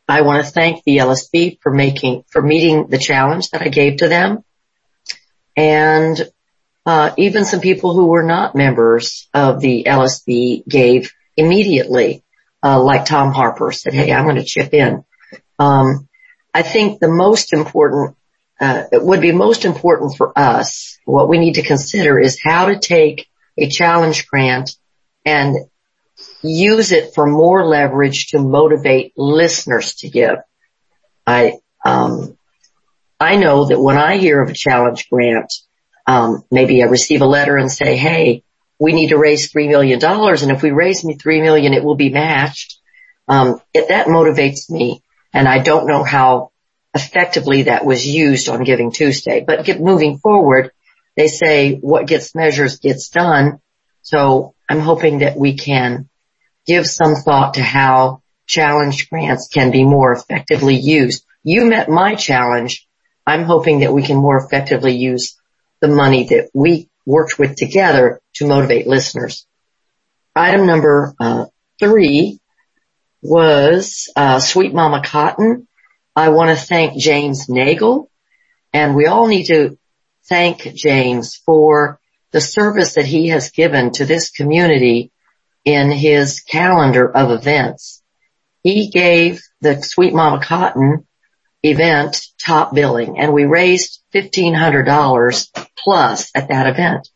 I want to thank the LSB for meeting the challenge that I gave to them. And, even some people who were not members of the LSB gave immediately, like Tom Harper said, hey, I'm going to chip in. I think the most important, it would be most important for us, what we need to consider is how to take a challenge grant and use it for more leverage to motivate listeners to give. I know that when I hear of a challenge grant, maybe I receive a letter and say, hey, we need to raise $3 million. And if we raise $3 million, it will be matched. That motivates me. And I don't know how effectively that was used on Giving Tuesday, but moving forward, they say what gets measured gets done. So I'm hoping that we can give some thought to how challenge grants can be more effectively used. You met my challenge. I'm hoping that we can more effectively use the money that we worked with together to motivate listeners. Item number 3 was Sweet Mama Cotton. I want to thank James Nagel, and we all need to thank James for the service that he has given to this community in his calendar of events. He gave the Sweet Mama Cotton event top billing, and we raised $1,500 plus at that event.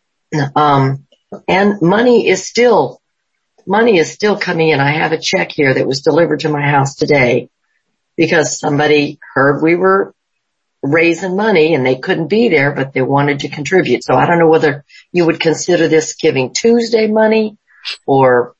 And money is still coming in. I have a check here that was delivered to my house today because somebody heard we were raising money and they couldn't be there, but they wanted to contribute. So I don't know whether you would consider this Giving Tuesday money or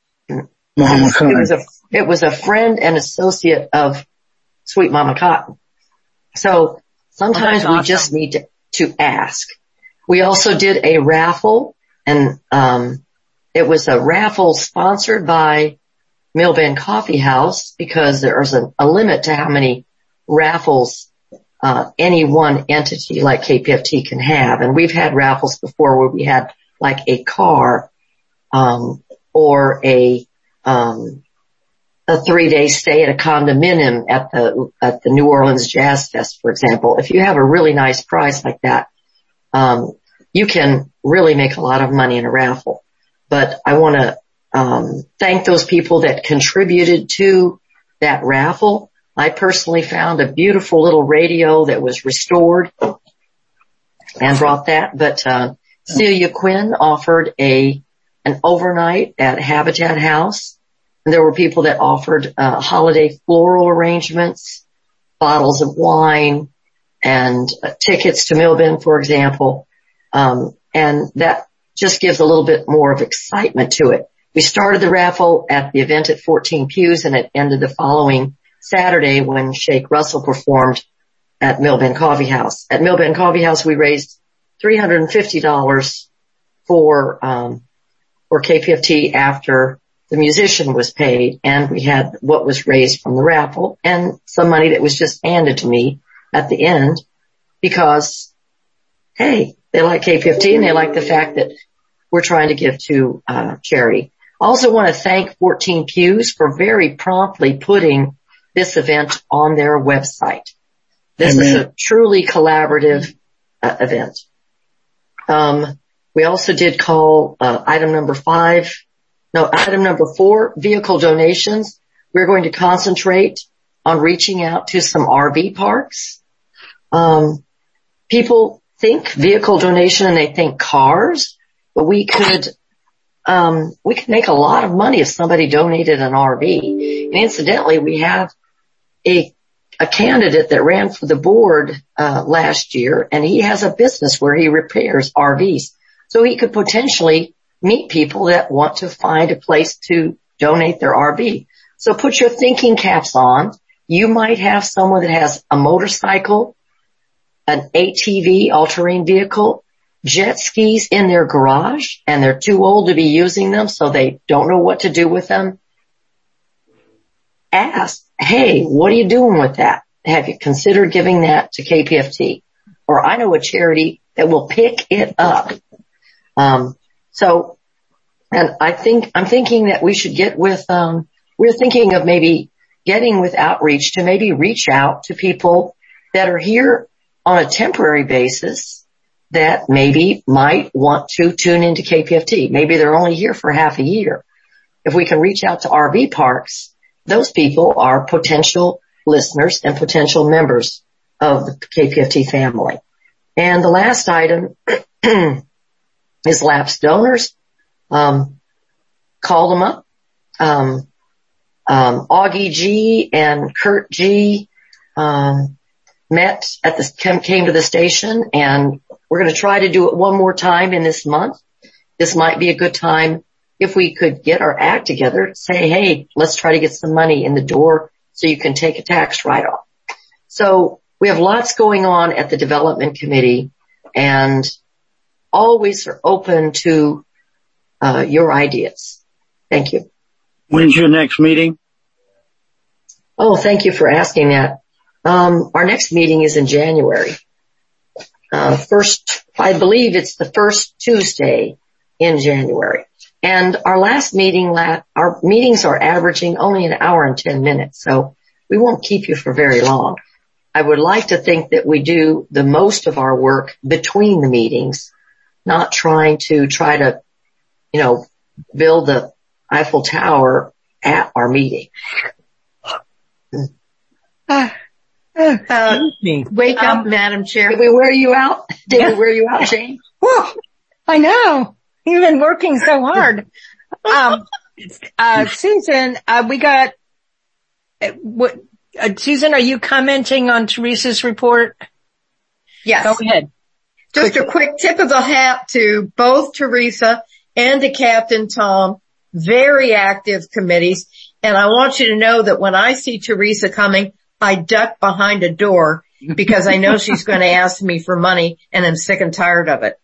it was a friend and associate of Sweet Mama Cotton. So sometimes we just need to ask. We also did a raffle, and it was a raffle sponsored by Millbend Coffee House because there's a limit to how many raffles any one entity like KPFT can have. And we've had raffles before where we had like a car or a 3-day stay at a condominium at the New Orleans Jazz Fest, for example. If you have a really nice prize like that, you can really make a lot of money in a raffle. But I want to thank those people that contributed to that raffle. I personally found a beautiful little radio that was restored and brought that. But Celia Quinn offered an overnight at Habitat House. And there were people that offered holiday floral arrangements, bottles of wine, and tickets to Millbend, for example. And that just gives a little bit more of excitement to it. We started the raffle at the event at 14 Pews, and it ended the following Saturday when Shake Russell performed at Millbend Coffee House. At Millbend Coffee House, we raised $350 for KPFT after the musician was paid, and we had what was raised from the raffle and some money that was just handed to me at the end because, hey, they like KPFT and they like the fact that we're trying to give to charity. I also want to thank 14 Pews for very promptly putting this event on their website. This is a truly collaborative event. We also did call item number 4, vehicle donations. We're going to concentrate on reaching out to some RV parks. People think vehicle donation and they think cars, but we could make a lot of money if somebody donated an RV. And incidentally, we have a candidate that ran for the board last year, and he has a business where he repairs RVs. So he could potentially meet people that want to find a place to donate their RV. So put your thinking caps on. You might have someone that has a motorcycle, an ATV, all-terrain vehicle, jet skis in their garage, and they're too old to be using them, so they don't know what to do with them. Ask, hey, what are you doing with that? Have you considered giving that to KPFT? Or I know a charity that will pick it up. And I'm thinking that we should get with, we're thinking of maybe getting with outreach to maybe reach out to people that are here on a temporary basis that maybe might want to tune into KPFT. Maybe they're only here for half a year. If we can reach out to RV parks, those people are potential listeners and potential members of the KPFT family. And the last item is lapsed donors. Call them up. Augie G and Kurt G met came to the station, and we're going to try to do it one more time in this month. This might be a good time if we could get our act together, say, hey, let's try to get some money in the door so you can take a tax write-off. So we have lots going on at the development committee, and always are open to your ideas. Thank you. When's your next meeting? Oh, thank you for asking that. Our next meeting is in January. I believe it's the first Tuesday in January. And our last meeting, our meetings are averaging only an hour and 10 minutes, so we won't keep you for very long. I would like to think that we do the most of our work between the meetings, not trying to build the Eiffel Tower at our meeting. Wake up, Madam Chair. Did we wear you out? Did we wear you out, Jane? Whew, I know. You've been working so hard. Susan, Susan, are you commenting on Teresa's report? Yes. Go ahead. Just a quick tip of the hat to both Teresa and to Captain Tom. Very active committees. And I want you to know that when I see Teresa coming, I duck behind a door because I know she's going to ask me for money, and I'm sick and tired of it.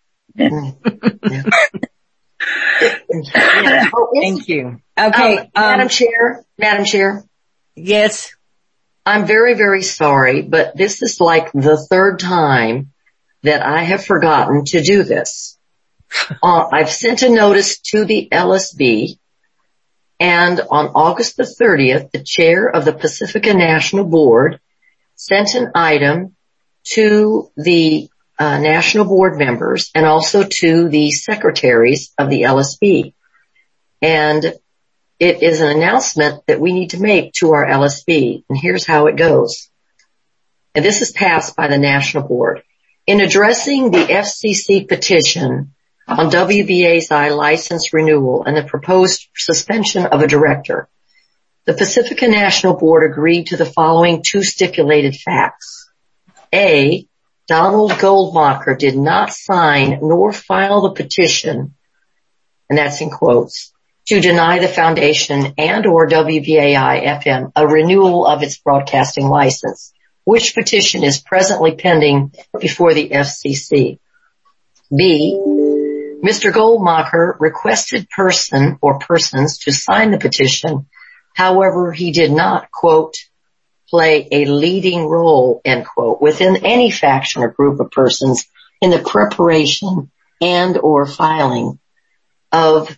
Thank you. Okay. Madam Chair. Yes. I'm very, very sorry, but this is like the third time that I have forgotten to do this. I've sent a notice to the LSB, and on August the 30th, the chair of the Pacifica National Board sent an item to the national board members and also to the secretaries of the LSB. And it is an announcement that we need to make to our LSB. And here's how it goes. And this is passed by the national board. In addressing the FCC petition on WBASI license renewal and the proposed suspension of a director, the Pacifica National Board agreed to the following two stipulated facts. A, Donald Goldmacher did not sign nor file the petition, and that's in quotes, to deny the foundation and or WBAI-FM a renewal of its broadcasting license, which petition is presently pending before the FCC. B, Mr. Goldmacher requested person or persons to sign the petition. However, he did not, quote, play a leading role, end quote, within any faction or group of persons in the preparation and or filing of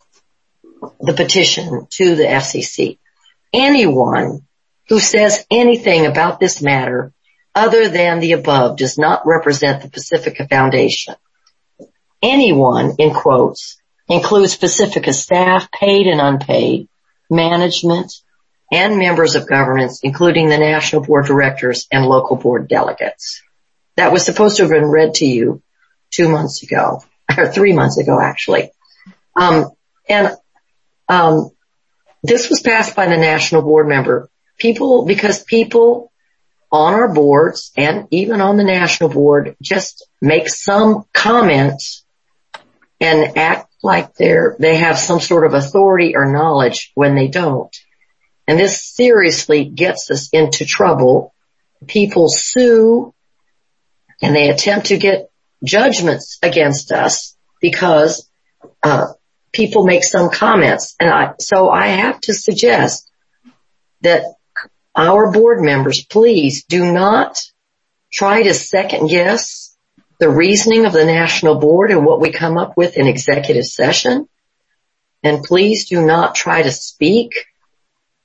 the petition to the FCC. Anyone who says anything about this matter other than the above does not represent the Pacifica Foundation. Anyone, in quotes, includes Pacifica staff, paid and unpaid, management, and members of governments, including the National Board directors and local board delegates. That was supposed to have been read to you 2 months ago, or 3 months ago, actually. This was passed by the National Board member. Because people on our boards and even on the National Board just make some comments and act like they have some sort of authority or knowledge when they don't. And this seriously gets us into trouble. People sue and they attempt to get judgments against us because people make some comments. So I have to suggest that our board members, please do not try to second guess the reasoning of the National Board and what we come up with in executive session. And please do not try to speak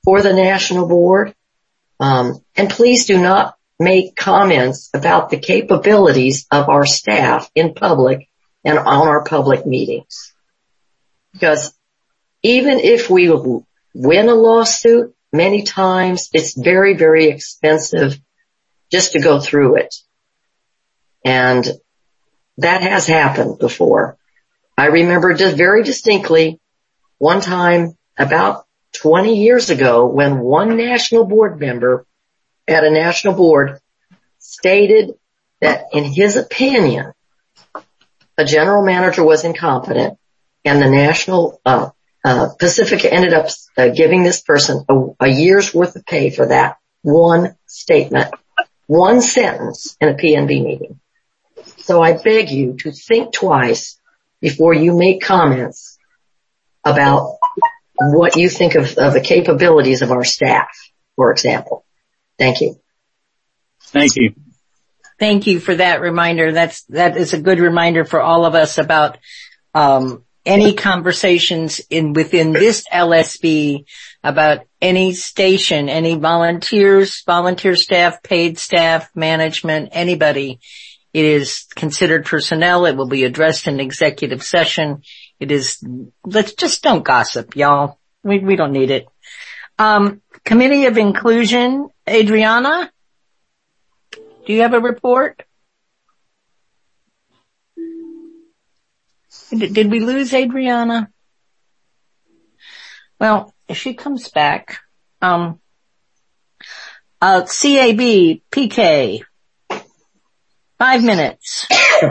for the national board. And please do not make comments about the capabilities of our staff in public and on our public meetings. Because even if we win a lawsuit, many times it's very, very expensive just to go through it. And that has happened before. I remember just very distinctly one time about 20 years ago when one national board member at a national board stated that in his opinion, a general manager was incompetent, and the national Pacific ended up giving this person a year's worth of pay for that one statement, one sentence in a PNB meeting. So I beg you to think twice before you make comments about what you think of the capabilities of our staff, for example. Thank you. Thank you. Thank you for that reminder. That is a good reminder for all of us about any conversations within this LSB about any station, any volunteers, volunteer staff, paid staff, management, anybody. It is considered personnel. It will be addressed in executive session. Let's just don't gossip, y'all. We don't need it. Committee of Inclusion, Adriana, do you have a report? Did we lose Adriana? Well, if she comes back, CAB, PK, 5 minutes.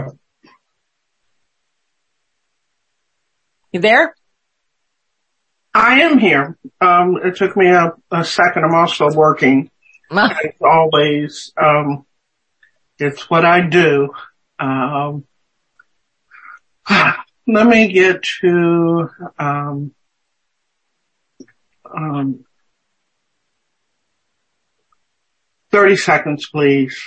You there? I am here. It took me a second. I'm also working. As always, it's what I do. Let me get to, 30 seconds, please.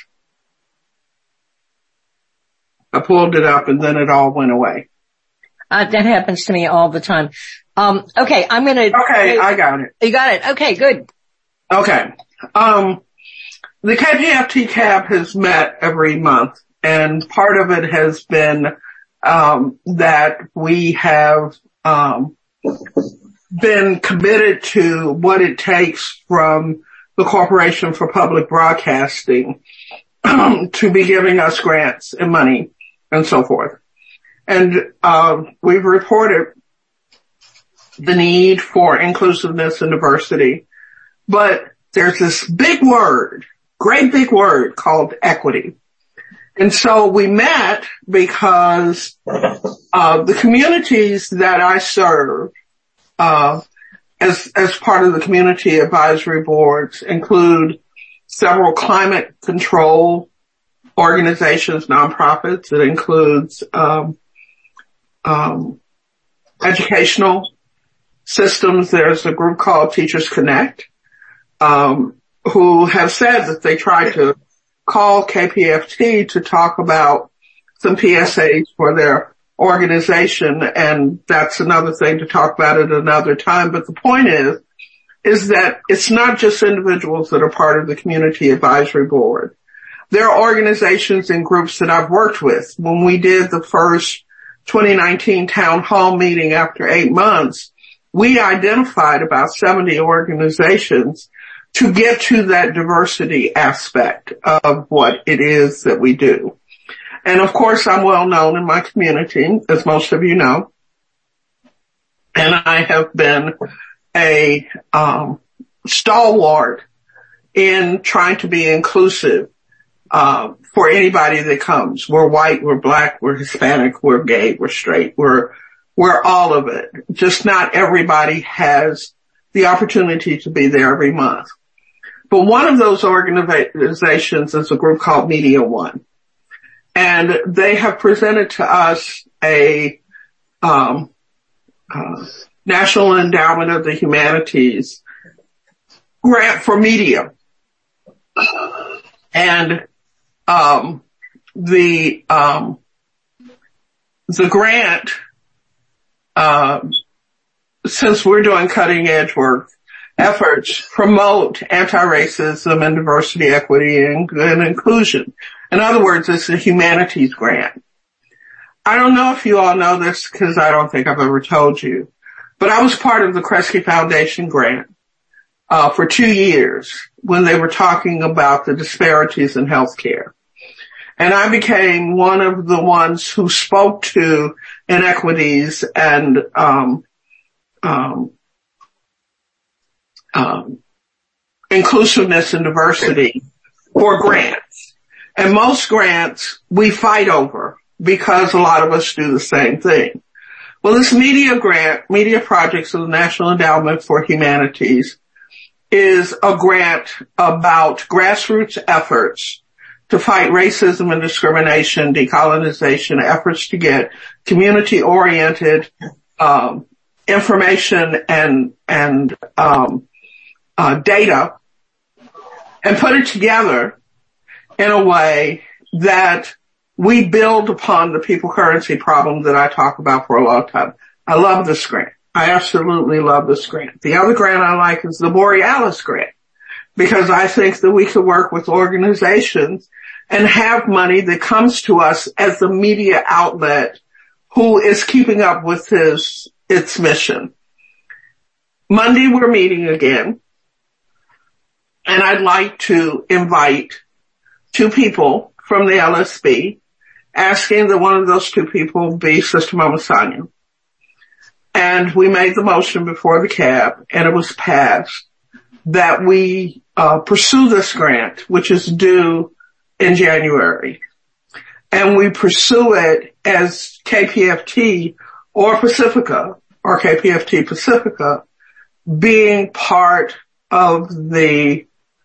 I pulled it up and then it all went away. That happens to me all the time. Okay, I got it. You got it. Okay, good. Okay. The KPFT-CAB has met every month, and part of it has been that we have been committed to what it takes from the Corporation for Public Broadcasting to be giving us grants and money and so forth. And we've reported the need for inclusiveness and diversity, but there's this big word, great big word called equity. And so we met because the communities that I serve as part of the community advisory boards include several climate control organizations, nonprofits. It includes educational systems. There's a group called Teachers Connect, who have said that they try to call KPFT to talk about some PSAs for their organization, and that's another thing to talk about at another time. But the point is that it's not just individuals that are part of the community advisory board. There are organizations and groups that I've worked with. When we did the first 2019 town hall meeting after 8 months, we identified about 70 organizations to get to that diversity aspect of what it is that we do. And of course, I'm well known in my community, as most of you know. And I have been a stalwart in trying to be inclusive for anybody that comes. We're white, we're black, we're Hispanic, we're gay, we're straight, we're all of it. Just not everybody has the opportunity to be there every month. But one of those organizations is a group called Media One. And they have presented to us a National Endowment of the Humanities grant for media. And the grant, since we're doing cutting edge work, efforts promote anti-racism and diversity, equity, and inclusion. In other words, it's a humanities grant. I don't know if you all know this because I don't think I've ever told you, but I was part of the Kresge Foundation grant for 2 years when they were talking about the disparities in healthcare. And I became one of the ones who spoke to inequities and inclusiveness and diversity for grants. And most grants we fight over because a lot of us do the same thing. Well, this media grant, Media Projects of the National Endowment for Humanities, is a grant about grassroots efforts to fight racism and discrimination, decolonization, efforts to get community-oriented information and data, and put it together in a way that we build upon the people currency problem that I talk about for a long time. I love this grant. I absolutely love this grant. The other grant I like is the Borealis grant, because I think that we could work with organizations and have money that comes to us as the media outlet who is keeping up with its mission. Monday we're meeting again, and I'd like to invite 2 people from the LSB, asking that one of those 2 people be Sister Mama Sonia. And we made the motion before the CAB, and it was passed that we pursue this grant, which is due in January. And we pursue it as KPFT or Pacifica, or KPFT Pacifica, being part of the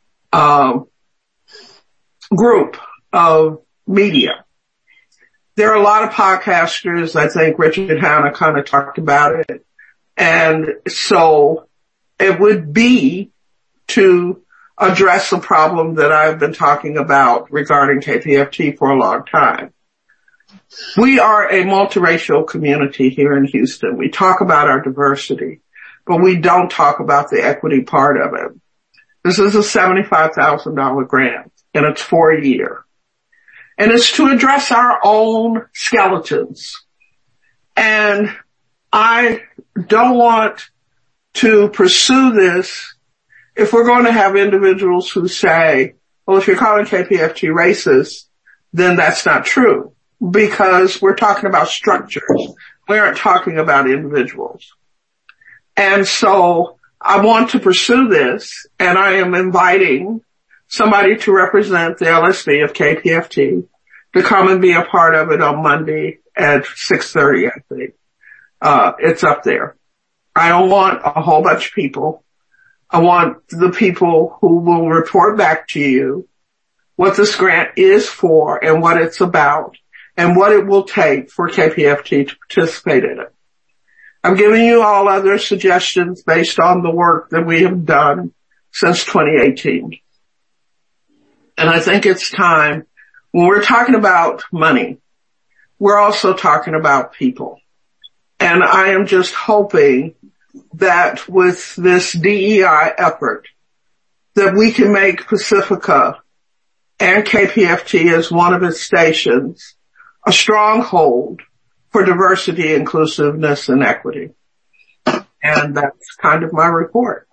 group of media. There are a lot of podcasters. I think Richard Hanna kind of talked about it. And so it would be to address the problem that I've been talking about regarding KPFT for a long time. We are a multiracial community here in Houston. We talk about our diversity, but we don't talk about the equity part of it. This is a $75,000 grant, and it's for a year. And it's to address our own skeletons. And I don't want to pursue this if we're going to have individuals who say, well, if you're calling KPFT racist, then that's not true, because we're talking about structures. We aren't talking about individuals. And so I want to pursue this, and I am inviting somebody to represent the LSB of KPFT to come and be a part of it on Monday at 6:30, I think. It's up there. I don't want a whole bunch of people. I want the people who will report back to you what this grant is for and what it's about and what it will take for KPFT to participate in it. I'm giving you all other suggestions based on the work that we have done since 2018. And I think it's time, when we're talking about money, we're also talking about people. And I am just hoping that with this DEI effort, that we can make Pacifica and KPFT as one of its stations a stronghold for diversity, inclusiveness, and equity. And that's kind of my report.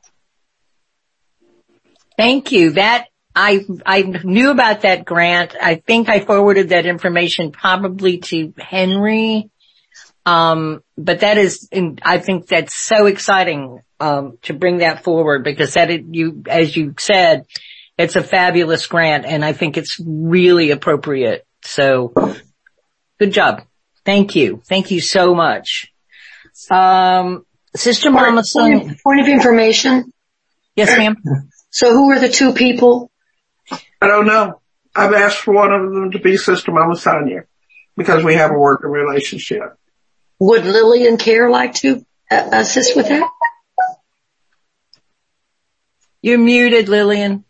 Thank you. That I knew about that grant. I think I forwarded that information probably to Henry. But that is, I think that's so exciting, to bring that forward, because as you said, it's a fabulous grant, and I think it's really appropriate. So, good job. Thank you. Thank you so much. Sister Mama Sonia. Point of information. Yes, ma'am. So who are the 2 people? I don't know. I've asked for one of them to be Sister Mama Sonia because we have a working relationship. Would Lillian Care like to assist with that? You're muted, Lillian.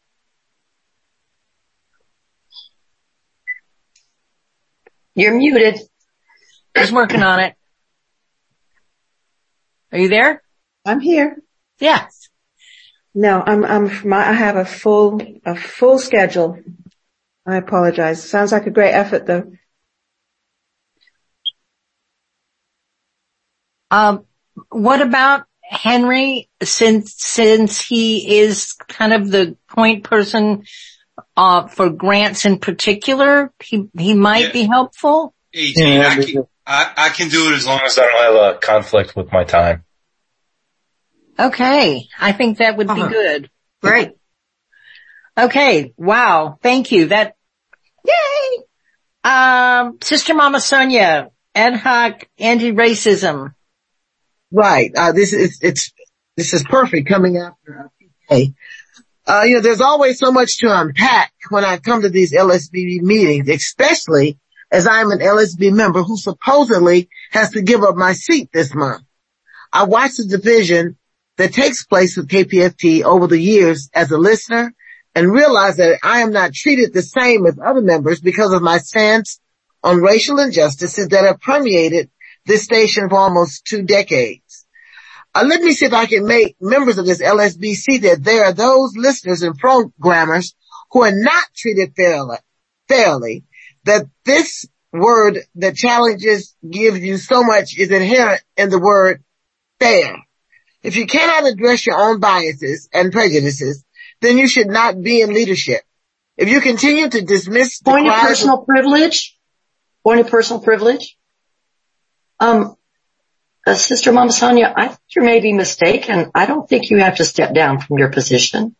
You're muted. Just working on it. Are you there? I'm here. Yes. No, I have a full schedule. I apologize. Sounds like a great effort though. What about Henry, since he is kind of the point person, for grants in particular, he might be helpful? Hey, Gene, I can do it as long as I don't have a conflict with my time. Okay. I think that would be good. Great. Okay. Wow. Thank you. Yay! Sister Mama Sonia, ad hoc anti-racism. Right. This is perfect coming after PK. There's always so much to unpack when I come to these LSB meetings, especially as I'm an LSB member who supposedly has to give up my seat this month. I watched the division that takes place with KPFT over the years as a listener and realize that I am not treated the same as other members because of my stance on racial injustices that have permeated this station for almost 2 decades. Let me see if I can make members of this LSB see that there are those listeners and programmers who are not treated fairly, that this word that challenges gives you so much is inherent in the word fair. If you cannot address your own biases and prejudices, then you should not be in leadership. If you continue to dismiss the Point of personal privilege. Sister Mama Sonia, I think you may be mistaken. I don't think you have to step down from your position.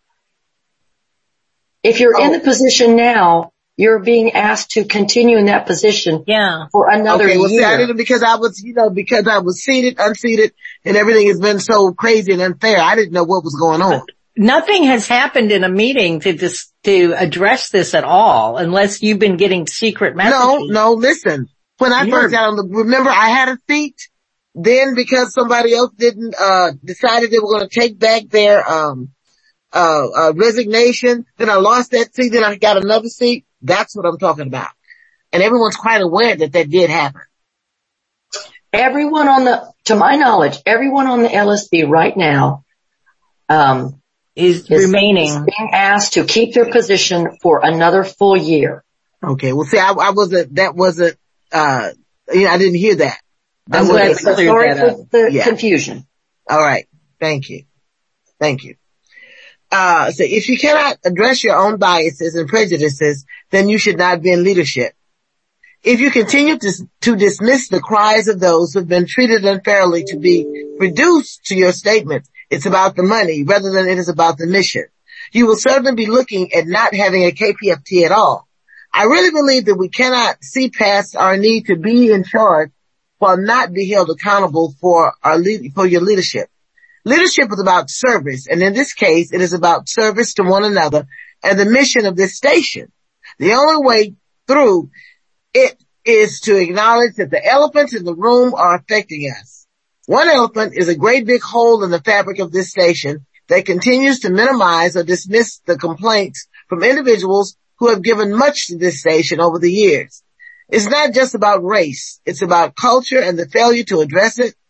If you're in the position now, you're being asked to continue in that position for another year. See, I didn't because I was seated, unseated, and everything has been so crazy and unfair. I didn't know what was going on. Nothing has happened in a meeting to address this at all, unless you've been getting secret messages. No, listen. When I first got on remember I had a seat? Then because somebody else decided they were going to take back their, resignation, then I lost that seat, then I got another seat. That's what I'm talking about. And everyone's quite aware that did happen. To my knowledge, everyone on the LSB right now, is remaining, being asked to keep their position for another full year. Okay. Well, see, I didn't hear that. I'm glad to clear that up. The confusion. All right. Thank you. So if you cannot address your own biases and prejudices, then you should not be in leadership. If you continue to dismiss the cries of those who have been treated unfairly to be reduced to your statement, it's about the money rather than it is about the mission. You will certainly be looking at not having a KPFT at all. I really believe that we cannot see past our need to be in charge while not be held accountable for your leadership. Leadership is about service, and in this case, it is about service to one another and the mission of this station. The only way through it is to acknowledge that the elephants in the room are affecting us. One elephant is a great big hole in the fabric of this station that continues to minimize or dismiss the complaints from individuals who have given much to this station over the years. It's not just about race. It's about culture, and the failure to address it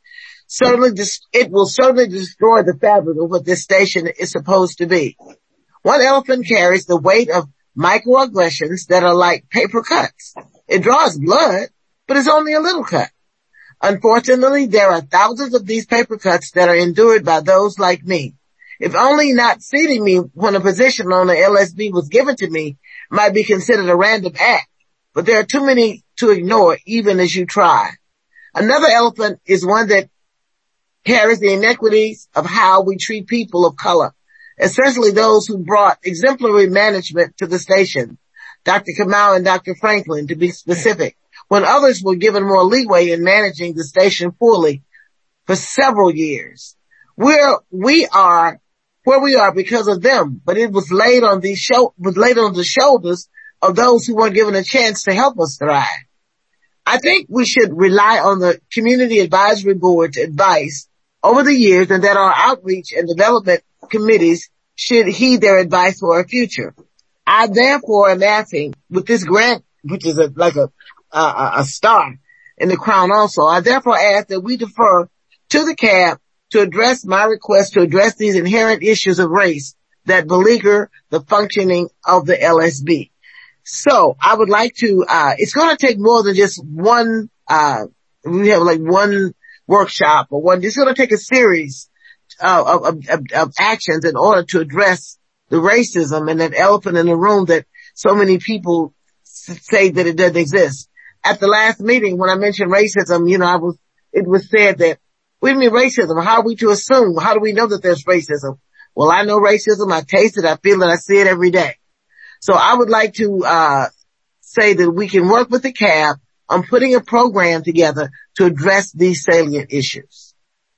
it will certainly destroy the fabric of what this station is supposed to be. One elephant carries the weight of microaggressions that are like paper cuts. It draws blood, but it's only a little cut. Unfortunately, there are thousands of these paper cuts that are endured by those like me. If only not seating me when a position on the LSB was given to me might be considered a random act, but there are too many to ignore even as you try. Another elephant is one that carries the inequities of how we treat people of color, especially those who brought exemplary management to the station, Dr. Kamau and Dr. Franklin to be specific, when others were given more leeway in managing the station poorly for several years. We are where we are because of them, but it was laid on the shoulders of those who weren't given a chance to help us thrive. I think we should rely on the Community Advisory Board's advice over the years, and that our outreach and development committees should heed their advice for our future. I therefore am asking, with this grant, which is like a star in the crown also, I therefore ask that we defer to the CAB to address my request to address these inherent issues of race that beleaguer the functioning of the LSB. So I would like to, it's going to take more than just one, we have like one workshop or one, it's going to take a series of actions in order to address the racism and that elephant in the room that so many people say that it doesn't exist. At the last meeting, when I mentioned racism, it was said that, what do you mean racism? How are we to assume? How do we know that there's racism? Well, I know racism. I taste it. I feel it. I see it every day. So I would like to, say that we can work with the CAB on putting a program together to address these salient issues.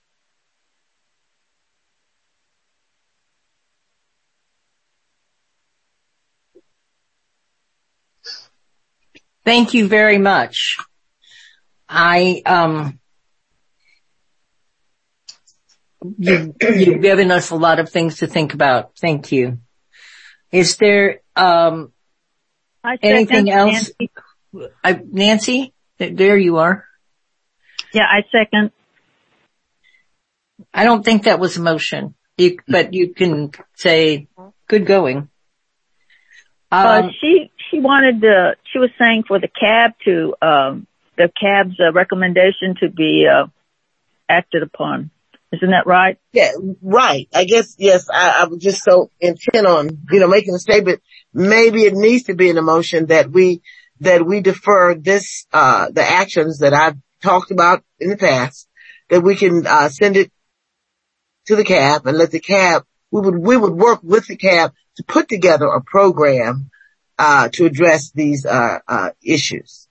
Thank you very much. You've given us a lot of things to think about. Thank you. Is there, anything else? Nancy, there you are. Yeah, I second. I don't think that was a motion, but you can say good going. She was saying for the CAB the CAB's recommendation to be, acted upon. Isn't that right? Yeah, right. I guess, yes, I was just so intent on, making a statement. Maybe it needs to be in a motion that we defer this, the actions that I've talked about in the past, that we can, send it to the CAB and let the CAB, we would work with the CAB to put together a program, to address these, issues.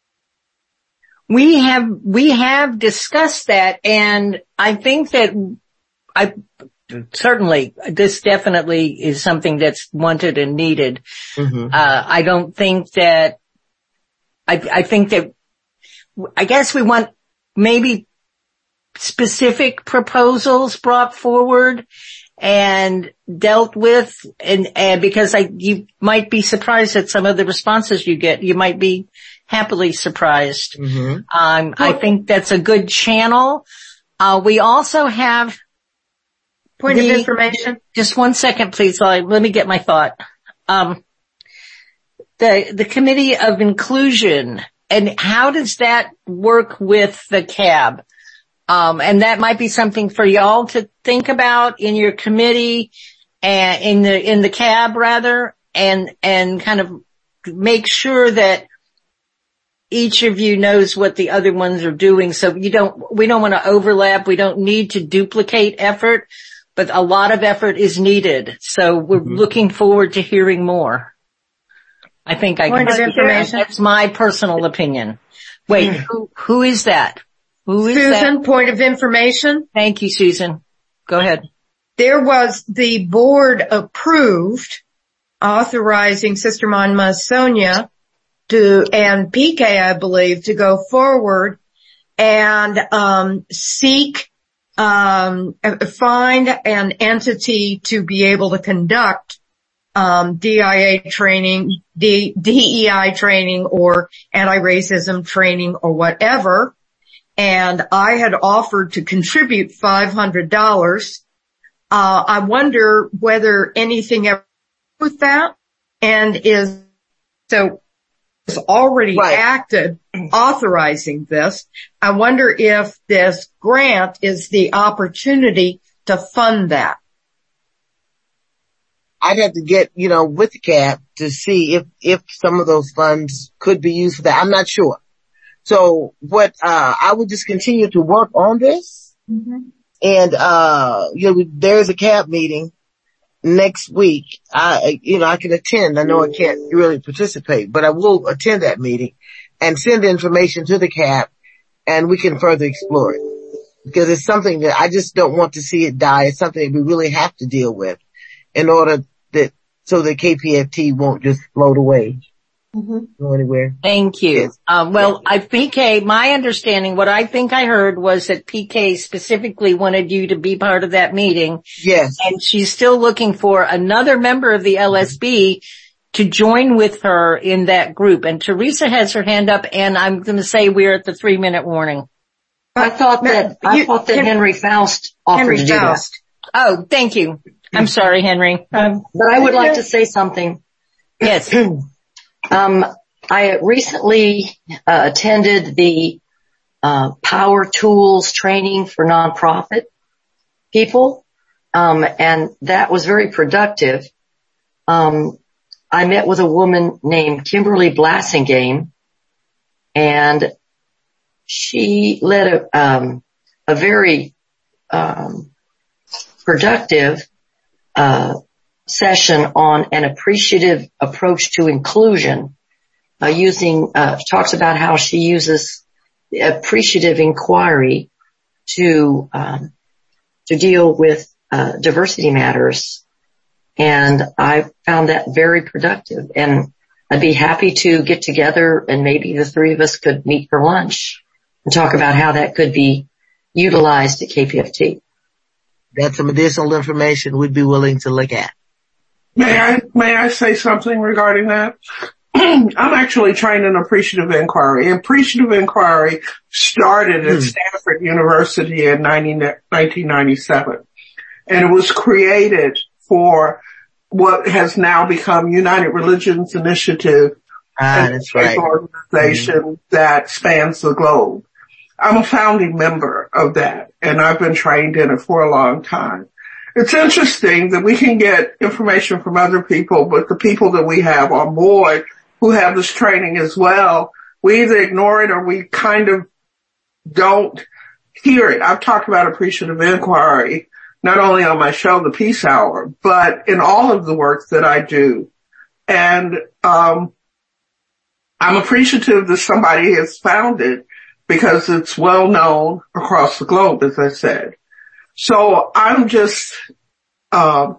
We have discussed that, and I think that certainly this definitely is something that's wanted and needed. Mm-hmm. I don't think that, I think that, I guess we want maybe specific proposals brought forward and dealt with, and because you might be surprised at some of the responses you get. You might be happily surprised. Mm-hmm. I think that's a good channel. We also have point of information. Just 1 second, please. Let me get my thought. The Committee of Inclusion, and how does that work with the CAB? And that might be something for y'all to think about in your committee and in the CAB rather, and kind of make sure that each of you knows what the other ones are doing. So we don't want to overlap. We don't need to duplicate effort, but a lot of effort is needed. So we're looking forward to hearing more. I think I can say information. That's my personal opinion. Wait, who is that? Who is Susan, that? Point of information. Thank you, Susan. Go ahead. There was the board approved authorizing Sister Manma Sonia and PK, I believe, to go forward and find an entity to be able to conduct DEI training or anti-racism training or whatever. And I had offered to contribute $500. I wonder whether anything ever with that and is already acted authorizing this. I wonder if this grant is the opportunity to fund that. I'd have to get, with the CAB to see if some of those funds could be used for that. I'm not sure. So I would just continue to work on this. Mm-hmm. And, there's a CAB meeting next week. I can attend. I know I can't really participate, but I will attend that meeting and send information to the CAB, and we can further explore it, because it's something that I just don't want to see it die. It's something that we really have to deal with in order so that KPFT won't just float away. Mm-hmm. Go anywhere. Thank you. Yes. PK, my understanding, what I think I heard was that PK specifically wanted you to be part of that meeting. Yes. And she's still looking for another member of the LSB to join with her in that group. And Teresa has her hand up, and I'm going to say we're at the 3-minute warning. I thought that Henry Faust offered to do that. Oh, thank you. I'm sorry, Henry. But I would like to say something. Yes. I recently attended the Power Tools training for nonprofit people, and that was very productive. I met with a woman named Kimberly Blassingame, and she led a very productive session on an appreciative approach to inclusion, talks about how she uses appreciative inquiry to deal with diversity matters. And I found that very productive, and I'd be happy to get together and maybe the three of us could meet for lunch and talk about how that could be utilized at KPFT. That's some additional information we'd be willing to look at. May I say something regarding that? I'm actually trained in appreciative inquiry. Appreciative inquiry started at Stanford University in 1997, and it was created for what has now become United Religions Initiative, that's right, organization that spans the globe. I'm a founding member of that, and I've been trained in it for a long time. It's interesting that we can get information from other people, but the people that we have on board who have this training as well, we either ignore it or we kind of don't hear it. I've talked about appreciative inquiry not only on my show, The Peace Hour, but in all of the work that I do. And I'm appreciative that somebody has found it because it's well known across the globe, as I said. So I'm just as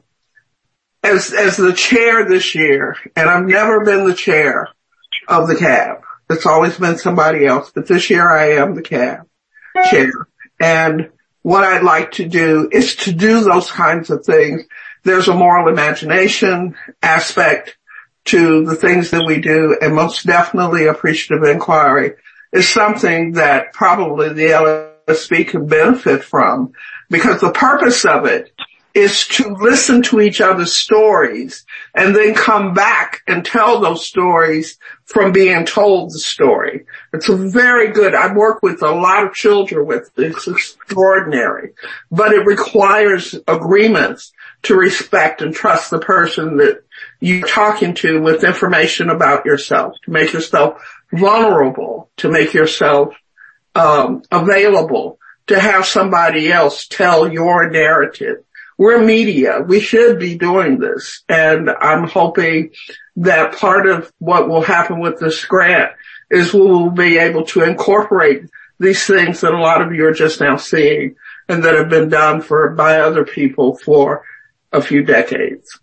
the chair this year, and I've never been the chair of the CAB. It's always been somebody else, but this year I am the CAB chair. And what I'd like to do is to do those kinds of things. There's a moral imagination aspect to the things that we do, and most definitely appreciative inquiry is something that probably the LSB can benefit from, because the purpose of it is to listen to each other's stories and then come back and tell those stories from being told the story. It's a very good, I work with a lot of children with it. It's extraordinary, but it requires agreements to respect and trust the person that you're talking to with information about yourself, to make yourself vulnerable, to make yourself available, to have somebody else tell your narrative. We're media. We should be doing this. And I'm hoping that part of what will happen with this grant is we will be able to incorporate these things that a lot of you are just now seeing and that have been done by other people for a few decades.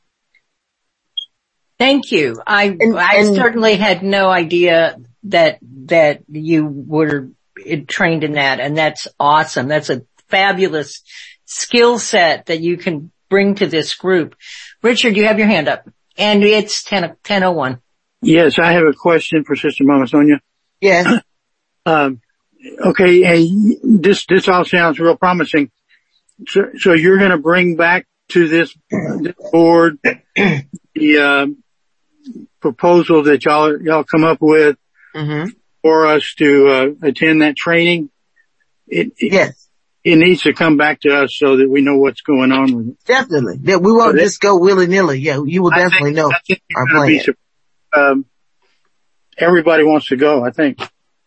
Thank you. I certainly had no idea that you were trained in that, and that's awesome. That's a fabulous skill set that you can bring to this group. Richard, you have your hand up, and it's 10:01. Yes, I have a question for Sister Mama Sonia. Yes. Okay, hey, this all sounds real promising. So you're going to bring back to this board the proposal that y'all come up with for us to attend that training? Yes. It needs to come back to us so that we know what's going on with it. Definitely. Yeah, we won't just go willy-nilly. Yeah, you will definitely know our plan. Everybody wants to go, I think.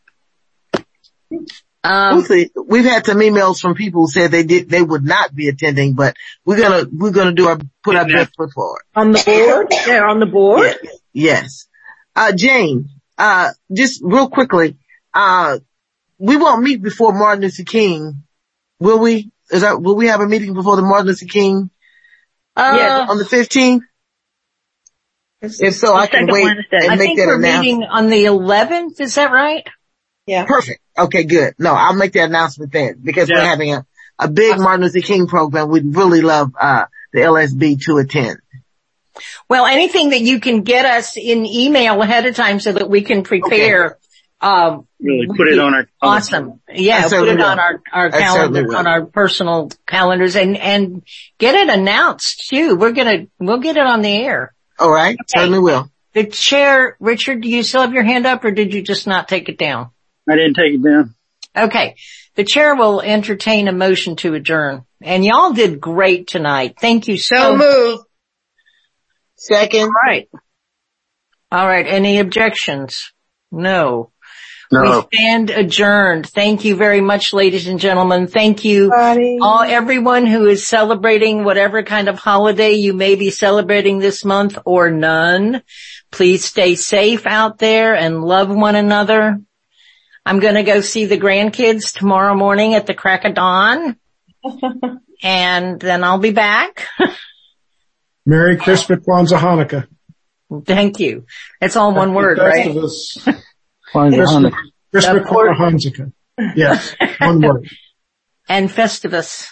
We've had some emails from people who said they would not be attending, but we're gonna put our best foot forward. On the board? They're on the board? Yes. Jane, just real quickly, we won't meet before Martin Luther King, will we? Will we have a meeting before the Martin Luther King? On the 15th? If so, I can wait and make that announcement. I think we're meeting on the 11th, is that right? Yeah. Perfect. Okay, good. No, I'll make the announcement then because we're having a big Martin Luther King program. We'd really love, the LSB to attend. Well, anything that you can get us in email ahead of time so that we can prepare, Really put it on our calendar. Awesome. Yeah, put it on our calendar, on our personal calendars and get it announced too. We'll get it on the air. All right. Okay. Certainly will. The chair, Richard, do you still have your hand up or did you just not take it down? I didn't take it down. Okay. The chair will entertain a motion to adjourn. And y'all did great tonight. Thank you so much. So moved. Second. All right. Any objections? No. We stand adjourned. Thank you very much, ladies and gentlemen. Thank you everyone who is celebrating whatever kind of holiday you may be celebrating this month or none. Please stay safe out there and love one another. I'm going to go see the grandkids tomorrow morning at the crack of dawn. And then I'll be back. Merry Christmas, Kwanzaa, Hanukkah. Thank you. It's all one word, right? Christmas, Hanukkah. Yes, one word. And Festivus.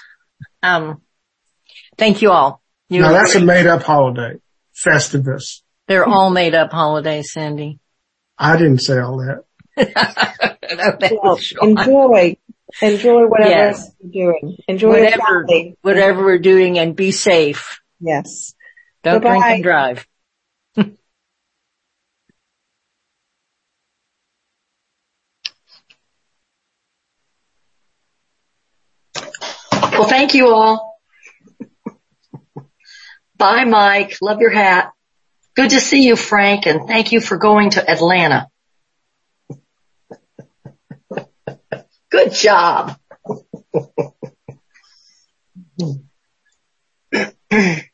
Thank you all. No, that's a made-up holiday. Festivus. They're all made-up holidays, Sandy. I didn't say all that. Enjoy whatever you're doing. Enjoy whatever we're doing, and be safe. Yes. Don't drink and drive. Well, thank you all. Bye, Mike. Love your hat. Good to see you, Frank, and thank you for going to Atlanta. Good job.